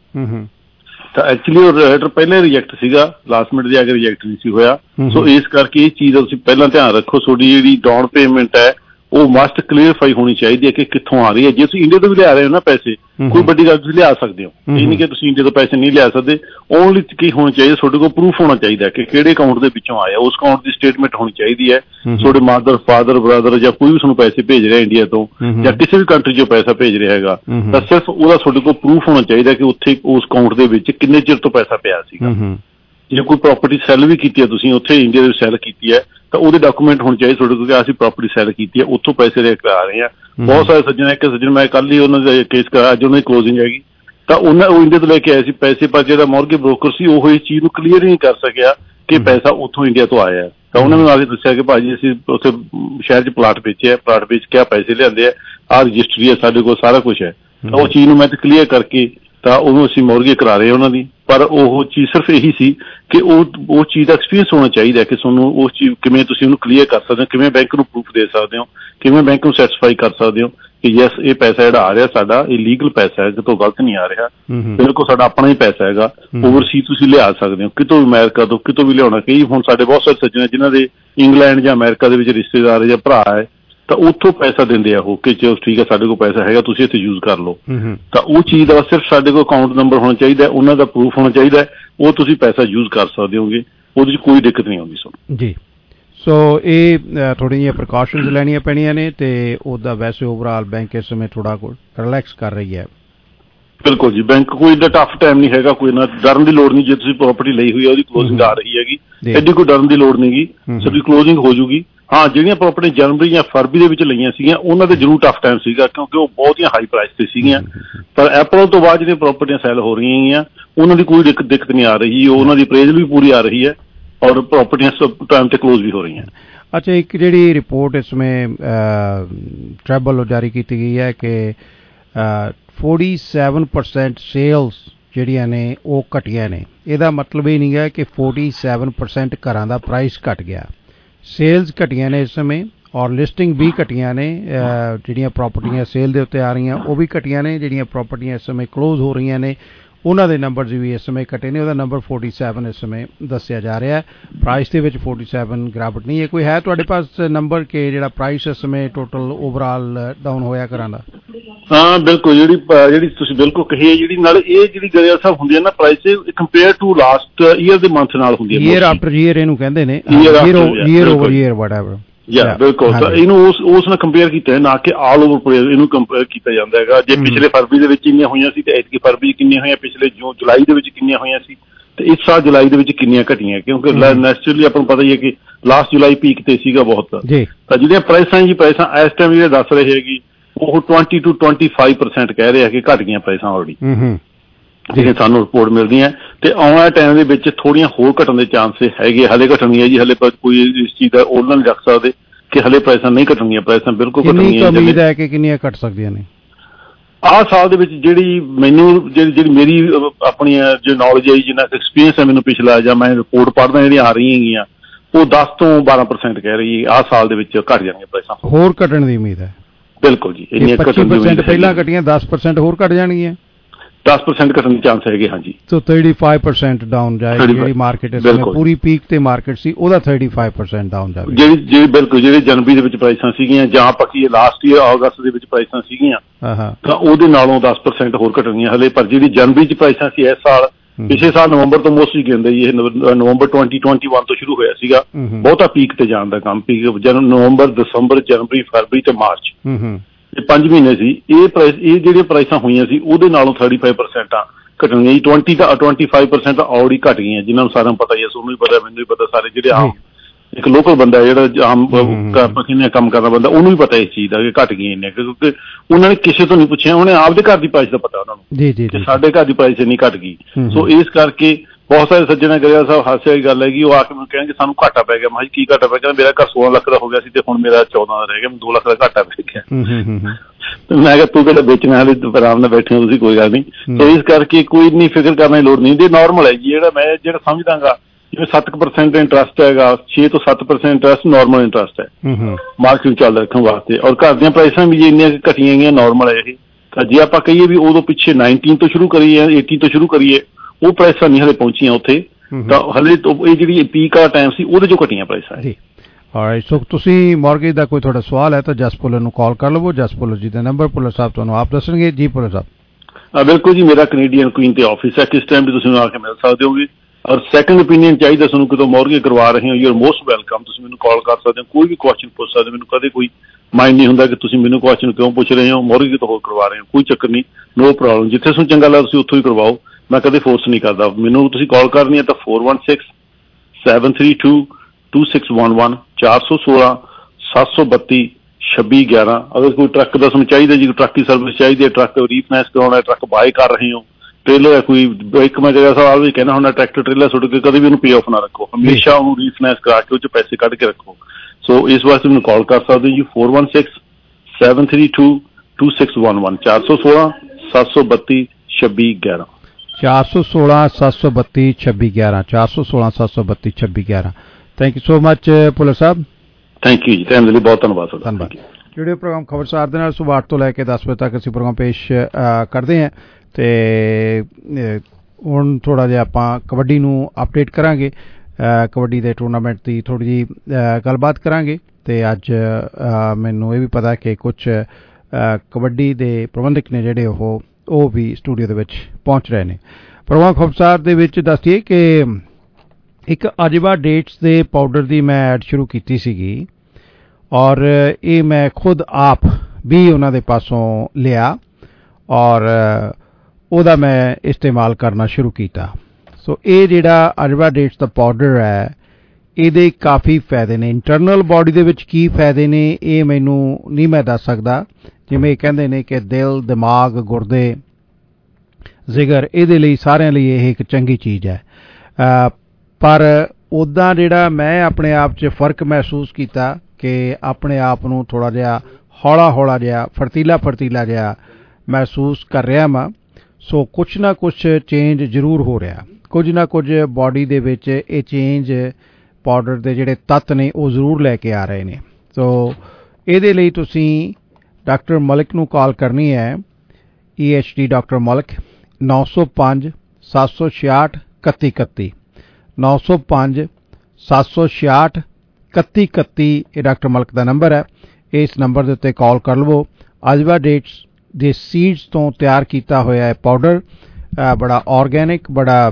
ਤਾਂ ਐਕਚੁਅਲੀ ਉਹ ਲੈਟਰ ਪਹਿਲਾਂ ਰਿਜੈਕਟ ਸੀਗਾ, ਲਾਸਟ ਮਿੰਟ ਜਾ ਕੇ ਰਿਜੈਕਟ ਨਹੀਂ ਸੀ ਹੋਇਆ। ਸੋ ਇਸ ਕਰਕੇ ਇਹ ਚੀਜ਼ ਤੁਸੀਂ ਪਹਿਲਾਂ ਧਿਆਨ ਰੱਖੋ, ਤੁਹਾਡੀ ਜਿਹੜੀ ਡਾਊਨ ਪੇਮੈਂਟ ਹੈ ਉਹ ਮਸਟ ਕਲੀਅਰਫਾਈ ਹੋਣੀ ਚਾਹੀਦੀ ਹੈ ਕਿ ਕਿੱਥੋਂ ਆ ਰਹੀ ਹੈ। ਜੇ ਤੁਸੀਂ ਇੰਡੀਆ ਤੋਂ ਵੀ ਲਿਆ ਰਹੇ ਹੋ ਨਾ ਪੈਸੇ, ਕੋਈ ਵੱਡੀ ਗੱਲ ਤੁਸੀਂ ਲਿਆ ਸਕਦੇ ਹੋ, ਇਹ ਨਹੀਂ ਕਿ ਤੁਸੀਂ ਇੰਡੀਆ ਤੋਂ ਪੈਸੇ ਨਹੀਂ ਲਿਆ ਸਕਦੇ। ਓਨਲੀ ਕੀ ਹੋਣਾ ਚਾਹੀਦਾ, ਤੁਹਾਡੇ ਕੋਲ ਪ੍ਰੂਫ ਹੋਣਾ ਚਾਹੀਦਾ ਕਿ ਕਿਹੜੇ ਅਕਾਊਂਟ ਦੇ ਵਿੱਚੋਂ ਆਇਆ, ਉਸ ਅਕਾਊਂਟ ਦੀ ਸਟੇਟਮੈਂਟ ਹੋਣੀ ਚਾਹੀਦੀ ਹੈ। ਤੁਹਾਡੇ ਮਦਰ, ਫਾਦਰ, ਬ੍ਰਦਰ ਜਾਂ ਕੋਈ ਵੀ ਤੁਹਾਨੂੰ ਪੈਸੇ ਭੇਜ ਰਿਹਾ ਇੰਡੀਆ ਤੋਂ ਜਾਂ ਕਿਸੇ ਵੀ ਕੰਟਰੀ ਚੋਂ ਪੈਸਾ ਭੇਜ ਰਿਹਾ ਹੈਗਾ, ਤਾਂ ਸਿਰਫ ਉਹਦਾ ਤੁਹਾਡੇ ਕੋਲ ਪ੍ਰੂਫ ਹੋਣਾ ਚਾਹੀਦਾ ਕਿ ਉੱਥੇ ਉਸ ਅਕਾਊਂਟ ਦੇ ਵਿੱਚ ਕਿੰਨੇ ਚਿਰ ਤੋਂ ਪੈਸਾ ਪਿਆ ਸੀਗਾ। ਜੇ ਕੋਈ ਪ੍ਰਾਪਰਟੀ ਸੈਲ ਵੀ ਕੀਤੀ ਹੈ ਤੁਸੀਂ ਉੱਥੇ ਇੰਡੀਆ ਦੇ ਵਿੱਚ ਸੈਲ ਕੀਤੀ ਹੈ ਤਾਂ ਉਹਦੇ ਡਾਕੂਮੈਂਟ ਹੋਣੇ ਚਾਹੀਦੇ ਤੁਹਾਡੇ ਕੋਲ ਕਿ ਅਸੀਂ ਪ੍ਰਾਪਰਟੀ ਸੈਲ ਕੀਤੀ ਹੈ, ਉੱਥੋਂ ਪੈਸੇ ਲੈ ਕੇ ਆ ਰਹੇ ਹਾਂ। ਬਹੁਤ ਸਾਰੇ ਸੱਜਣ ਇੱਕ ਸੱਜਣ ਮੈਂ ਕੱਲ ਹੀ ਉਹਨਾਂ ਦਾ ਕੇਸ ਕਰਾਇਆ, ਅੱਜ ਉਹਨਾਂ ਦੀ ਕਲੋਜ਼ਿੰਗ ਹੈਗੀ, ਤਾਂ ਉਹਨਾਂ ਉਹ ਇੰਡੀਆ ਤੋਂ ਲੈ ਕੇ ਆਏ ਸੀ ਪੈਸੇ, ਪਰ ਜਿਹੜਾ ਮੌਰਗੇਜ ਬ੍ਰੋਕਰ ਸੀ ਉਹ ਇਸ ਚੀਜ਼ ਨੂੰ ਕਲੀਅਰ ਹੀ ਨਹੀਂ ਕਰ ਸਕਿਆ ਕਿ ਪੈਸਾ ਉੱਥੋਂ ਇੰਡੀਆ ਤੋਂ ਆਇਆ। ਤਾਂ ਉਹਨਾਂ ਨੂੰ ਆ ਕੇ ਦੱਸਿਆ ਕਿ ਭਾਜੀ ਅਸੀਂ ਉੱਥੇ ਸ਼ਹਿਰ 'ਚ ਪਲਾਟ ਵੇਚਿਆ, ਪਲਾਟ ਵੇਚ ਕੇ ਆ ਪੈਸੇ ਲਿਆਂਦੇ ਆ, ਆਹ ਰਜਿਸਟਰੀ ਹੈ ਸਾਡੇ ਕੋਲ, ਸਾਰਾ ਕੁਛ ਹੈ। ਤਾਂ ਉਹ ਚੀਜ਼ ਨੂੰ ਮੈਂ ਤਾਂ ਕਲੀਅਰ ਕਰਕੇ ਤਾਂ ਉਹਨੂੰ ਅਸੀਂ ਮੌਰਗੇਜ ਕਰਾ ਰਹੇ ਉਹਨਾਂ ਦੀ। ਪਰ ਉਹ ਚੀਜ਼ ਸਿਰਫ ਇਹੀ ਸੀ ਕਿ ਉਹ ਉਹ ਚੀਜ਼ ਦਾ ਐਕਸਪੀਰੀਅੰਸ ਹੋਣਾ ਚਾਹੀਦਾ ਕਿ ਤੁਹਾਨੂੰ ਉਸ ਚੀਜ਼ ਕਿਵੇਂ ਤੁਸੀਂ ਉਹਨੂੰ ਕਲੀਅਰ ਕਰ ਸਕਦੇ ਹੋ, ਕਿਵੇਂ ਬੈਂਕ ਨੂੰ ਪ੍ਰੂਫ ਦੇ ਸਕਦੇ ਹੋ, ਕਿਵੇਂ ਬੈਂਕ ਨੂੰ ਸੈਟੀਸਫਾਈ ਕਰ ਸਕਦੇ ਹੋ ਕਿ ਯੈਸ ਇਹ ਪੈਸਾ ਜਿਹੜਾ ਆ ਰਿਹਾ ਸਾਡਾ ਇਹ ਲੀਗਲ ਪੈਸਾ ਹੈ, ਕਿਤੋਂ ਗਲਤ ਨਹੀਂ ਆ ਰਿਹਾ, ਬਿਲਕੁਲ ਸਾਡਾ ਆਪਣਾ ਹੀ ਪੈਸਾ ਹੈਗਾ, ਓਵਰਸੀਜ਼ ਤੁਸੀਂ ਲਿਆ ਸਕਦੇ ਹੋ, ਕਿਤੋਂ ਵੀ ਅਮਰੀਕਾ ਤੋਂ ਕਿਤੋਂ ਵੀ ਲਿਆਉਣਾ। ਕਈ ਹੁਣ ਸਾਡੇ ਬਹੁਤ ਸਾਰੇ ਸੱਜਣ ਜਿਨ੍ਹਾਂ ਦੇ ਇੰਗਲੈਂਡ ਜਾਂ ਅਮਰੀਕਾ ਦੇ ਵਿੱਚ ਰਿਸ਼ਤੇਦਾਰ ਜਾਂ ਭਰਾ ਹੈ ਤਾਂ ਉੱਥੋਂ ਪੈਸਾ ਦਿੰਦੇ ਆ ਉਹ ਕਿ ਚਲੋ ਠੀਕ ਹੈ ਸਾਡੇ ਕੋਲ ਪੈਸਾ ਹੈਗਾ ਤੁਸੀਂ ਇੱਥੇ ਯੂਜ਼ ਕਰ ਲਓ। ਤਾਂ ਉਹ ਚੀਜ਼ ਦਾ ਸਿਰਫ ਸਾਡੇ ਕੋਲ ਅਕਾਊਂਟ ਨੰਬਰ ਹੋਣਾ ਚਾਹੀਦਾ, ਉਹਨਾਂ ਦਾ ਪ੍ਰੂਫ ਹੋਣਾ ਚਾਹੀਦਾ, ਉਹ ਤੁਸੀਂ ਪੈਸਾ ਯੂਜ਼ ਕਰ ਸਕਦੇ ਹੋਗੇ, ਉਹਦੇ 'ਚ ਕੋਈ ਦਿੱਕਤ ਨਹੀਂ ਆਉਂਦੀ ਸਾਨੂੰ ਜੀ। ਸੋ ਇਹ ਥੋੜ੍ਹੀਆਂ ਜਿਹੀਆਂ ਪ੍ਰੀਕਾਸ਼ਨਸ ਲੈਣੀਆਂ ਪੈਣੀਆਂ ਨੇ ਤੇ ਉਹਦਾ ਵੈਸੇ ਓਵਰਆਲ ਬੈਂਕ ਇਸ ਸਮੇਂ ਥੋੜ੍ਹਾ ਰਿਲੈਕਸ ਕਰ ਰਹੀ ਹੈ। ਬਿਲਕੁਲ ਜੀ, ਬੈਂਕ ਕੋਈ ਏਡਾ ਟਫ ਟਾਈਮ ਨਹੀਂ ਹੈਗਾ, ਕੋਈ ਨਾ ਡਰਨ ਦੀ ਲੋੜ ਨਹੀਂ। ਜੇ ਤੁਸੀਂ ਪ੍ਰਾਪਰਟੀ ਲਈ ਹੋਈ ਹੈ ਉਹਦੀ ਕਲੋਜ਼ਿੰਗ ਆ ਰਹੀ ਹੈਗੀ, ਐਡੀ ਕੋਈ ਡਰਨ ਦੀ ਲੋੜ ਨਹੀਂ ਗੀ, ਸਾਡੀ ਕਲੋਜ਼ਿੰਗ ਹੋ ਜੂਗੀ। ਹਾਂ, ਜਿਹੜੀਆਂ ਪ੍ਰਾਪਰਟੀ ਜਨਵਰੀ ਜਾਂ ਫਰਵਰੀ ਦੇ ਵਿੱਚ ਲਈਆਂ ਸੀਗੀਆਂ ਉਹਨਾਂ ਦੇ ਜ਼ਰੂਰ ਟਫ ਟਾਈਮ ਸੀਗਾ ਕਿਉਂਕਿ ਉਹ ਬਹੁਤੀਆਂ ਹਾਈ ਪ੍ਰਾਈਸ ਤੇ ਸੀਗੀਆਂ, ਪਰ ਅਪ੍ਰੈਲ ਤੋਂ ਬਾਅਦ ਜਿਹੜੀਆਂ ਪ੍ਰਾਪਰਟੀਆਂ ਸੈਲ ਹੋ ਰਹੀਆਂ ਹੈਗੀਆਂ ਉਹਨਾਂ ਦੀ ਕੋਈ ਦਿੱਕਤ ਦਿੱਕਤ ਨਹੀਂ ਆ ਰਹੀ, ਉਹਨਾਂ ਦੀ ਅਪਰੇਜ਼ਲ ਵੀ ਪੂਰੀ ਆ ਰਹੀ ਹੈ ਔਰ ਪ੍ਰਾਪਰਟੀਆਂ ਟਾਈਮ ਤੇ ਕਲੋਜ਼ ਵੀ ਹੋ ਰਹੀਆਂ। ਅੱਛਾ, ਇੱਕ ਜਿਹੜੀ ਰਿਪੋਰਟ ਇਸ ਸਮੇਂ ਟ੍ਰੈਬ ਵੱਲੋਂ ਜਾਰੀ ਕੀਤੀ ਗਈ ਹੈ ਕਿ ਫੋਰਟੀ ਸੈਵਨ ਪਰਸੈਂਟ ਸੇਲਸ ਜਿਹੜੀਆਂ ਨੇ ਉਹ ਘਟੀਆਂ ਨੇ, ਇਹਦਾ ਮਤਲਬ ਇਹ ਨਹੀਂ ਹੈ ਕਿ ਫੋਰਟੀ ਸੈਵਨ ਪਰਸੈਂਟ ਘਰਾਂ ਦਾ ਪ੍ਰਾਈਸ ਘਟ ਗਿਆ, ਸੇਲਸ ਘਟੀਆਂ ਨੇ ਇਸ ਸਮੇਂ ਔਰ ਲਿਸਟਿੰਗ ਵੀ ਘਟੀਆਂ ਨੇ। ਜਿਹੜੀਆਂ ਪ੍ਰਾਪਰਟੀਆਂ ਸੇਲ ਦੇ ਉੱਤੇ ਆ ਰਹੀਆਂ ਉਹ ਵੀ ਘਟੀਆਂ ਨੇ, ਜਿਹੜੀਆਂ ਪ੍ਰਾਪਰਟੀਆਂ ਇਸ ਸਮੇਂ ਕਲੋਜ਼ ਹੋ ਰਹੀਆਂ ਨੇ ਉਹਨਾਂ ਦੇ ਨੰਬਰਸ ਵੀ ਇਸ ਸਮੇਂ ਘਟੇ ਨੇ। ਉਹਦਾ ਨੰਬਰ ਫੋਰਟੀ ਸੈਵਨ ਇਸ ਸਮੇਂ ਦੱਸਿਆ ਜਾ ਰਿਹਾ, ਪ੍ਰਾਈਸ ਦੇ ਵਿੱਚ ਫੋਰਟੀ ਸੈਵਨ ਗਿਰਾਵਟ ਨਹੀਂ ਹੈ। ਕੋਈ ਹੈ ਤੁਹਾਡੇ ਪਾਸ ਨੰਬਰ ਕਿ ਜਿਹੜਾ ਪ੍ਰਾਈਸ ਇਸ ਸਮੇਂ ਟੋਟਲ ਓਵਰਆਲ ਡਾਊਨ ਹੋਇਆ ਘਰਾਂ ਦਾ? ਹਾਂ ਬਿਲਕੁਲ, ਜਿਹੜੀ ਜਿਹੜੀ ਤੁਸੀਂ ਬਿਲਕੁਲ ਕਹੀ ਹੈ, ਜਿਹੜੀ ਨਾਲ ਇਹ ਜਿਹੜੀ ਗਰੇਆ ਸਾਹਿਬ ਹੁੰਦੀ ਹੈ ਨਾ price compare to last year ਦੇ ਮੰਥ ਨਾਲ ਹੁੰਦੀ ਹੈ, ਈਅਰ ਆਫਟਰ ਈਅਰ ਇਹਨੂੰ ਕਹਿੰਦੇ ਨੇ, ਈਅਰ ਓਵਰ ਈਅਰ ਵਟਐਵਰ। ਯਾ ਬਿਲਕੁਲ, ਤਾਂ ਇਹਨੂੰ ਉਸ ਉਸ ਨਾਲ ਕੰਪੇਅਰ ਕੀਤਾ ਨਾ ਕਿ ਆਲ ਓਵਰ ਇਹਨੂੰ ਕੰਪੇਅਰ ਕੀਤਾ ਜਾਂਦਾ ਹੈਗਾ। ਜੇ ਪਿਛਲੇ ਫਰਵਰੀ ਦੇ ਵਿੱਚ ਇੰਨੀਆਂ ਹੋਈਆਂ ਸੀ ਤੇ ਐਤਕੀ ਫਰਵਰੀ ਕਿੰਨੀਆਂ ਹੋਈਆਂ, ਪਿਛਲੇ ਜੂਨ ਜੁਲਾਈ ਦੇ ਵਿੱਚ ਕਿੰਨੀਆਂ ਹੋਈਆਂ ਸੀ ਤੇ ਇਸ ਸਾਲ ਜੁਲਾਈ ਦੇ ਵਿੱਚ ਕਿੰਨੀਆਂ ਘਟੀਆਂ, ਕਿਉਂਕਿ ਨੈਚੁਰਲੀ ਆਪਾਂ ਨੂੰ ਪਤਾ ਹੀ ਹੈ ਕਿ ਲਾਸਟ ਜੁਲਾਈ ਪੀਕ ਤੇ ਸੀਗਾ ਬਹੁਤ। ਤਾਂ ਜਿਹੜੀਆਂ ਪ੍ਰਾਈਸਾਂ ਜੀ ਪ੍ਰਾਈਸਾਂ ਇਸ ਟਾਈਮ ਜਿਹੜੇ ਦੱਸ ਰਹੇ ਹੈਗੀ ਉਹ twenty to twenty five percent ਕਹਿ ਰਹੇ ਆ ਕਿ ਘਟ ਗਈਆਂ ਪ੍ਰਾਈਸਾਂ ਆਲਰੇਡੀ, ਜਿਹੜੀਆਂ ਸਾਨੂੰ ਰਿਪੋਰਟ ਮਿਲਦੀਆਂ। ਤੇ ਆਉਣ ਵਾਲੇ ਟਾਈਮ ਦੇ ਵਿੱਚ ਥੋੜੀਆਂ ਹੋਰ ਘਟਣ ਦੇ ਚਾਂਸ ਹੈਗੇ, ਹਲੇ ਘਟਣਗੀਆਂ ਜੀ, ਹਲੇ ਕੋਈ ਇਸ ਚੀਜ਼ ਦਾ ਉਹਨਾਂ ਨਹੀਂ ਰੱਖ ਸਕਦੇ ਕਿ ਹਲੇ ਪ੍ਰਾਈਸਾਂ ਨਹੀਂ ਘਟਣਗੀਆਂ, ਪ੍ਰਾਈਸਾਂ ਬਿਲਕੁਲ ਘਟਣਗੀਆਂ। ਉਮੀਦ ਹੈ ਕਿ ਕਿੰਨੀਆਂ ਘਟ ਸਕਦੀਆਂ ਨੇ ਆਹ ਸਾਲ ਦੇ ਵਿੱਚ? ਜਿਹੜੀ ਮੈਨੂੰ ਜਿਹੜੀ ਜਿਹੜੀ ਮੇਰੀ ਆਪਣੀ ਜੋ ਨੌਲੇਜ ਹੈ, ਜਿੰਨਾ ਐਕਸਪੀਰੀਅੰਸ ਹੈ ਮੈਨੂੰ ਪਿਛਲਾ, ਜਾਂ ਮੈਂ ਰਿਪੋਰਟ ਪੜ੍ਹਦਾ ਜਿਹੜੀਆਂ ਆ ਰਹੀਆਂ ਹੈਗੀਆਂ ਉਹ ਦਸ ਤੋਂ ਬਾਰਾਂ ਪਰਸੈਂਟ ਕਹਿ ਰਹੀ ਹੈ ਆਹ ਸਾਲ ਦੇ ਵਿੱਚ ਘਟ ਜਾਣਗੀਆਂ ਪ੍ਰਾਈਸਾਂ, ਹੋਰ ਘਟਣ ਦੀ ਉਮੀਦ ਹੈ। ਬਿਲਕੁਲ ਜੀ, ਇੰਨੀਆਂ ਘਟਣ ਦੀ ਉਮੀਦ ਪਹਿਲਾਂ ਘਟੀਆਂ, ਦਸ ਪਰਸੈਂਟ ਹੋਰ ਘਟ ਜਾਣਗੀਆਂ, ਦਸ ਪਰਸੈਂਟ ਘਟਣ ਦੇ ਚਾਂਸ ਹੈਗੇ। ਹਾਂਜੀ, so thirty five percent down ਜਾਏਗੀ ਜਿਹੜੀ ਮਾਰਕੀਟ ਇਸ ਸਮੇਂ ਪੂਰੀ ਪੀਕ ਤੇ ਮਾਰਕੀਟ ਸੀ ਉਹਦਾ ਥਰਟੀ ਫਾਈਵ ਪਰਸੈਂਟ ਡਾਊਨ ਜਾਵੇਗੀ। ਜਿਹੜੀ ਜਿਹੜੀ ਬਿਲਕੁਲ ਜਿਹੜੇ ਜਨਵਰੀ ਦੇ ਵਿੱਚ ਪ੍ਰਾਈਸਾਂ ਸੀਗੀਆਂ ਜਾਂ ਪੱਕੀ ਲਾਸਟ ਈਅਰ ਅਗਸਤ ਦੇ ਵਿੱਚ ਪ੍ਰਾਈਸਾਂ ਸੀਗੀਆਂ ਤਾਂ ਉਹਦੇ ਨਾਲੋਂ ਦਸ ਪਰਸੈਂਟ ਹੋਰ ਘਟਣਗੀਆਂ ਹਲੇ। ਪਰ ਜਿਹੜੀ ਜਨਵਰੀ ਚ ਪ੍ਰਾਈਸਾਂ ਸੀ ਇਸ ਸਾਲ, ਪਿਛਲੇ ਸਾਲ ਨਵੰਬਰ ਤੋਂ ਮੋਸਟਲੀ ਕਹਿੰਦੇ ਜੀ, ਇਹ ਨਵੰਬਰ ਟਵੈਂਟੀ ਟਵੈਂਟੀ ਵਨ ਤੋਂ ਸ਼ੁਰੂ ਹੋਇਆ ਸੀਗਾ ਬਹੁਤਾ ਪੀਕ ਤੇ ਜਾਣ ਦਾ ਕੰਮ। ਪੀਕ ਨਵੰਬਰ, ਦਸੰਬਰ, ਜਨਵਰੀ, ਫਰਵਰੀ ਤੇ ਮਾਰਚ, ਇਹ ਪੰਜ ਮਹੀਨੇ ਸੀ। ਇਹ ਪ੍ਰਾਈਸ ਇਹ ਜਿਹੜੀਆਂ ਪ੍ਰਾਈਸਾਂ ਹੋਈਆਂ ਸੀ ਉਹਦੇ ਨਾਲੋਂ ਥਰਟੀ ਫਾਈਵ ਪਰਸੈਂਟ ਆ ਘਟਣਗੀਆਂ ਜੀ। ਟਵੈਂਟੀ ਤਾਂ ਟਵੈਂਟੀ ਫਾਈਵ ਪਰਸੈਂਟ ਤਾਂ ਆਲਰੇਡੀ ਘਟ ਗਈਆਂ, ਜਿਨ੍ਹਾਂ ਨੂੰ ਸਾਰਿਆਂ ਨੂੰ ਪਤਾ ਹੀ ਹੈ, ਤੁਹਾਨੂੰ ਵੀ ਪਤਾ, ਮੈਨੂੰ ਵੀ ਪਤਾ, ਸਾਰੇ ਜਿਹੜੇ ਆਮ ਇੱਕ ਲੋਕਲ ਬੰਦਾ ਜਿਹੜਾ ਆਮ ਪਸੀਨੇ ਕੰਮ ਕਰਦਾ ਬੰਦਾ ਉਹਨੂੰ ਵੀ ਪਤਾ ਇਸ ਚੀਜ਼ ਦਾ ਕਿ ਘਟ ਗਈਆਂ ਇੰਨੀਆਂ, ਕਿਉਂਕਿ ਉਹਨਾਂ ਨੇ ਕਿਸੇ ਤੋਂ ਨਹੀਂ ਪੁੱਛਿਆ, ਉਹਨੇ ਆਪਦੇ ਘਰ ਦੀ ਪ੍ਰਾਈਸ ਦਾ ਪਤਾ ਉਹਨਾਂ ਨੂੰ ਕਿ ਸਾਡੇ ਘਰ ਦੀ ਪ੍ਰਾਈਸ ਇੰਨੀ ਘਟ ਗਈ। ਸੋ ਇਸ ਕਰਕੇ ਬਹੁਤ ਸਾਰੇ ਸੱਜਣਾ ਗਰੇਵਾਲ ਸਾਹਿਬ ਹਾਸੇ ਵਾਲੀ ਗੱਲ ਹੈਗੀ, ਉਹ ਆ ਕੇ ਮੈਨੂੰ ਕਹਿਣਗੇ ਸਾਨੂੰ ਘਾਟਾ ਪੈ ਗਿਆ। ਮੈਂ ਕੀ ਘਾਟਾ ਪੈ ਗਿਆ? ਮੇਰਾ ਘਰ ਸੋਲਾਂ ਲੱਖ ਦਾ ਹੋ ਗਿਆ ਸੀ ਤੇ ਹੁਣ ਮੇਰਾ ਚੌਦਾਂ ਦਾ ਰਹਿ ਗਿਆ, ਮੈਨੂੰ ਦੋ ਲੱਖ ਦਾ ਘਾਟਾ ਪੈ ਗਿਆ। ਮੈਂ ਕਿਹਾ ਤੂੰ ਕਿਹੜਾ ਵੇਚਣਾ, ਹਾਲੇ ਆਰਾਮ ਨਾਲ ਬੈਠੇ ਹੋ ਤੁਸੀਂ, ਕੋਈ ਗੱਲ ਨਹੀਂ। ਸੋ ਇਸ ਕਰਕੇ ਕੋਈ ਇੰਨੀ ਫਿਕਰ ਕਰਨ ਦੀ ਲੋੜ ਨਹੀਂ, ਜੇ ਨਾਰਮਲ ਹੈ ਜੀ। ਜਿਹੜਾ ਮੈਂ ਜਿਹੜਾ ਸਮਝਦਾਗਾ ਜਿਵੇਂ ਸੱਤ ਪਰਸੈਂਟ ਇੰਟਰਸਟ ਹੈਗਾ, ਛੇ ਤੋਂ ਸੱਤ ਪਰਸੈਂਟ ਇੰਟਰਸਟ ਨਾਰਮਲ ਇੰਟਰਸਟ ਹੈ ਮਾਰਕੀਟ ਚੱਲ ਰੱਖਣ ਵਾਸਤੇ, ਔਰ ਘਰ ਦੀਆਂ ਪ੍ਰਾਈਸਾਂ ਵੀ ਜੇ ਇੰਨੀਆਂ ਘਟੀਆਂ ਗਈਆਂ ਨਾਰਮਲ ਹੈ ਇਹ। ਤਾਂ ਜੇ ਆਪਾਂ ਕਹੀਏ ਵੀ ਉਦੋਂ ਪਿੱਛੇ ਨਾਈਨਟੀਨ ਤੋਂ ਸ਼ੁਰੂ ਕਰੀਏ, ਏਟੀ ਤੋਂ ਸ਼ੁਰੂ ਕਰੀਏ, ਉਹ ਪ੍ਰਾਈਸਾਂ ਨਹੀਂ ਹਲੇ ਪਹੁੰਚੀਆਂ ਉੱਥੇ, ਤਾਂ ਹਲੇ ਇਹ ਜਿਹੜੀ ਪੀਕ ਵਾਲਾ ਟਾਈਮ ਸੀ ਉਹਦੇ ਚੋਂ ਘਟੀਆਂ ਪ੍ਰਾਈਸਾਂ। ਜੀ ਆਲਰਾਈਟ, ਸੋ ਤੁਸੀਂ ਮਾਰਗੇਜ ਦਾ ਕੋਈ ਤੁਹਾਡਾ ਸਵਾਲ ਹੈ ਤਾਂ ਜਸ ਪੁੱਲਰ ਨੂੰ ਕਾਲ ਕਰ ਲਵੋ। ਜਸ ਪੁੱਲਰ ਜੀ ਦਾ ਨੰਬਰ ਪੁੱਲਰ ਸਾਹਿਬ ਤੁਹਾਨੂੰ ਆਪ ਦੱਸਣਗੇ। ਜੀ ਪੁੱਲਰ ਸਾਹਿਬ। ਬਿਲਕੁਲ ਜੀ, ਮੇਰਾ ਕੈਨੇਡੀਅਨ ਕੁਈਨ ਤੇ ਆਫਿਸ ਹੈ, ਕਿਸ ਟਾਈਮ ਵੀ ਤੁਸੀਂ ਮੈਨੂੰ ਆ ਕੇ ਮਿਲ ਸਕਦੇ ਹੋਗੇ। ਔਰ ਸੈਕੰਡ ਓਪੀਨੀਅਨ ਚਾਹੀਦਾ ਤੁਹਾਨੂੰ, ਕਿਤੋਂ ਮਾਰਗੇਜ ਕਰਵਾ ਰਹੇ ਹੋ, ਯੂ ਆਰ ਮੋਸਟ ਵੈਲਕਮ। ਤੁਸੀਂ ਮੈਨੂੰ ਕਾਲ ਕਰ ਸਕਦੇ ਹੋ, ਕੋਈ ਵੀ ਕੁਐਸਚਨ ਪੁੱਛ ਸਕਦੇ ਹੋ। ਮੈਨੂੰ ਕਦੇ ਕੋਈ ਮਾਈਂਡ ਨਹੀਂ ਹੁੰਦਾ ਕਿ ਤੁਸੀਂ ਮੈਨੂੰ ਕੁਐਸਚਨ ਕਿਉਂ ਪੁੱਛ ਰਹੇ ਹੋ, ਮਾਰਗੇਜ ਤੋਂ ਹੋਰ ਕਰਵਾ ਰਹੇ ਹੋ, ਕੋਈ ਚੱਕਰ ਨਹੀਂ, ਨੋ ਪ੍ਰੋਬਲਮ। ਜਿੱਥੇ ਤੁਹਾਨੂੰ ਚੰਗਾ ਲੱਗਦਾ ਤੁਸੀਂ ਉੱਥੋਂ ਹੀ ਕਰਵਾਓ, ਮੈਂ ਕਦੇ ਫੋਰਸ ਨਹੀਂ ਕਰਦਾ। ਮੈਨੂੰ ਤੁਸੀਂ ਕਾਲ ਕਰਨੀ ਹੈ ਤਾਂ four one six seven three two two six one one, ਚਾਰ ਸੌ ਸੋਲਾਂ ਸੱਤ ਸੌ ਬੱਤੀ ਛੱਬੀ ਗਿਆਰਾਂ। ਅਗਰ ਕੋਈ ਟਰੱਕ ਦਾ ਤੁਹਾਨੂੰ ਚਾਹੀਦਾ ਜੀ, ਟਰੱਕ ਦੀ ਸਰਵਿਸ ਚਾਹੀਦੀ ਹੈ, ਟਰੱਕ ਰੀਫਾਈਨੈਂਸ ਕਰਾਉਣਾ, ਟਰੱਕ ਬਾਏ ਕਰ ਰਹੇ ਹੋ, ਟ੍ਰੇਲਰ ਹੈ ਕੋਈ, ਇੱਕ ਮੈਂ ਜਿਹੜਾ ਸਵਾਲ ਵੀ ਕਹਿਣਾ ਹੁੰਦਾ ਟਰੈਕਟਰ ਟ੍ਰੇਲਰ ਸੁੱਟ ਕੇ ਕਦੇ ਵੀ ਉਹਨੂੰ ਪੇ ਆਫ ਨਾ ਰੱਖੋ, ਹਮੇਸ਼ਾ ਉਹਨੂੰ ਰੀਫਾਈਨੈਂਸ ਕਰਾ ਕੇ ਉਹ 'ਚ ਪੈਸੇ ਕੱਢ ਕੇ ਰੱਖੋ। ਸੋ ਇਸ ਵਾਸਤੇ ਮੈਨੂੰ ਕਾਲ ਕਰ ਸਕਦੇ ਹੋ ਜੀ, four one six seven three two two six one one, ਚਾਰ ਸੌ ਸੋਲਾਂ ਸੱਤ ਸੌ ਬੱਤੀ ਛੱਬੀ ਗਿਆਰਾਂ। ਚਾਰ ਸੌ ਸੋਲਾਂ ਸੱਤ ਸੌ ਬੱਤੀ ਛੱਬੀ ਗਿਆਰਾਂ ਚਾਰ ਸੌ ਸੋਲਾਂ ਸੱਤ ਸੌ ਬੱਤੀ ਛੱਬੀ ਗਿਆਰਾਂ। Thank you so much Bhullar Sahib. Thank you ਜੀ, ਟਾਈਮ ਦੇ ਲਈ ਬਹੁਤ ਧੰਨਵਾਦ ਤੁਹਾਡਾ। ਧੰਨਵਾਦ। ਜਿਹੜੇ ਪ੍ਰੋਗਰਾਮ ਖਬਰਸਾਰ ਦੇ ਨਾਲ ਸੁਬਾਹ ਅੱਠ ਤੋਂ ਲੈ ਕੇ ਦਸ ਵਜੇ ਤੱਕ ਅਸੀਂ ਪ੍ਰੋਗਰਾਮ ਪੇਸ਼ ਕਰਦੇ ਹਾਂ ਅਤੇ ਹੁਣ ਥੋੜ੍ਹਾ ਜਿਹਾ ਆਪਾਂ ਕਬੱਡੀ ਨੂੰ ਅਪਡੇਟ ਕਰਾਂਗੇ, ਕਬੱਡੀ ਦੇ ਟੂਰਨਾਮੈਂਟ ਦੀ ਥੋੜ੍ਹੀ ਜਿਹੀ ਗੱਲਬਾਤ ਕਰਾਂਗੇ। ਅਤੇ ਅੱਜ ਮੈਨੂੰ ਇਹ ਵੀ ਪਤਾ ਕਿ ਕੁਛ ਕਬੱਡੀ ਦੇ ਪ੍ਰਬੰਧਕ ਨੇ ਜਿਹੜੇ ਉਹ ਉਹ ਵੀ ਸਟੂਡੀਓ ਦੇ ਵਿੱਚ ਪਹੁੰਚ ਰਹੇ ਨੇ। ਪ੍ਰੋਗਰਾਮ ਖਬਰਸਾਰ ਦੇ ਵਿੱਚ ਦੱਸੀਏ ਕਿ ਇੱਕ ਅਜਵਾ ਡੇਟਸ ਦੇ ਪਾਊਡਰ ਦੀ ਮੈਂ ਐਡ ਸ਼ੁਰੂ ਕੀਤੀ ਸੀਗੀ ਔਰ ਇਹ ਮੈਂ ਖੁਦ ਆਪ ਵੀ ਉਹਨਾਂ ਦੇ ਪਾਸੋਂ ਲਿਆ ਔਰ ਉਹਦਾ ਮੈਂ ਇਸਤੇਮਾਲ ਕਰਨਾ ਸ਼ੁਰੂ ਕੀਤਾ। ਸੋ ਇਹ ਜਿਹੜਾ ਅਜਵਾ ਡੇਟਸ ਦਾ ਪਾਊਡਰ ਹੈ ਇਹਦੇ ਕਾਫੀ ਫਾਇਦੇ ਨੇ। ਇੰਟਰਨਲ ਬਾਡੀ ਦੇ ਵਿੱਚ ਕੀ ਫਾਇਦੇ ਨੇ ਇਹ ਮੈਨੂੰ ਨਹੀਂ ਮੈਂ ਦੱਸ ਸਕਦਾ। ਜਿਵੇਂ ਕਹਿੰਦੇ ਨੇ ਕਿ ਦਿਲ, ਦਿਮਾਗ, ਗੁਰਦੇ, ਜਿਗਰ, ਇਹਦੇ ਲਈ ਸਾਰਿਆਂ ਲਈ ਇਹ ਇੱਕ ਚੰਗੀ ਚੀਜ਼ ਹੈ। ਪਰ ਉੱਦਾਂ ਜਿਹੜਾ ਮੈਂ ਆਪਣੇ ਆਪ 'ਚ ਫ਼ਰਕ ਮਹਿਸੂਸ ਕੀਤਾ ਕਿ ਆਪਣੇ ਆਪ ਨੂੰ ਥੋੜ੍ਹਾ ਜਿਹਾ ਹੌਲਾ ਹੌਲਾ ਜਿਹਾ ਫਰਤੀਲਾ ਫਰਤੀਲਾ ਜਿਹਾ ਮਹਿਸੂਸ ਕਰ ਰਿਹਾ ਵਾਂ। ਸੋ ਕੁਛ ਨਾ ਕੁਛ ਚੇਂਜ ਜ਼ਰੂਰ ਹੋ ਰਿਹਾ, ਕੁਝ ਨਾ ਕੁਝ ਬਾਡੀ ਦੇ ਵਿੱਚ ਇਹ ਚੇਂਜ ਪਾਊਡਰ ਦੇ ਜਿਹੜੇ ਤੱਤ ਨੇ ਉਹ ਜ਼ਰੂਰ ਲੈ ਕੇ ਆ ਰਹੇ ਨੇ। ਸੋ ਇਹਦੇ ਲਈ ਤੁਸੀਂ ਡਾਕਟਰ ਮਲਿਕ ਨੂੰ ਕਾਲ ਕਰਨੀ ਹੈ, E H D doctor Malik, ਨੌ ਸੌ ਪੰਜ ਸੱਤ ਸੌ ਛਿਆਹਠ ਇਕੱਤੀ ਇਕੱਤੀ ਨੌ ਸੌ ਪੰਜ ਸੱਤ ਸੌ ਛਿਆਹਠ ਇਕੱਤੀ ਇਕੱਤੀ ਇਹ ਡਾਕਟਰ ਮਲਿਕ ਦਾ ਨੰਬਰ ਹੈ। ਇਸ ਨੰਬਰ ਦੇ ਉੱਤੇ ਕਾਲ ਕਰ ਲਵੋ। ਅਜਵਾ ਡੇਟਸ ਦੇ ਸੀਡਸ ਤੋਂ ਤਿਆਰ ਕੀਤਾ ਹੋਇਆ ਹੈ ਪਾਊਡਰ, ਬੜਾ ਆਰਗੈਨਿਕ, ਬੜਾ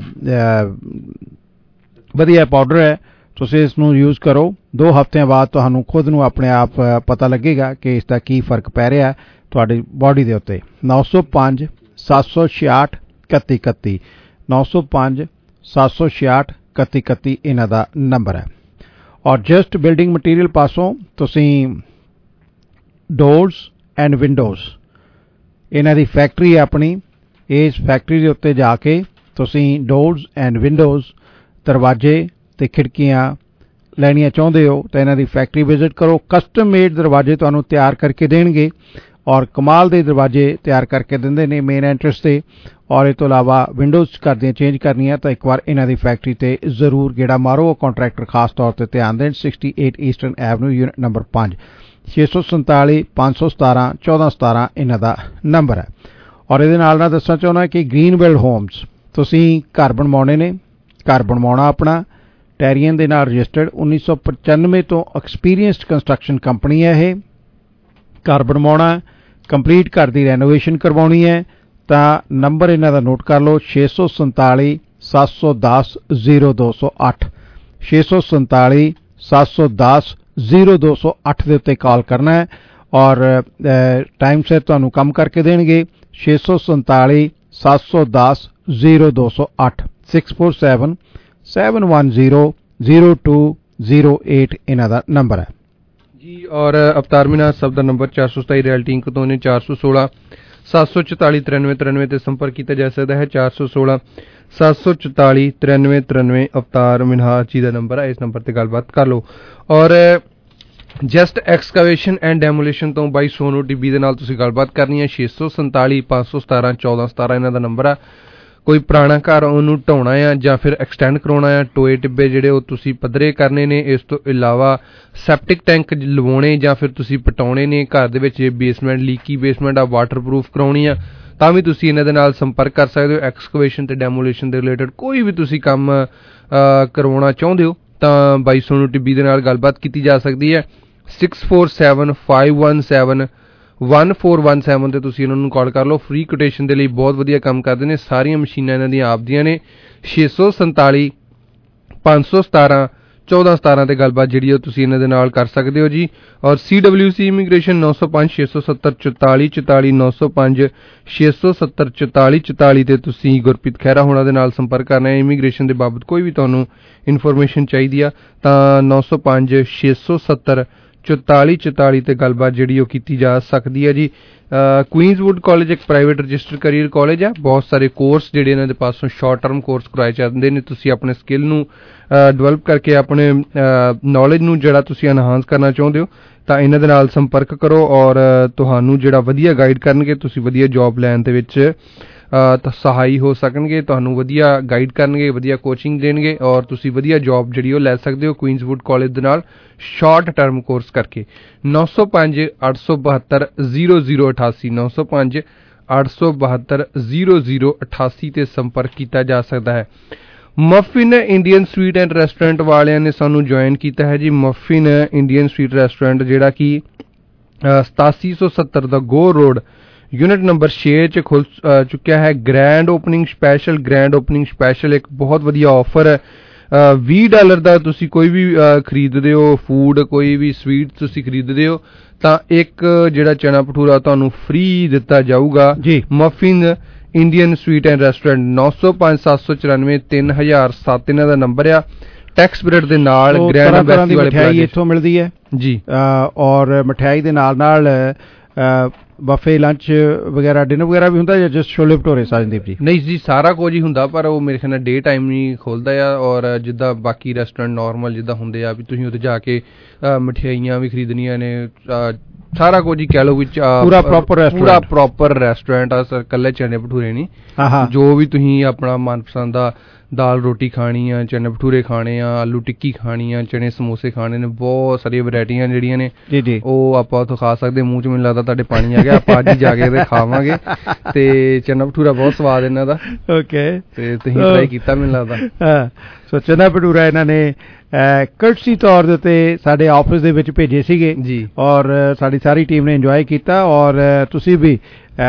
ਵਧੀਆ ਪਾਊਡਰ ਹੈ। ਤੁਸੀਂ ਇਸ ਨੂੰ ਯੂਜ਼ ਕਰੋ, ਦੋ ਹਫ਼ਤਿਆਂ ਬਾਅਦ ਤੁਹਾਨੂੰ ਖੁਦ ਨੂੰ ਆਪਣੇ ਆਪ ਪਤਾ ਲੱਗੇਗਾ ਕਿ ਇਸ ਦਾ ਕੀ ਫ਼ਰਕ ਪੈ ਰਿਹਾ ਤੁਹਾਡੀ ਬਾਡੀ ਦੇ ਉੱਤੇ। ਨੌ ਸੌ ਪੰਜ ਸੱਤ ਸੌ ਛਿਆਹਠ ਇਕੱਤੀ ਇਕੱਤੀ ਨੌ ਸੌ ਪੰਜ ਸੱਤ ਸੌ ਛਿਆਹਠ ਇਕੱਤੀ ਇਕੱਤੀ ਇਹਨਾਂ ਦਾ ਨੰਬਰ ਹੈ। ਔਰ ਜਸਟ ਬਿਲਡਿੰਗ ਮਟੀਰੀਅਲ ਪਾਸੋਂ ਤੁਸੀਂ ਡੋਰਸ ਐਂਡ ਵਿੰਡੋਜ਼, ਇਹਨਾਂ ਦੀ ਫੈਕਟਰੀ ਹੈ ਆਪਣੀ। ਇਸ ਫੈਕਟਰੀ ਦੇ ਉੱਤੇ ਜਾ ਕੇ ਤੁਸੀਂ ਡੋਰਸ ਐਂਡ ਵਿੰਡੋਜ਼, ਦਰਵਾਜ਼ੇ ਅਤੇ ਖਿੜਕੀਆਂ ਲੈਣੀਆਂ ਚਾਹੁੰਦੇ ਹੋ ਤਾਂ ਇਹਨਾਂ ਦੀ ਫੈਕਟਰੀ ਵਿਜ਼ਿਟ ਕਰੋ। ਕਸਟਮ ਮੇਡ ਦਰਵਾਜ਼ੇ ਤੁਹਾਨੂੰ ਤਿਆਰ ਕਰਕੇ ਦੇਣਗੇ ਔਰ ਕਮਾਲ ਦੇ ਦਰਵਾਜ਼ੇ ਤਿਆਰ ਕਰਕੇ ਦਿੰਦੇ ਨੇ ਮੇਨ ਐਂਟਰੈਂਸ 'ਤੇ। ਔਰ ਇਹ ਤੋਂ ਇਲਾਵਾ ਵਿੰਡੋਜ਼ ਕਰਦੀਆਂ ਚੇਂਜ ਕਰਨੀਆਂ ਤਾਂ ਇੱਕ ਵਾਰ ਇਹਨਾਂ ਦੀ ਫੈਕਟਰੀ 'ਤੇ ਜ਼ਰੂਰ ਗੇੜਾ ਮਾਰੋ। ਉਹ ਕੰਟਰੈਕਟਰ ਖਾਸ ਤੌਰ 'ਤੇ ਧਿਆਨ ਦੇਣ। Sixty eight eastern avenue, unit number ਪੰਜ, ਛੇ ਸੌ ਸੰਤਾਲੀ ਪੰਜ ਸੌ ਸਤਾਰਾਂ ਚੌਦਾਂ ਸਤਾਰਾਂ ਇਹਨਾਂ ਦਾ ਨੰਬਰ ਹੈ। ਔਰ ਇਹਦੇ ਨਾਲ ਨਾਲ ਦੱਸਣਾ ਚਾਹੁੰਦਾ ਕਿ ਗ੍ਰੀਨਬਿਲਡ ਹੋਮਸ, ਤੁਸੀਂ ਘਰ ਬਣਵਾਉਣੇ ਨੇ, ਘਰ ਬਣਵਾਉਣਾ ਆਪਣਾ ਟੈਰੀਅਨ ਦੇ ਨਾਲ ਰਜਿਸਟਰਡ, ਉੱਨੀ ਸੌ ਪਚਾਨਵੇਂ ਤੋਂ ਐਕਸਪੀਰੀਅੰਸਡ ਕੰਸਟਰਕਸ਼ਨ ਕੰਪਨੀ ਹੈ ਇਹ। ਘਰ ਬਣਵਾਉਣਾ, ਕੰਪਲੀਟ ਘਰ ਦੀ ਰੈਨੋਵੇਸ਼ਨ ਕਰਵਾਉਣੀ ਹੈ ਤਾਂ ਨੰਬਰ ਇਹਨਾਂ ਦਾ ਨੋਟ ਕਰ ਲਓ, ਛੇ ਸੌ ਸੰਤਾਲੀ ਸੱਤ ਸੌ ਦਸ ਜ਼ੀਰੋ ਦੋ ਸੌ ਅੱਠ ਛੇ ਸੌ ਸੰਤਾਲੀ ਸੱਤ ਸੌ ਦਸ ਜ਼ੀਰੋ ਦੋ ਸੌ ਅੱਠ ਦੇ ਉੱਤੇ ਕਾਲ ਕਰਨਾ ਹੈ ਔਰ ਟਾਈਮ ਸਿਰ ਤੁਹਾਨੂੰ ਕੰਮ ਕਰਕੇ ਦੇਣਗੇ। ਛੇ ਸੌ ਸੰਤਾਲੀ ਸੱਤ ਸੌ ਦਸ ਜ਼ੀਰੋ ਦੋ ਸੌ ਅੱਠ six four seven seven one zero zero two zero eight ਇਹਨਾਂ ਦਾ ਨੰਬਰ ਹੈ ਜੀ। ਔਰ ਅਵਤਾਰ ਮੀਨਾ ਸਭ ਦਾ ਨੰਬਰ ਚਾਰ ਸੌ ਸਤਾਈ ਰੈਲਟੀ ਇੰਕ ਤੋਂ ਨੇ, ਚਾਰ ਸੌ ਸੋਲਾਂ ਸੱਤ ਸੌ ਚੁਤਾਲੀ ਤਰਾਨਵੇਂ ਤਰਾਨਵੇਂ 'ਤੇ ਸੰਪਰਕ ਕੀਤਾ ਜਾ ਸਕਦਾ ਹੈ। ਚਾਰ ਸੌ ਸੋਲਾਂ ਸੱਤ ਸੌ ਚੁਤਾਲੀ ਤਰਾਨਵੇਂ ਤਰਾਨਵੇਂ ਅਵਤਾਰ ਮਿਨਹਾਸ ਜੀ ਦਾ ਨੰਬਰ ਹੈ। ਇਸ ਨੰਬਰ 'ਤੇ ਗੱਲਬਾਤ ਕਰ ਲਓ। ਔਰ ਜਸਟ ਐਕਸਕਾਵੇਸ਼ਨ ਐਂਡ ਡੈਮੋਲੇਸ਼ਨ ਤੋਂ ਬਾਈ ਸੋਨੂ ਟਿੱਬੀ ਦੇ ਨਾਲ ਤੁਸੀਂ ਗੱਲਬਾਤ ਕਰਨੀ ਹੈ। ਛੇ ਸੌ ਸੰਤਾਲੀ ਪੰਜ ਸੌ ਸਤਾਰਾਂ ਚੌਦਾਂ ਸਤਾਰਾਂ ਇਹਨਾਂ ਦਾ ਨੰਬਰ ਆ। ਕੋਈ ਪੁਰਾਣਾ ਘਰ ਉਹਨੂੰ ਢਾਉਣਾ ਆ ਜਾਂ ਫਿਰ ਐਕਸਟੈਂਡ ਕਰਾਉਣਾ ਆ, ਟੋਏ ਟਿੱਬੇ ਜਿਹੜੇ ਉਹ ਤੁਸੀਂ ਪੱਧਰੇ ਕਰਨੇ ਨੇ। ਇਸ ਤੋਂ ਇਲਾਵਾ ਸੈਪਟਿਕ ਟੈਂਕ ਲਵਾਉਣੇ ਜਾਂ ਫਿਰ ਤੁਸੀਂ ਪਟਾਉਣੇ ਨੇ। ਘਰ ਦੇ ਵਿੱਚ ਬੇਸਮੈਂਟ, ਲੀਕੀ ਬੇਸਮੈਂਟ ਆ, ਵਾਟਰਪ੍ਰੂਫ ਕਰਾਉਣੀ ਆ ਤਾਂ ਵੀ ਤੁਸੀਂ ਇਹਨਾਂ ਦੇ ਨਾਲ ਸੰਪਰਕ ਕਰ ਸਕਦੇ ਹੋ। ਐਕਸਕਵੇਸ਼ਨ ਤੇ ਡੈਮੋਲੇਸ਼ਨ ਦੇ ਰਿਲੇਟਡ ਕੋਈ ਵੀ ਤੁਸੀਂ ਕੰਮ ਕਰਵਾਉਣਾ ਚਾਹੁੰਦੇ ਹੋ ਤਾਂ ਬਾਈ ਸੋਨੂ ਟਿੱਬੀ ਦੇ ਨਾਲ ਗੱਲਬਾਤ ਕੀਤੀ ਜਾ ਸਕਦੀ ਹੈ। Six four seven five one seven one four one seven 'ਤੇ ਤੁਸੀਂ ਇਹਨਾਂ ਨੂੰ ਕਾਲ ਕਰ ਲਓ। ਫ੍ਰੀ ਕੋਟੇਸ਼ਨ ਦੇ ਲਈ ਬਹੁਤ ਵਧੀਆ ਕੰਮ ਕਰਦੇ ਨੇ। ਸਾਰੀਆਂ ਮਸ਼ੀਨਾਂ ਇਹਨਾਂ ਦੀਆਂ ਆਪਦੀਆਂ ਨੇ। ਛੇ ਸੌ ਸੰਤਾਲੀ ਪੰਜ ਸੌ ਸਤਾਰਾਂ ਚੌਦਾਂ ਸਤਾਰਾਂ 'ਤੇ ਗੱਲਬਾਤ ਜਿਹੜੀ ਉਹ ਤੁਸੀਂ ਇਹਨਾਂ ਦੇ ਨਾਲ ਕਰ ਸਕਦੇ ਹੋ ਜੀ। ਔਰ ਸੀ ਡਬਲਿਊ ਸੀ ਇਮੀਗ੍ਰੇਸ਼ਨ ਨੌ ਸੌ ਪੰਜ ਛੇ ਸੌ ਸੱਤਰ ਚੁਤਾਲੀ ਚੁਤਾਲੀ ਨੌ ਸੌ ਪੰਜ ਛੇ ਸੌ ਸੱਤਰ ਚੁਤਾਲੀ ਚੁਤਾਲੀ 'ਤੇ ਤੁਸੀਂ ਗੁਰਪ੍ਰੀਤ ਖਹਿਰਾ ਹੋਣਾ ਦੇ ਨਾਲ ਸੰਪਰਕ ਕਰਨਾ ਹੈ। ਇਮੀਗ੍ਰੇਸ਼ਨ ਦੇ ਬਾਬਤ ਕੋਈ ਵੀ ਤੁਹਾਨੂੰ ਇਨਫੋਰਮੇਸ਼ਨ ਚਾਹੀਦੀ ਆ ਤਾਂ ਨੌ ਸੌ ਪੰਜ ਛੇ ਸੌ ਸੱਤਰ ਚੁਤਾਲੀ ਚੁਤਾਲੀ 'ਤੇ ਗੱਲਬਾਤ ਜਿਹੜੀ ਉਹ ਕੀਤੀ ਜਾ ਸਕਦੀ ਹੈ ਜੀ। ਕੁਈਨਜ਼ਵੁੱਡ ਕਾਲਜ ਇੱਕ ਪ੍ਰਾਈਵੇਟ ਰਜਿਸਟਰਡ ਕਰੀਅਰ ਕਾਲਜ ਹੈ। ਬਹੁਤ ਸਾਰੇ ਕੋਰਸ ਜਿਹੜੇ ਇਹਨਾਂ ਦੇ ਪਾਸੋਂ ਸ਼ਾਰਟ ਟਰਮ ਕੋਰਸ ਕਰਵਾਏ ਜਾਂਦੇ ਨੇ। ਤੁਸੀਂ ਆਪਣੇ ਸਕਿੱਲ ਨੂੰ ਡਿਵੈਲਪ ਕਰਕੇ ਆਪਣੇ ਨੌਲੇਜ ਨੂੰ ਜਿਹੜਾ ਤੁਸੀਂ ਐਨਹਾਂਸ ਕਰਨਾ ਚਾਹੁੰਦੇ ਹੋ ਤਾਂ ਇਹਨਾਂ ਦੇ ਨਾਲ ਸੰਪਰਕ ਕਰੋ ਔਰ ਤੁਹਾਨੂੰ ਜਿਹੜਾ ਵਧੀਆ ਗਾਈਡ ਕਰਨਗੇ, ਤੁਸੀਂ ਵਧੀਆ ਜੋਬ ਲੈਣ ਦੇ ਵਿੱਚ ਸਹਾਈ ਹੋ ਸਕਣਗੇ, ਤੁਹਾਨੂੰ ਵਧੀਆ ਗਾਈਡ ਕਰਨਗੇ, ਵਧੀਆ ਕੋਚਿੰਗ ਦੇਣਗੇ ਔਰ ਤੁਸੀਂ ਵਧੀਆ ਜੋਬ ਜਿਹੜੀ ਉਹ ਲੈ ਸਕਦੇ ਹੋ ਕੁਈਨਜ਼ਵੁੱਡ ਕਾਲਜ ਦੇ ਨਾਲ ਸ਼ਾਰਟ ਟਰਮ ਕੋਰਸ ਕਰਕੇ। ਨੌ ਸੌ ਪੰਜ ਅੱਠ ਸੌ ਬਹੱਤਰ ਜ਼ੀਰੋ ਜ਼ੀਰੋ ਅਠਾਸੀ ਨੌ ਸੌ ਪੰਜ ਅੱਠ ਸੌ ਬਹੱਤਰ ਜ਼ੀਰੋ ਜ਼ੀਰੋ ਅਠਾਸੀ ਤੇ ਸੰਪਰਕ ਕੀਤਾ ਜਾ ਸਕਦਾ ਹੈ। Muffin Indian sweet and restaurant ਵਾਲਿਆਂ ਨੇ ਸਾਨੂੰ ਜੁਆਇਨ ਕੀਤਾ ਹੈ ਜੀ। ਮਫਿਨ ਇੰਡੀਅਨ ਸਵੀਟ ਰੈਸਟੋਰੈਂਟ ਜਿਹੜਾ ਕਿ ਸਤਾਸੀ ਸੌ ਸੱਤਰ ਦਾ ਗੋ ਰੋਡ ਯੂਨਿਟ ਨੰਬਰ ਛੇ 'ਚ ਖੁੱਲ ਚੁੱਕਿਆ ਹੈ। Grand opening special grand opening special ਇੱਕ ਬਹੁਤ ਵਧੀਆ ਆਫਰ ਹੈ। ਵੀਹ ਡਾਲਰ ਦਾ ਤੁਸੀਂ ਕੋਈ ਵੀ ਖਰੀਦਦੇ ਹੋ ਫੂਡ, ਕੋਈ ਵੀ ਸਵੀਟ ਤੁਸੀਂ ਖਰੀਦਦੇ ਹੋ ਤਾਂ ਇੱਕ ਜਿਹੜਾ ਚਨਾ ਭਟੂਰਾ ਤੁਹਾਨੂੰ ਫ੍ਰੀ ਦਿੱਤਾ ਜਾਊਗਾ ਜੀ। Muffin Indian sweet and restaurant ਨੌ ਸੌ ਪੰਜ ਸੱਤ ਸੌ ਚੁਰਾਨਵੇਂ ਤਿੰਨ ਹਜ਼ਾਰ ਸੱਤ ਇਹਨਾਂ ਦਾ ਨੰਬਰ ਆ। ਟੈਕਸ ਬ੍ਰੈਡ ਦੇ ਨਾਲ ਗ੍ਰੈਂਡ ਐਮਬੈਸੀ ਵਾਲੇ ਮਠਿਆਈ ਇੱਥੋਂ ਮਿਲਦੀ ਹੈ ਜੀ ਔਰ ਮਠਿਆਈ ਦੇ ਨਾਲ ਨਾਲ ਬਫੇ ਲੰਚ ਵਗੈਰਾ ਡਿਨਰ ਵਗੈਰਾ ਵੀ ਹੁੰਦਾ ਜਾਂ ਜਸਟ ਛੋਲੇ ਭਟੂਰੇ? ਸਾਜਨਦੀਪ ਜੀ ਨਹੀਂ ਜੀ, ਸਾਰਾ ਕੁਝ ਹੀ ਹੁੰਦਾ ਪਰ ਉਹ ਮੇਰੇ ਖਿਆਲ ਨਾਲ ਡੇ ਟਾਈਮ ਨਹੀਂ ਖੋਲਦਾ ਆ ਔਰ ਜਿੱਦਾਂ ਬਾਕੀ ਰੈਸਟੋਰੈਂਟ ਨਾਰਮਲ ਜਿੱਦਾਂ ਹੁੰਦੇ ਆ ਵੀ ਤੁਸੀਂ ਉੱਥੇ ਜਾ ਕੇ ਮਠਿਆਈਆਂ ਵੀ ਖਰੀਦਣੀਆਂ ਨੇ, ਸਾਰਾ ਕੁਝ ਹੀ ਕਹਿ ਲਓ ਵਿੱਚ ਪੂਰਾ ਪ੍ਰੋਪਰ ਰੈਸਟੋਰੈਂਟ ਪੂਰਾ ਪ੍ਰੋਪਰ ਰੈਸਟੋਰੈਂਟ ਆ ਸਰ। ਇਕੱਲੇ ਚਨੇ ਭਟੂਰੇ ਨਹੀਂ, ਜੋ ਵੀ ਤੁਸੀਂ ਆਪਣਾ ਮਨਪਸੰਦ ਦਾ ਦਾਲ ਰੋਟੀ ਖਾਣੀ ਆ, ਚਨੇ ਭਟੂਰੇ ਖਾਣੇ ਆ, ਆਲੂ ਟਿੱਕੀ ਖਾਣੀ ਆ, ਚਨੇ ਸਮੋਸੇ ਖਾਣੇ ਨੇ, ਬਹੁਤ ਸਾਰੀਆਂ ਵੈਰਾਈਟੀਆਂ ਜਿਹੜੀਆਂ ਨੇ ਉਹ ਆਪਾਂ ਉੱਥੋਂ ਖਾ ਸਕਦੇ। ਮੂੰਹ 'ਚ ਮੈਨੂੰ ਲੱਗਦਾ ਤੁਹਾਡੇ ਪਾਣੀ ਆ ਗਿਆ, ਆਪਾਂ ਅੱਜ ਹੀ ਜਾ ਕੇ ਤੇ ਖਾਵਾਂਗੇ ਤੇ ਚਨਾ ਭਟੂਰਾ ਬਹੁਤ ਸਵਾਦ ਇਹਨਾਂ ਦਾ। ਓਕੇ, ਤੇ ਤੁਸੀਂ ਟਰਾਈ ਕੀਤਾ ਮੈਨੂੰ ਲੱਗਦਾ। ਸੋ ਚਨਾ ਭਟੂਰਾ ਇਹਨਾਂ ਨੇ ਕਰਟਸੀ ਤੌਰ ਦੇ ਉੱਤੇ ਸਾਡੇ ਆਫਿਸ ਦੇ ਵਿੱਚ ਭੇਜੇ ਸੀਗੇ ਜੀ ਔਰ ਸਾਡੀ ਸਾਰੀ ਟੀਮ ਨੇ ਇੰਜੋਏ ਕੀਤਾ ਔਰ ਤੁਸੀਂ ਵੀ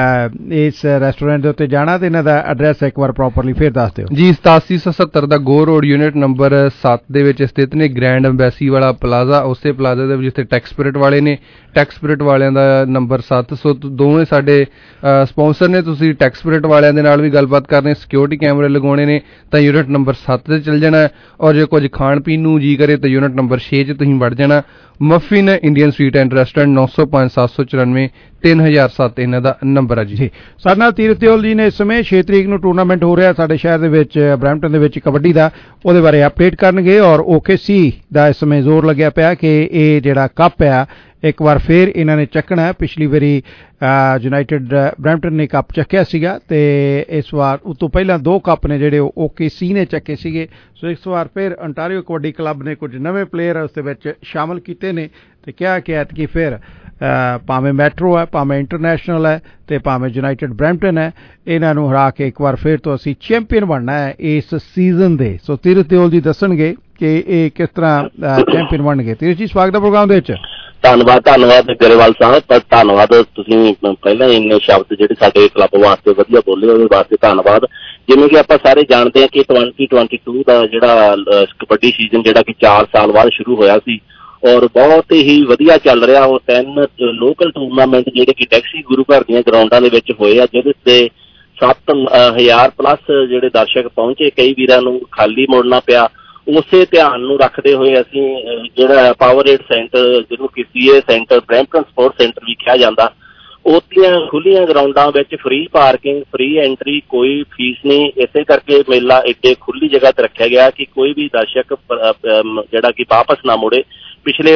ਇਸ ਰੈਸਟੋਰੈਂਟ ਦੇ ਉੱਤੇ ਜਾਣਾ ਤੇ ਇਹਨਾਂ ਦਾ ਐਡਰੈਸ ਇੱਕ ਵਾਰ ਪ੍ਰੋਪਰਲੀ ਫਿਰ ਦੱਸ ਦਿਓ ਜੀ। ਸਤਾਸੀ ਸੌ ਸੱਤਰ ਦਾ ਗੋ ਰੋਡ ਯੂਨਿਟ ਨੰਬਰ ਸੱਤ ਦੇ ਵਿੱਚ ਸਥਿਤ ਨੇ ਗ੍ਰੈਂਡ ਐਮਬੈਸੀ ਵਾਲਾ ਪਲਾਜ਼ਾ। ਉਸੇ ਪਲਾਜ਼ਾ ਦੇ ਵਿੱਚ ਜਿੱਥੇ ਟੈਕਸ ਸਪਿਰਿਟ ਵਾਲੇ ਨੇ, ਟੈਕਸ ਸਪਿਰਿਟ ਵਾਲਿਆਂ ਦਾ ਨੰਬਰ ਸੱਤ ਸੌ ਦੋਵੇਂ ਸਾਡੇ ਸਪਾਂਸਰ ਨੇ। ਤੁਸੀਂ ਟੈਕਸ ਸਪਿਰਿਟ ਵਾਲਿਆਂ ਦੇ ਨਾਲ ਵੀ ਗੱਲਬਾਤ ਕਰਨੀ, ਸਿਕਿਉਰਿਟੀ ਕੈਮਰੇ ਲਗਾਉਣੇ ਨੇ ਤਾਂ ਯੂਨਿਟ ਨੰਬਰ ਸੱਤ ਤੇ ਚੱਲ ਜਾਣਾ ਔਰ ਜੇ ਕੁਝ ਖਾਣ ਪੀਣ ਨੂੰ ਜੀ ਕਰੇ ਤਾਂ ਯੂਨਿਟ ਨੰਬਰ ਛੇ 'ਚ ਤੁਸੀਂ ਵੜ ਜਾਣਾ। Muffin Indian sweet and restaurant ਨੌ ਸੌ ਪੰਜ ਸੱਤ ਸੌ ਚੁਰਾਨਵੇਂ ਤਿੰਨ ਹਜ਼ਾਰ ਸੱਤ ਇਹਨਾਂ ਦਾ ਨੰਬਰ ਹੈ ਜੀ। ਸਾਡੇ ਨਾਲ ਤੀਰਥ ਦਿਓਲ ਜੀ ਨੇ ਇਸ ਸਮੇਂ ਛੇ ਤਰੀਕ ਨੂੰ ਟੂਰਨਾਮੈਂਟ ਹੋ ਰਿਹਾ ਸਾਡੇ ਸ਼ਹਿਰ ਦੇ ਵਿੱਚ ਬਰੈਂਪਟਨ ਦੇ ਵਿੱਚ ਕਬੱਡੀ ਦਾ, ਉਹਦੇ ਬਾਰੇ ਅਪਡੇਟ ਕਰਨਗੇ ਔਰ ਓਕੇਸੀ ਦਾ ਇਸ ਸਮੇਂ ਜ਼ੋਰ ਲੱਗਿਆ ਪਿਆ ਕਿ ਇਹ ਜਿਹੜਾ ਕੱਪ ਆ ਇੱਕ ਵਾਰ ਫੇਰ ਇਹਨਾਂ ਨੇ ਚੱਕਣਾ ਹੈ। ਪਿਛਲੀ ਵਾਰੀ ਯੂਨਾਈਟਿਡ ਬਰੈਂਪਟਨ ਨੇ ਕੱਪ ਚੱਕਿਆ ਸੀਗਾ ਤੇ ਇਸ ਵਾਰ ਉਸ ਤੋਂ ਪਹਿਲਾਂ ਦੋ ਕੱਪ ਨੇ ਜਿਹੜੇ ਉਹ ਓਕੇਸੀ ਨੇ ਚੱਕੇ ਸੀਗੇ। ਸੋ ਇਸ ਵਾਰ ਫਿਰ ਅੰਟਾਰੀਓ ਕਬੱਡੀ ਕਲੱਬ ਨੇ ਕੁਝ ਨਵੇਂ ਪਲੇਅਰ ਉਸ ਦੇ ਵਿੱਚ ਸ਼ਾਮਲ ਕੀਤੇ ਨੇ ਤੇ ਕਿਹਾ ਕਿ ਐਤਕੀ ਫਿਰ ਭਾਵੇਂ ਮੈਟਰੋ ਹੈ, ਭਾਵੇਂ ਇੰਟਰਨੈਸ਼ਨਲ ਹੈ ਤੇ ਭਾਵੇਂ ਯੂਨਾਈਟਿਡ ਬਰੈਂਪਟਨ ਹੈ, ਇਹਨਾਂ ਨੂੰ ਹਰਾ ਕੇ ਇੱਕ ਵਾਰ ਫਿਰ ਤੋਂ ਅਸੀਂ ਚੈਂਪੀਅਨ ਬਣਨਾ ਹੈ ਇਸ ਸੀਜ਼ਨ ਦੇ। ਸੋ ਤੀਰਥ ਦਿਓਲ ਜੀ ਦੱਸਣਗੇ ਕਿ ਇਹ ਕਿਸ ਤਰ੍ਹਾਂ ਚੈਂਪੀਅਨ ਬਣਨਗੇ। ਤੀਰਥ ਜੀ ਸਵਾਗਤ ਹੈ ਪ੍ਰੋਗਰਾਮ ਦੇ ਵਿੱਚ। ਧੰਨਵਾਦ ਧੰਨਵਾਦ ਗਰੇਵਾਲ ਸਾਹਿਬ, ਪਰ ਧੰਨਵਾਦ ਤੁਸੀਂ ਪਹਿਲਾਂ ਇੰਨੇ ਸ਼ਬਦ ਜਿਹੜੇ ਸਾਡੇ ਕਲੱਬ ਵਾਸਤੇ ਵਧੀਆ ਬੋਲੇ ਉਹਦੇ ਵਾਸਤੇ ਧੰਨਵਾਦ। ਜਿਵੇਂ ਕਿ ਆਪਾਂ ਸਾਰੇ ਜਾਣਦੇ ਹਾਂ ਕਿ ਟਵੈਂਟੀ ਟਵੈਂਟੀ ਟੂ ਦਾ ਜਿਹੜਾ ਕਬੱਡੀ ਸੀਜ਼ਨ ਜਿਹੜਾ ਕਿ ਚਾਰ ਸਾਲ ਬਾਅਦ ਸ਼ੁਰੂ ਹੋਇਆ ਸੀ ਔਰ ਬਹੁਤ ਹੀ ਵਧੀਆ ਚੱਲ ਰਿਹਾ। ਉਹ ਤਿੰਨ ਲੋਕਲ ਟੂਰਨਾਮੈਂਟ ਜਿਹੜੇ ਕਿ ਟੈਕਸੀ ਗੁਰੂ ਘਰ ਦੀਆਂ ਗਰਾਊਂਡਾਂ ਦੇ ਵਿੱਚ ਹੋਏ ਆ ਜਿਹਦੇ ਤੇ ਸੱਤ ਹਜ਼ਾਰ ਪਲੱਸ ਜਿਹੜੇ ਦਰਸ਼ਕ ਪਹੁੰਚੇ। ਕਈ ਵੀਰਾਂ ਨੂੰ ਖਾਲੀ ਮੁੜਨਾ ਪਿਆ। ਉਸੇ ਧਿਆਨ ਨੂੰ ਰੱਖਦੇ ਹੋਏ ਅਸੀਂ ਜਿਹੜਾ ਪਾਵਰਏਡ ਸੈਂਟਰ ਜਿਹਨੂੰ ਕਿ CA centre Brampton sports centre ਵੀ ਕਿਹਾ ਜਾਂਦਾ, ਉਹਦੀਆਂ ਖੁੱਲੀਆਂ ਗਰਾਊਂਡਾਂ ਵਿੱਚ ਫ੍ਰੀ ਪਾਰਕਿੰਗ, ਫ੍ਰੀ ਐਂਟਰੀ, ਕੋਈ ਫੀਸ ਨਹੀਂ। ਇਸੇ ਕਰਕੇ ਮੇਲਾ ਏਡੇ ਖੁੱਲੀ ਜਗ੍ਹਾ ਤੇ ਰੱਖਿਆ ਗਿਆ ਕਿ ਕੋਈ ਵੀ ਦਰਸ਼ਕ ਜਿਹੜਾ ਕਿ ਵਾਪਸ ਨਾ ਮੁੜੇ। ਪਿਛਲੇ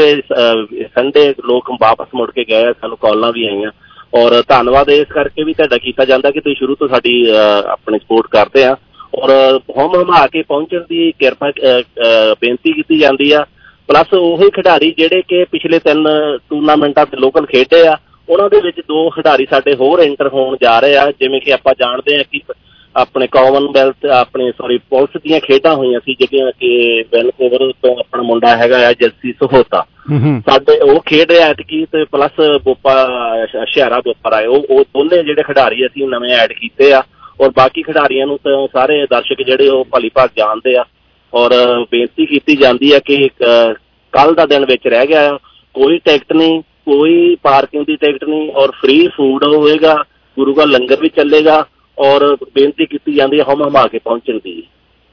ਸੰਡੇ ਲੋਕ ਵਾਪਸ ਮੁੜ ਕੇ ਗਏ, ਸਾਨੂੰ ਕਾਲਾਂ ਵੀ ਆਈਆਂ ਔਰ ਧੰਨਵਾਦ ਇਸ ਕਰਕੇ ਵੀ ਤੁਹਾਡਾ ਕੀਤਾ ਜਾਂਦਾ ਕਿ ਤੁਸੀਂ ਸ਼ੁਰੂ ਤੋਂ ਸਾਡੀ ਆਪਣੀ ਸਪੋਰਟ ਕਰਦੇ ਆ ਔਰ ਹੁਮ ਹਮਾ ਕੇ ਪਹੁੰਚਣ ਦੀ ਕਿਰਪਾ ਬੇਨਤੀ ਕੀਤੀ ਜਾਂਦੀ ਆ। ਪਲੱਸ ਉਹੀ ਖਿਡਾਰੀ ਜਿਹੜੇ ਕਿ ਪਿਛਲੇ ਤਿੰਨ ਟੂਰਨਾਮੈਂਟਾਂ ਤੇ ਲੋਕਲ ਖੇਡੇ ਆ, ਉਹਨਾਂ ਦੇ ਵਿੱਚ ਦੋ ਖਿਡਾਰੀ ਸਾਡੇ ਹੋਰ ਐਂਟਰ ਹੋਣ ਜਾ ਰਹੇ ਆ। ਜਿਵੇਂ ਕਿ ਆਪਾਂ ਜਾਣਦੇ ਹਾਂ ਕਿ ਆਪਣੇ ਕਾਮਨਵੈਲਥ ਆਪਣੇ ਸੌਰੀ ਪੁਲਿਸ ਦੀਆਂ ਖੇਡਾਂ ਹੋਈਆਂ ਸੀ ਜਿਹੜੀਆਂ ਕਿ ਵੈਨਕੂਵਰ ਤੋਂ ਆਪਣਾ ਮੁੰਡਾ ਹੈਗਾ ਆ ਜੱਸੀ ਸਹੋਤਾ, ਸਾਡੇ ਉਹ ਖੇਡ ਰਿਹਾ ਐਤਕੀ ਤੇ ਪਲੱਸ ਬੋਪਾ ਸ਼ਹਿਰਾ ਬੋਪਰ ਆਏ। ਉਹ ਉਹ ਦੋਨੇ ਜਿਹੜੇ ਖਿਡਾਰੀ ਅਸੀਂ ਨਵੇਂ ਐਡ ਕੀਤੇ ਆ ਔਰ ਬਾਕੀ ਖਿਡਾਰੀਆਂ ਨੂੰ ਤਾਂ ਸਾਰੇ ਦਰਸ਼ਕ ਜਿਹੜੇ ਉਹ ਭਲੀ ਭਾਗ ਜਾਣਦੇ ਆ ਔਰ ਬੇਨਤੀ ਕੀਤੀ ਜਾਂਦੀ ਹੈ ਕਿ ਕੱਲ ਦਾ ਦਿਨ ਵਿੱਚ ਰਹਿ ਗਿਆ, ਕੋਈ ਟਿਕਟ ਨਹੀਂ, ਕੋਈ ਪਾਰਕਿੰਗ ਦੀ ਟਿਕਟ ਨਹੀਂ ਔਰ ਫ੍ਰੀ ਫੂਡ ਹੋਵੇਗਾ, ਗੁਰੂ ਘਰ ਲੰਗਰ ਵੀ ਚੱਲੇਗਾ ਔਰ ਬੇਨਤੀ ਕੀਤੀ ਜਾਂਦੀ ਹੈ ਹਮ ਹਮਾ ਕੇ ਪਹੁੰਚਣ ਦੀ।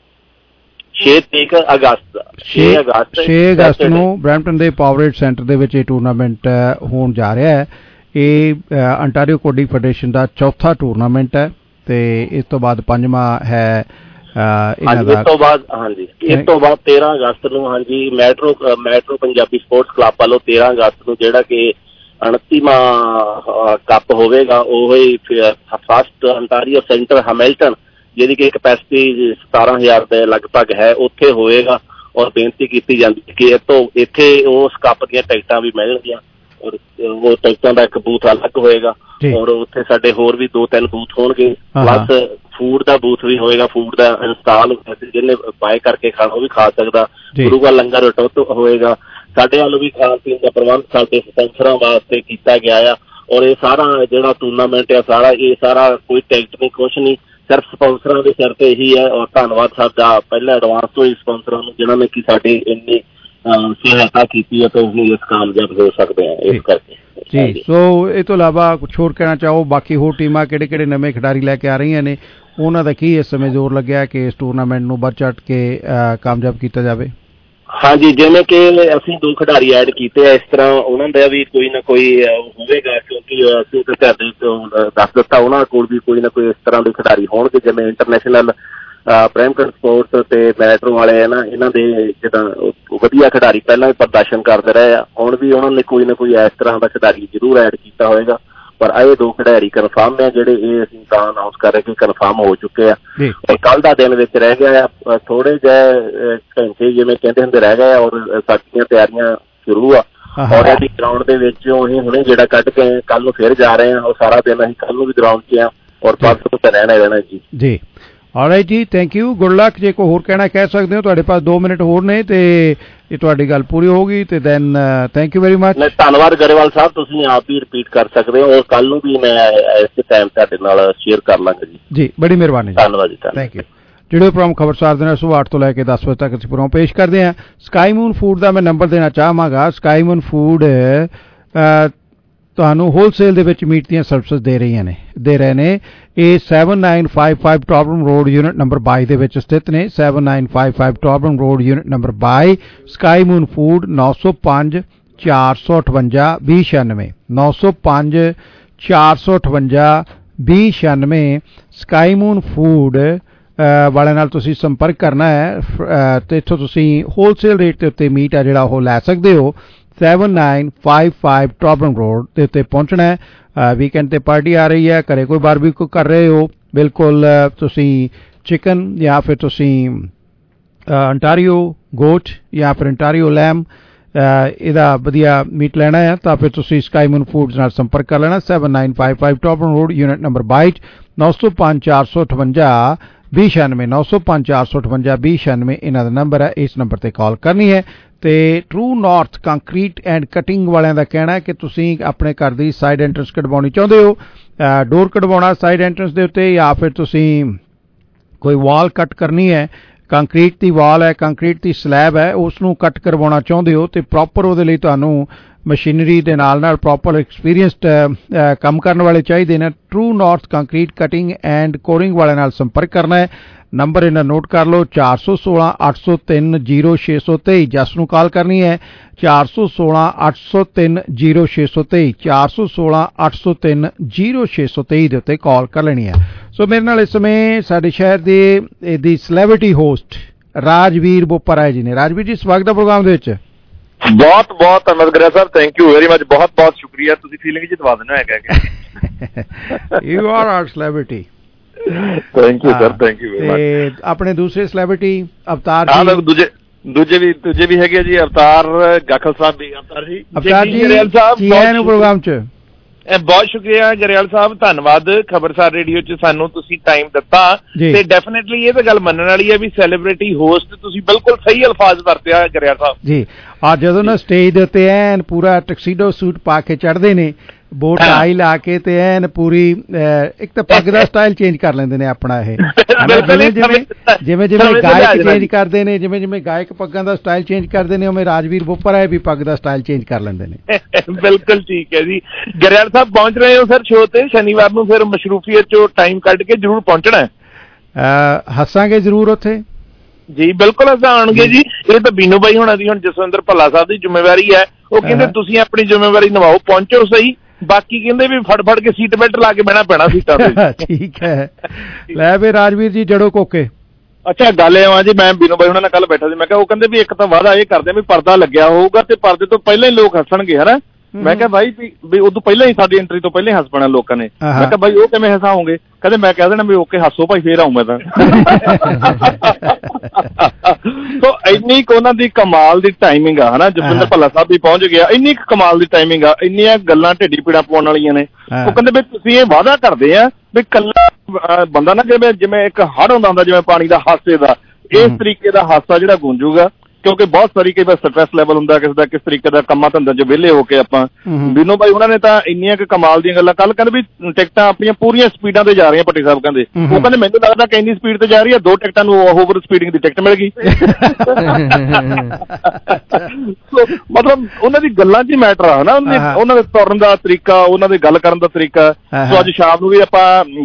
ਛੇ ਤਰੀਕ ਅਗਸਤ ਛੇ ਅਗਸਤ ਛੇ ਅਗਸਤ ਨੂੰ ਬਰੈਂਪਟਨ ਦੇ ਪਾਵਰਏਡ ਸੈਂਟਰ ਦੇ ਵਿੱਚ ਇਹ ਟੂਰਨਾਮੈਂਟ ਹੋਣ ਜਾ ਰਿਹਾ ਹੈ। ਇਹ ਅੰਟਾਰੀਓ ਕਬੱਡੀ ਫੈਡਰੇਸ਼ਨ ਦਾ ਚੌਥਾ ਟੂਰਨਾਮੈਂਟ ਹੈ ਤੇ ਇਸ ਤੋਂ ਬਾਅਦ ਪੰਜਵਾਂ ਹੈ ਇਹਨਾਂ ਦਾ। ਇਸ ਤੋਂ ਬਾਅਦ ਹਾਂਜੀ ਇਸ ਤੋਂ ਬਾਅਦ ਤੇਰਾਂ ਅਗਸਤ ਨੂੰ ਹਾਂਜੀ metro metro Punjabi sports club ਵੱਲੋਂ ਤੇਰਾਂ ਅਗਸਤ ਨੂੰ ਜਿਹੜਾ ਕਿ ਉਨੱਤੀਵਾਂ ਕੱਪ ਹੋਵੇਗਾ। ਉਹ ਹੀ ਫਸਟ ਅੰਟਾਰੀਓ ਸੈਂਟਰ ਹੈਮਿਲਟਨ, ਜਿਹਦੀ ਕਿ ਕਪੈਸਿਟੀ ਸਤਾਰਾਂ ਹਜ਼ਾਰ ਦੇ ਲਗਭਗ ਹੈ, ਉੱਥੇ ਹੋਏਗਾ। ਔਰ ਬੇਨਤੀ ਕੀਤੀ ਜਾਂਦੀ ਕਿ ਇਹ ਤੋਂ ਇੱਥੇ ਉਸ ਕੱਪ ਦੀਆਂ ਟਿਕਟਾਂ ਵੀ ਮਿਲਣਗੀਆਂ ਔਰ ਉਹ ਟਿਕਟਾਂ ਦਾ ਇੱਕ ਬੂਥ ਅਲੱਗ ਹੋਏਗਾ। ਔਰ ਉੱਥੇ ਸਾਡੇ ਹੋਰ ਵੀ ਦੋ ਤਿੰਨ ਬੂਥ ਹੋਣਗੇ, ਪਲੱਸ ਫੂਡ ਦਾ ਬੂਥ ਵੀ ਹੋਏਗਾ। ਫੂਡ ਦਾ ਇੰਸਟਾਲ ਜਿਹਨੇ ਬਾਏ ਕਰਕੇ ਖਾਣਾ ਉਹ ਵੀ ਖਾ ਸਕਦਾ। ਗੁਰੂ ਦਾ ਲੰਗਰ ਟੁੱਟ ਹੋਏਗਾ। ਸਾਡੇ ਵੱਲੋਂ ਵੀ ਖਾਣ ਪੀਣ ਦਾ ਪ੍ਰਬੰਧ ਸਾਡੇ ਸਪਾਂਸਰਾਂ ਵਾਸਤੇ ਕੀਤਾ ਗਿਆ ਆ। ਔਰ ਇਹ ਸਾਰਾ ਜਿਹੜਾ ਟੂਰਨਾਮੈਂਟ ਆ ਸਾਰਾ ਇਹ ਸਾਰਾ ਕੋਈ ਟਿਕਟ ਨਹੀਂ, ਕੁਛ ਨਹੀਂ, ਸਿਰਫ ਸਪਾਂਸਰਾਂ ਦੇ ਸਿਰ ਤੇ ਇਹੀ ਹੈ। ਔਰ ਧੰਨਵਾਦ ਸਾਡਾ ਪਹਿਲਾਂ ਐਡਵਾਂਸ ਤੋਂ ਹੀ ਸਪਾਂਸਰਾਂ ਨੂੰ ਜਿਨ੍ਹਾਂ ਨੇ ਕਿ ਸਾਡੀ ਇੰਨੀ ਸਹਾਇਤਾ ਕੀਤੀ ਹੈ ਤੇ ਅਸੀਂ ਇਸ ਕਾਮਯਾਬ ਹੋ ਸਕਦੇ ਹਾਂ ਇਸ ਕਰਕੇ ਜੀ। ਸੋ ਇਹ ਤੋਂ ਇਲਾਵਾ ਕੁਛ ਹੋਰ ਕਹਿਣਾ ਚਾਹੋ? ਬਾਕੀ ਹੋਰ ਟੀਮਾਂ ਕਿਹੜੇ ਕਿਹੜੇ ਨਵੇਂ ਖਿਡਾਰੀ ਲੈ ਕੇ ਆ ਰਹੀਆਂ ਨੇ, ਉਹਨਾਂ ਦਾ ਕੀ ਇਸ ਸਮੇਂ ਜ਼ੋਰ ਲੱਗਿਆ ਕਿ ਇਸ ਟੂਰਨਾਮੈਂਟ ਨੂੰ ਵੱਧ ਚੜ੍ਹ ਕੇ ਕਾਮਯਾਬ ਕੀਤਾ ਜਾਵੇ? ਹਾਂਜੀ, ਜਿਵੇਂ ਕਿ ਅਸੀਂ ਦੋ ਖਿਡਾਰੀ ਐਡ ਕੀਤੇ ਆ, ਇਸ ਤਰ੍ਹਾਂ ਉਹਨਾਂ ਦਾ ਵੀ ਕੋਈ ਨਾ ਕੋਈ ਹੋਵੇਗਾ, ਕਿਉਂਕਿ ਅਸੀਂ ਤਾਂ ਤੁਹਾਡੇ ਤੋਂ ਦੱਸ ਦਿੱਤਾ ਉਹਨਾਂ ਕੋਲ ਵੀ ਕੋਈ ਨਾ ਕੋਈ ਇਸ ਤਰ੍ਹਾਂ ਦੇ ਖਿਡਾਰੀ ਹੋਣਗੇ। ਜਿਵੇਂ ਇੰਟਰਨੈਸ਼ਨਲ ਬਰੈਂਪਟਨ ਸਪੋਰਟਸ ਤੇ ਮੈਟਰੋ ਵਾਲੇ ਆ ਨਾ, ਇਹਨਾਂ ਦੇ ਜਿੱਦਾਂ ਵਧੀਆ ਖਿਡਾਰੀ ਪਹਿਲਾਂ ਵੀ ਪ੍ਰਦਰਸ਼ਨ ਕਰਦੇ ਰਹੇ ਆ, ਹੁਣ ਵੀ ਉਹਨਾਂ ਨੇ ਕੋਈ ਨਾ ਕੋਈ ਇਸ ਤਰ੍ਹਾਂ ਦਾ ਖਿਡਾਰੀ ਜ਼ਰੂਰ ਐਡ ਕੀਤਾ ਹੋਏਗਾ। ਪਰ ਇਹ ਦੋ ਖਿਡਾਰੀ ਕਨਫਰਮ ਹੈ ਜਿਹੜੇ ਇਹ ਅਸੀਂ ਤਾਂ ਅਨਾਊਂਸ ਕਰ ਰਹੇ ਕਿ ਕਨਫਰਮ ਹੋ ਚੁੱਕੇ ਆ। ਔਰ ਕੱਲ੍ਹ ਦਾ ਦਿਨ ਵਿੱਚ ਰਹਿ ਗਿਆ ਆ, ਥੋੜੇ ਜਿਹੇ ਘੰਟੇ ਜਿਵੇਂ ਕਹਿੰਦੇ ਹੁੰਦੇ ਰਹਿ ਗਏ ਆ ਔਰ ਸਾਡੀਆਂ ਤਿਆਰੀਆਂ ਸ਼ੁਰੂ ਆ। ਆਲਰੇਡੀ ਗਰਾਊਂਡ ਦੇ ਵਿੱਚ ਅਸੀਂ ਹੁਣੇ ਜਿਹੜਾ ਕੱਢ ਕੇ ਕੱਲ੍ਹ ਨੂੰ ਫਿਰ ਜਾ ਰਹੇ ਹਾਂ। ਉਹ ਸਾਰਾ ਦਿਨ ਅਸੀਂ ਕੱਲ੍ਹ ਨੂੰ ਵੀ ਗਰਾਊਂਡ 'ਚ ਆ ਔਰ ਪਰਸੋਂ ਤਾਂ ਰਹਿਣਾ ਹੀ ਰਹਿਣਾ ਜੀ। ਜੀ ਆਲਰਾਈਟ ਜੀ, ਥੈਂਕ ਯੂ, ਗੁੱਡ ਲੱਕ। ਜੇ ਕੋਈ ਹੋਰ ਕਹਿਣਾ ਕਹਿ ਸਕਦੇ ਹੋ, ਤੁਹਾਡੇ ਪਾਸ ਦੋ ਮਿੰਟ ਹੋਰ ਨੇ ਤੇ ਇਹ ਤੁਹਾਡੀ ਗੱਲ ਪੂਰੀ ਹੋਊਗੀ ਤੇ then thank you very much. ਧੰਨਵਾਦ ਗਰੇਵਾਲ ਸਾਹਿਬ, ਤੁਸੀਂ ਆਪ ਹੀ ਰਿਪੀਟ ਕਰ ਸਕਦੇ ਹੋ ਔਰ ਕੱਲ ਨੂੰ ਵੀ ਮੈਂ ਇਸੇ ਟਾਈਮ ਤੁਹਾਡੇ ਨਾਲ ਸ਼ੇਅਰ ਕਰ ਲਾਂਗਾ ਜੀ। ਜੀ ਬੜੀ ਮਿਹਰਬਾਨੀ, ਧੰਨਵਾਦ ਜੀ, ਥੈਂਕ ਯੂ। ਜਿਹੜੇ ਪ੍ਰੋਗਰਾਮ ਖਬਰਸਾਰ ਦੇ ਨਾਲ ਸੁਬਾਹ ਅੱਠ ਤੋਂ ਲੈ ਕੇ ਦਸ ਵਜੇ ਤੱਕ ਅਸੀਂ ਪ੍ਰੋਗਰਾਮ ਪੇਸ਼ ਕਰਦੇ ਹਾਂ। ਸਕਾਈ ਮੂਨ ਫੂਡ ਦਾ ਮੈਂ ਨੰਬਰ ਦੇਣਾ ਚਾਹਾਂਗਾ। ਸਕਾਈ ਮੂਨ ਫੂਡ ਤੁਹਾਨੂੰ ਹੋਲਸੇਲ ਦੇ ਵਿੱਚ ਮੀਟ ਦੀਆਂ ਸਰਵਿਸਿਜ਼ ਦੇ ਰਹੀਆਂ ਨੇ ਦੇ ਰਹੇ ਨੇ ਇਹ seven nine five five Torbram road unit number ਬਾਈ ਦੇ ਵਿੱਚ ਸਥਿਤ ਨੇ। Seven nine five five Torbram road unit number ਬਾਈ। ਸਕਾਈ ਮੂਨ ਫੂਡ ਨੌ ਸੌ ਪੰਜ ਚਾਰ ਸੌ ਅਠਵੰਜਾ ਵੀਹ ਛਿਆਨਵੇਂ ਨੌ ਸੌ ਪੰਜ ਚਾਰ ਸੌ ਅਠਵੰਜਾ ਵੀਹ ਛਿਆਨਵੇਂ ਸਕਾਈ ਮੂਨ ਫੂਡ ਵਾਲਿਆਂ ਨਾਲ ਤੁਸੀਂ ਸੰਪਰਕ ਕਰਨਾ ਹੈ ਤੇ ਇੱਥੋਂ ਤੁਸੀਂ ਹੋਲਸੇਲ ਰੇਟ ਦੇ ਉੱਤੇ ਮੀਟ ਆ ਜਿਹੜਾ ਉਹ ਲੈ ਸਕਦੇ ਹੋ। Seven nine five five Torbram road ਦੇ ਉੱਤੇ ਪਹੁੰਚਣਾ ਹੈ। ਵੀਕਐਂਡ ਤੇ ਪਾਰਟੀ ਆ ਰਹੀ ਹੈ, ਘਰੇ ਕੋਈ ਬਾਰਬੀਕਿਊ ਕਰ ਰਹੇ ਹੋ, ਬਿਲਕੁਲ ਤੁਸੀਂ ਚਿਕਨ ਜਾਂ ਫਿਰ ਤੁਸੀਂ ਅੰਟਾਰੀਓ ਗੋਟ ਜਾਂ ਫਿਰ ਅੰਟਾਰੀਓ ਲੈਮ ਇਹਦਾ ਵਧੀਆ ਮੀਟ ਲੈਣਾ ਹੈ ਤਾਂ ਫਿਰ ਤੁਸੀਂ ਸਕਾਈ ਮੂਨ ਫੂਡਸ ਨਾਲ ਸੰਪਰਕ ਕਰ ਲੈਣਾ। Seven nine five five Torbram road unit number ਬਾਈ ਨੌ ਸੌ ਪੰਜ ਚਾਰ ਸੌ ਅਠਵੰਜਾ ਵੀਹ ਛਿਆਨਵੇਂ ਨੌ ਸੌ ਪੰਜ ਚਾਰ ਸੌ ਅਠਵੰਜਾ ਵੀਹ ਛਿਆਨਵੇਂ ਇਹਨਾਂ ਦਾ ਨੰਬਰ ਹੈ। ਇਸ ਨੰਬਰ ਤੇ ਕਾਲ ਕਰਨੀ ਹੈ। ਤੇ true north concrete and cutting ਵਾਲਿਆਂ ਦਾ ਕਹਿਣਾ ਹੈ ਕਿ ਤੁਸੀਂ ਆਪਣੇ ਘਰ ਦੀ ਸਾਈਡ ਐਂਟਰੈਂਸ ਕਢਵਾਉਣੀ ਚਾਹੁੰਦੇ ਹੋ, ਡੋਰ ਕਢਵਾਉਣਾ ਸਾਈਡ ਐਂਟਰੈਂਸ ਦੇ ਉੱਤੇ, ਜਾਂ ਫਿਰ ਤੁਸੀਂ ਕੋਈ ਵਾਲ ਕੱਟ ਕਰਨੀ ਹੈ, ਕੰਕਰੀਟ ਦੀ ਵਾਲ ਹੈ, ਕੰਕਰੀਟ ਦੀ ਸਲੈਬ ਹੈ, ਉਸ ਨੂੰ ਕੱਟ ਕਰਵਾਉਣਾ ਚਾਹੁੰਦੇ ਹੋ ਤੇ ਪ੍ਰੋਪਰ ਉਹਦੇ ਲਈ ਤੁਹਾਨੂੰ ਮਸ਼ੀਨਰੀ ਦੇ ਨਾਲ ਨਾਲ ਪ੍ਰੋਪਰ ਐਕਸਪੀਰੀਅੰਸਡ ਕੰਮ ਕਰਨ ਵਾਲੇ ਚਾਹੀਦੇ ਨੇ। True north concrete cutting and coring ਵਾਲਿਆਂ ਨਾਲ ਸੰਪਰਕ ਕਰਨਾ ਹੈ। ਨੰਬਰ ਇਹਨਾਂ ਨੋਟ ਕਰ ਲਓ ਚਾਰ ਸੌ ਸੋਲਾਂ ਅੱਠ ਸੌ ਤਿੰਨ ਜ਼ੀਰੋ ਛੇ ਸੌ ਤੇਈ। ਜਸ ਨੂੰ ਕਾਲ ਕਰਨੀ ਹੈ ਚਾਰ ਸੌ ਸੋਲਾਂ ਅੱਠ ਸੌ ਤਿੰਨ ਜ਼ੀਰੋ ਛੇ ਸੌ ਤੇਈ ਚਾਰ ਸੌ ਸੋਲਾਂ ਅੱਠ ਸੌ ਤਿੰਨ ਜ਼ੀਰੋ ਛੇ ਸੌ ਤੇਈ ਦੇ ਉੱਤੇ ਕਾਲ ਕਰ ਲੈਣੀ ਹੈ। ਸੋ ਮੇਰੇ ਨਾਲ ਇਸ ਸਮੇਂ ਸਾਡੇ ਸ਼ਹਿਰ ਦੇ ਦੀ ਸੈਲੇਬ੍ਰਿਟੀ ਹੋਸਟ ਰਾਜਵੀਰ ਬੋਪਰਾ ਜੀ ਨੇ। ਰਾਜਵੀਰ ਜੀ, ਸਵਾਗਤ ਹੈ ਪ੍ਰੋਗਰਾਮ ਦੇ ਵਿੱਚ। ਬਹੁਤ ਬਹੁਤ ਧੰਨਵਾਦ Garia Sahib, thank you very much, ਬਹੁਤ ਬਹੁਤ ਸ਼ੁਕਰੀਆ, ਤੁਸੀਂ ਫੀਲਿੰਗ ਜਿਤਵਾ ਦੇਣਾ ਹੈਗਾ। You are are celebrity. Thank you sir, thank you very much. ਤੇ ਆਪਣੇ ਦੂਸਰੇ ਸੈਲੇਬ੍ਰਿਟੀ ਅਵਤਾਰ ਜੀ। ਹਾਂ, ਦੂਜੇ ਦੂਜੇ ਵੀ ਦੂਜੇ ਵੀ ਹੈਗੇ ਜੀ, ਅਵਤਾਰ ਗਾਖਲ ਸਾਹਿਬ ਵੀ। ਅਵਤਾਰ ਜੀ ਅਵਤਾਰ ਜੀ ਕੀ ਹੈ ਨੂੰ ਪ੍ਰੋਗਰਾਮ ਚ ਬਹੁਤ ਸ਼ੁਕਰੀਆ ਗਰੇਵਾਲ ਸਾਹਿਬ, ਧੰਨਵਾਦ ਖਬਰਸਾਰ ਰੇਡੀਓ ਚ ਸਾਨੂੰ ਤੁਸੀਂ ਟਾਈਮ ਦਿੱਤਾ ਤੇ ਡੈਫੀਨੇਟਲੀ ਇਹ ਤਾਂ ਗੱਲ ਮੰਨਣ ਵਾਲੀ ਹੈ ਵੀ ਸੈਲੀਬ੍ਰਿਟੀ ਹੋਸਟ ਤੁਸੀਂ ਬਿਲਕੁਲ ਸਹੀ ਅਲਫਾਜ਼ ਵਰਤਿਆ ਗਰੇਵਾਲ ਸਾਹਿਬ ਜੀ। ਆ ਜਦੋਂ ਨਾ ਸਟੇਜ ਦੇ ਉੱਤੇ ਐਨ ਪੂਰਾ ਟਕਸੀਡੋ ਸੂਟ ਪਾ ਕੇ ਚੜ੍ਹਦੇ ਨੇ, ਬੋਟ ਆਈ ਲਾ ਕੇ ਤੇ ਐਨ ਪੂਰੀ ਇੱਕ ਤਾਂ ਪੱਗ ਦਾ ਸਟਾਈਲ ਚੇਂਜ ਕਰ ਲੈਂਦੇ ਨੇ ਆਪਣਾ। ਇਹ ਜਿਵੇਂ ਜਿਵੇਂ ਜਿਵੇਂ ਗਾਇਕ ਚੇਂਜ ਕਰਦੇ ਨੇ, ਜਿਵੇਂ ਜਿਵੇਂ ਗਾਇਕ ਪੱਗਾਂ ਦਾ ਸਟਾਈਲ ਚੇਂਜ ਕਰਦੇ ਨੇ, ਉਵੇਂ ਰਾਜਵੀਰ ਬੋਪਰਾ ਵੀ ਪੱਗ ਦਾ ਸਟਾਈਲ ਚੇਂਜ ਕਰ ਲੈਂਦੇ ਨੇ। ਬਿਲਕੁਲ ਠੀਕ ਹੈ ਜੀ। ਗਰੇਵਾਲ ਸਾਹਿਬ ਪਹੁੰਚ ਰਹੇ ਹੋ ਸਰ ਸ਼ੋਅ ਤੇ ਸ਼ਨੀਵਾਰ ਨੂੰ, ਫਿਰ ਮਸ਼ਰੂਫੀਅਤ ਚੋਂ ਟਾਈਮ ਕੱਢ ਕੇ ਜ਼ਰੂਰ ਪਹੁੰਚਣਾ। ਹੱਸਾਂਗੇ ਜ਼ਰੂਰ ਉੱਥੇ ਜੀ, ਬਿਲਕੁਲ ਅਸਾਂ ਆਉਣਗੇ ਜੀ। ਇਹ ਤਾਂ ਬੀਨੂ ਬਾਈ ਹੋਣਾ ਦੀ ਹੁਣ ਜਸਵਿੰਦਰ ਭੱਲਾ ਸਾਹਿਬ ਦੀ ਜ਼ਿੰਮੇਵਾਰੀ ਹੈ, ਉਹ ਕਹਿੰਦੇ ਤੁਸੀਂ ਆਪਣੀ ਜ਼ਿੰਮੇਵਾਰੀ ਨਿਭਾਓ, ਪਹੁੰਚੋ ਸਹੀ, ਬਾਕੀ ਕਹਿੰਦੇ ਵੀ ਫੜ ਫੜ ਕੇ ਸੀਟ ਬੈਲਟ ਲਾ ਕੇ ਬਹਿਣਾ ਪੈਣਾ ਸੀਟਾਂ ਤੇ। ਠੀਕ ਹੈ, ਲੈ ਵੀ ਰਾਜਵੀਰ ਜੀ ਜੜੋ ਕੋਕੇ। ਅੱਛਾ, ਗੱਲ ਇਹ ਆ ਜੀ, ਮੈਂ ਬੀਨੂ ਬਾਈ ਉਹਨਾਂ ਨਾਲ ਕੱਲ ਬੈਠਾ ਸੀ, ਮੈਂ ਕਿਹਾ ਉਹ ਕਹਿੰਦੇ ਵੀ ਇੱਕ ਤਾਂ ਵਾਅਦਾ ਇਹ ਕਰਦੇ ਵੀ ਪਰਦਾ ਲੱਗਿਆ ਹੋਊਗਾ ਤੇ ਪਰਦੇ ਤੋਂ ਪਹਿਲਾਂ ਹੀ ਲੋਕ ਹੱਸਣਗੇ, ਹਨਾ। ਮੈਂ ਕਿਹਾ ਬਾਈ ਵੀ ਵੀ ਉਦੋਂ ਪਹਿਲਾਂ ਹੀ ਸਾਡੀ ਐਂਟਰੀ ਤੋਂ ਪਹਿਲਾਂ ਹੀ ਹੱਸ ਪੈਣਾ ਲੋਕਾਂ ਨੇ। ਮੈਂ ਕਿਹਾ ਬਾਈ ਉਹ ਕਿਵੇਂ ਹਸਾਉਂਗੇ? ਕਹਿੰਦੇ ਮੈਂ ਕਹਿ ਦੇਣਾ ਵੀ ਓਕੇ ਹੱਸੋ ਭਾਈ ਫੇਰ ਆਊਂ ਮੈਂ ਤਾਂ। ਸੋ ਇੰਨੀ ਕੁ ਉਹਨਾਂ ਦੀ ਕਮਾਲ ਦੀ ਟਾਈਮਿੰਗ ਆ ਹਨਾ। ਜਸਵਿੰਦਰ ਭੱਲਾ ਸਾਹਿਬ ਵੀ ਪਹੁੰਚ ਗਿਆ, ਇੰਨੀ ਕੁ ਕਮਾਲ ਦੀ ਟਾਈਮਿੰਗ ਆ, ਇੰਨੀਆਂ ਗੱਲਾਂ ਢਿੱਡੀ ਪੀੜਾ ਪਾਉਣ ਵਾਲੀਆਂ ਨੇ। ਉਹ ਕਹਿੰਦੇ ਵੀ ਤੁਸੀਂ ਇਹ ਵਾਅਦਾ ਕਰਦੇ ਆ ਵੀ ਕੱਲਾ ਬੰਦਾ ਨਾ ਜਿਵੇਂ ਜਿਵੇਂ ਇੱਕ ਹੜ੍ਹ ਹੁੰਦਾ ਹੁੰਦਾ ਜਿਵੇਂ ਪਾਣੀ ਦਾ ਹਾਸੇ ਦਾ, ਇਸ ਤਰੀਕੇ ਦਾ ਹਾਸਾ ਜਿਹੜਾ ਗੂੰਜੂਗਾ। ਕਿਉਂਕਿ ਬਹੁਤ ਸਾਰੀ ਕਈ ਵਾਰ ਸਟ੍ਰੈਸ ਲੈਵਲ ਹੁੰਦਾ ਕਿਸੇ ਦਾ, ਕਿਸ ਤਰੀਕੇ ਦਾ ਕੰਮਾਂ ਧੰਦੇ ਚ ਵਿਹਲੇ ਹੋ ਕੇ ਆਪਾਂ। ਬੀਨੋ ਬਾਈ ਉਹਨਾਂ ਨੇ ਤਾਂ ਇੰਨੀਆਂ ਕੁ ਕਮਾਲ ਦੀਆਂ ਗੱਲਾਂ। ਕੱਲ ਕਹਿੰਦੇ ਵੀ ਟਿਕਟਾਂ ਆਪਣੀਆਂ ਪੂਰੀਆਂ ਸਪੀਡਾਂ ਤੇ ਜਾ ਰਹੀਆਂ ਭੱਟੀ ਸਾਹਿਬ ਕਹਿੰਦੇ। ਉਹ ਕਹਿੰਦੇ ਮੈਨੂੰ ਲੱਗਦਾ ਕਿ ਇੰਨੀ ਸਪੀਡ ਤੇ ਜਾ ਰਹੀ ਹੈ, ਦੋ ਟਿਕਟਾਂ ਨੂੰ ਓਵਰ ਸਪੀਡਿੰਗ ਦੀ ਟਿਕਟ ਮਿਲ ਗਈ। ਮਤਲਬ ਉਹਨਾਂ ਦੀ ਗੱਲਾਂ ਚ ਹੀ ਮੈਟਰ ਆ ਹਨਾ, ਉਹਨਾਂ ਦੇ ਤੁਰਨ ਦਾ ਤਰੀਕਾ, ਉਹਨਾਂ ਦੇ ਗੱਲ ਕਰਨ ਦਾ ਤਰੀਕਾ। ਸੋ ਅੱਜ ਸ਼ਾਮ ਨੂੰ ਵੀ ਆਪਾਂ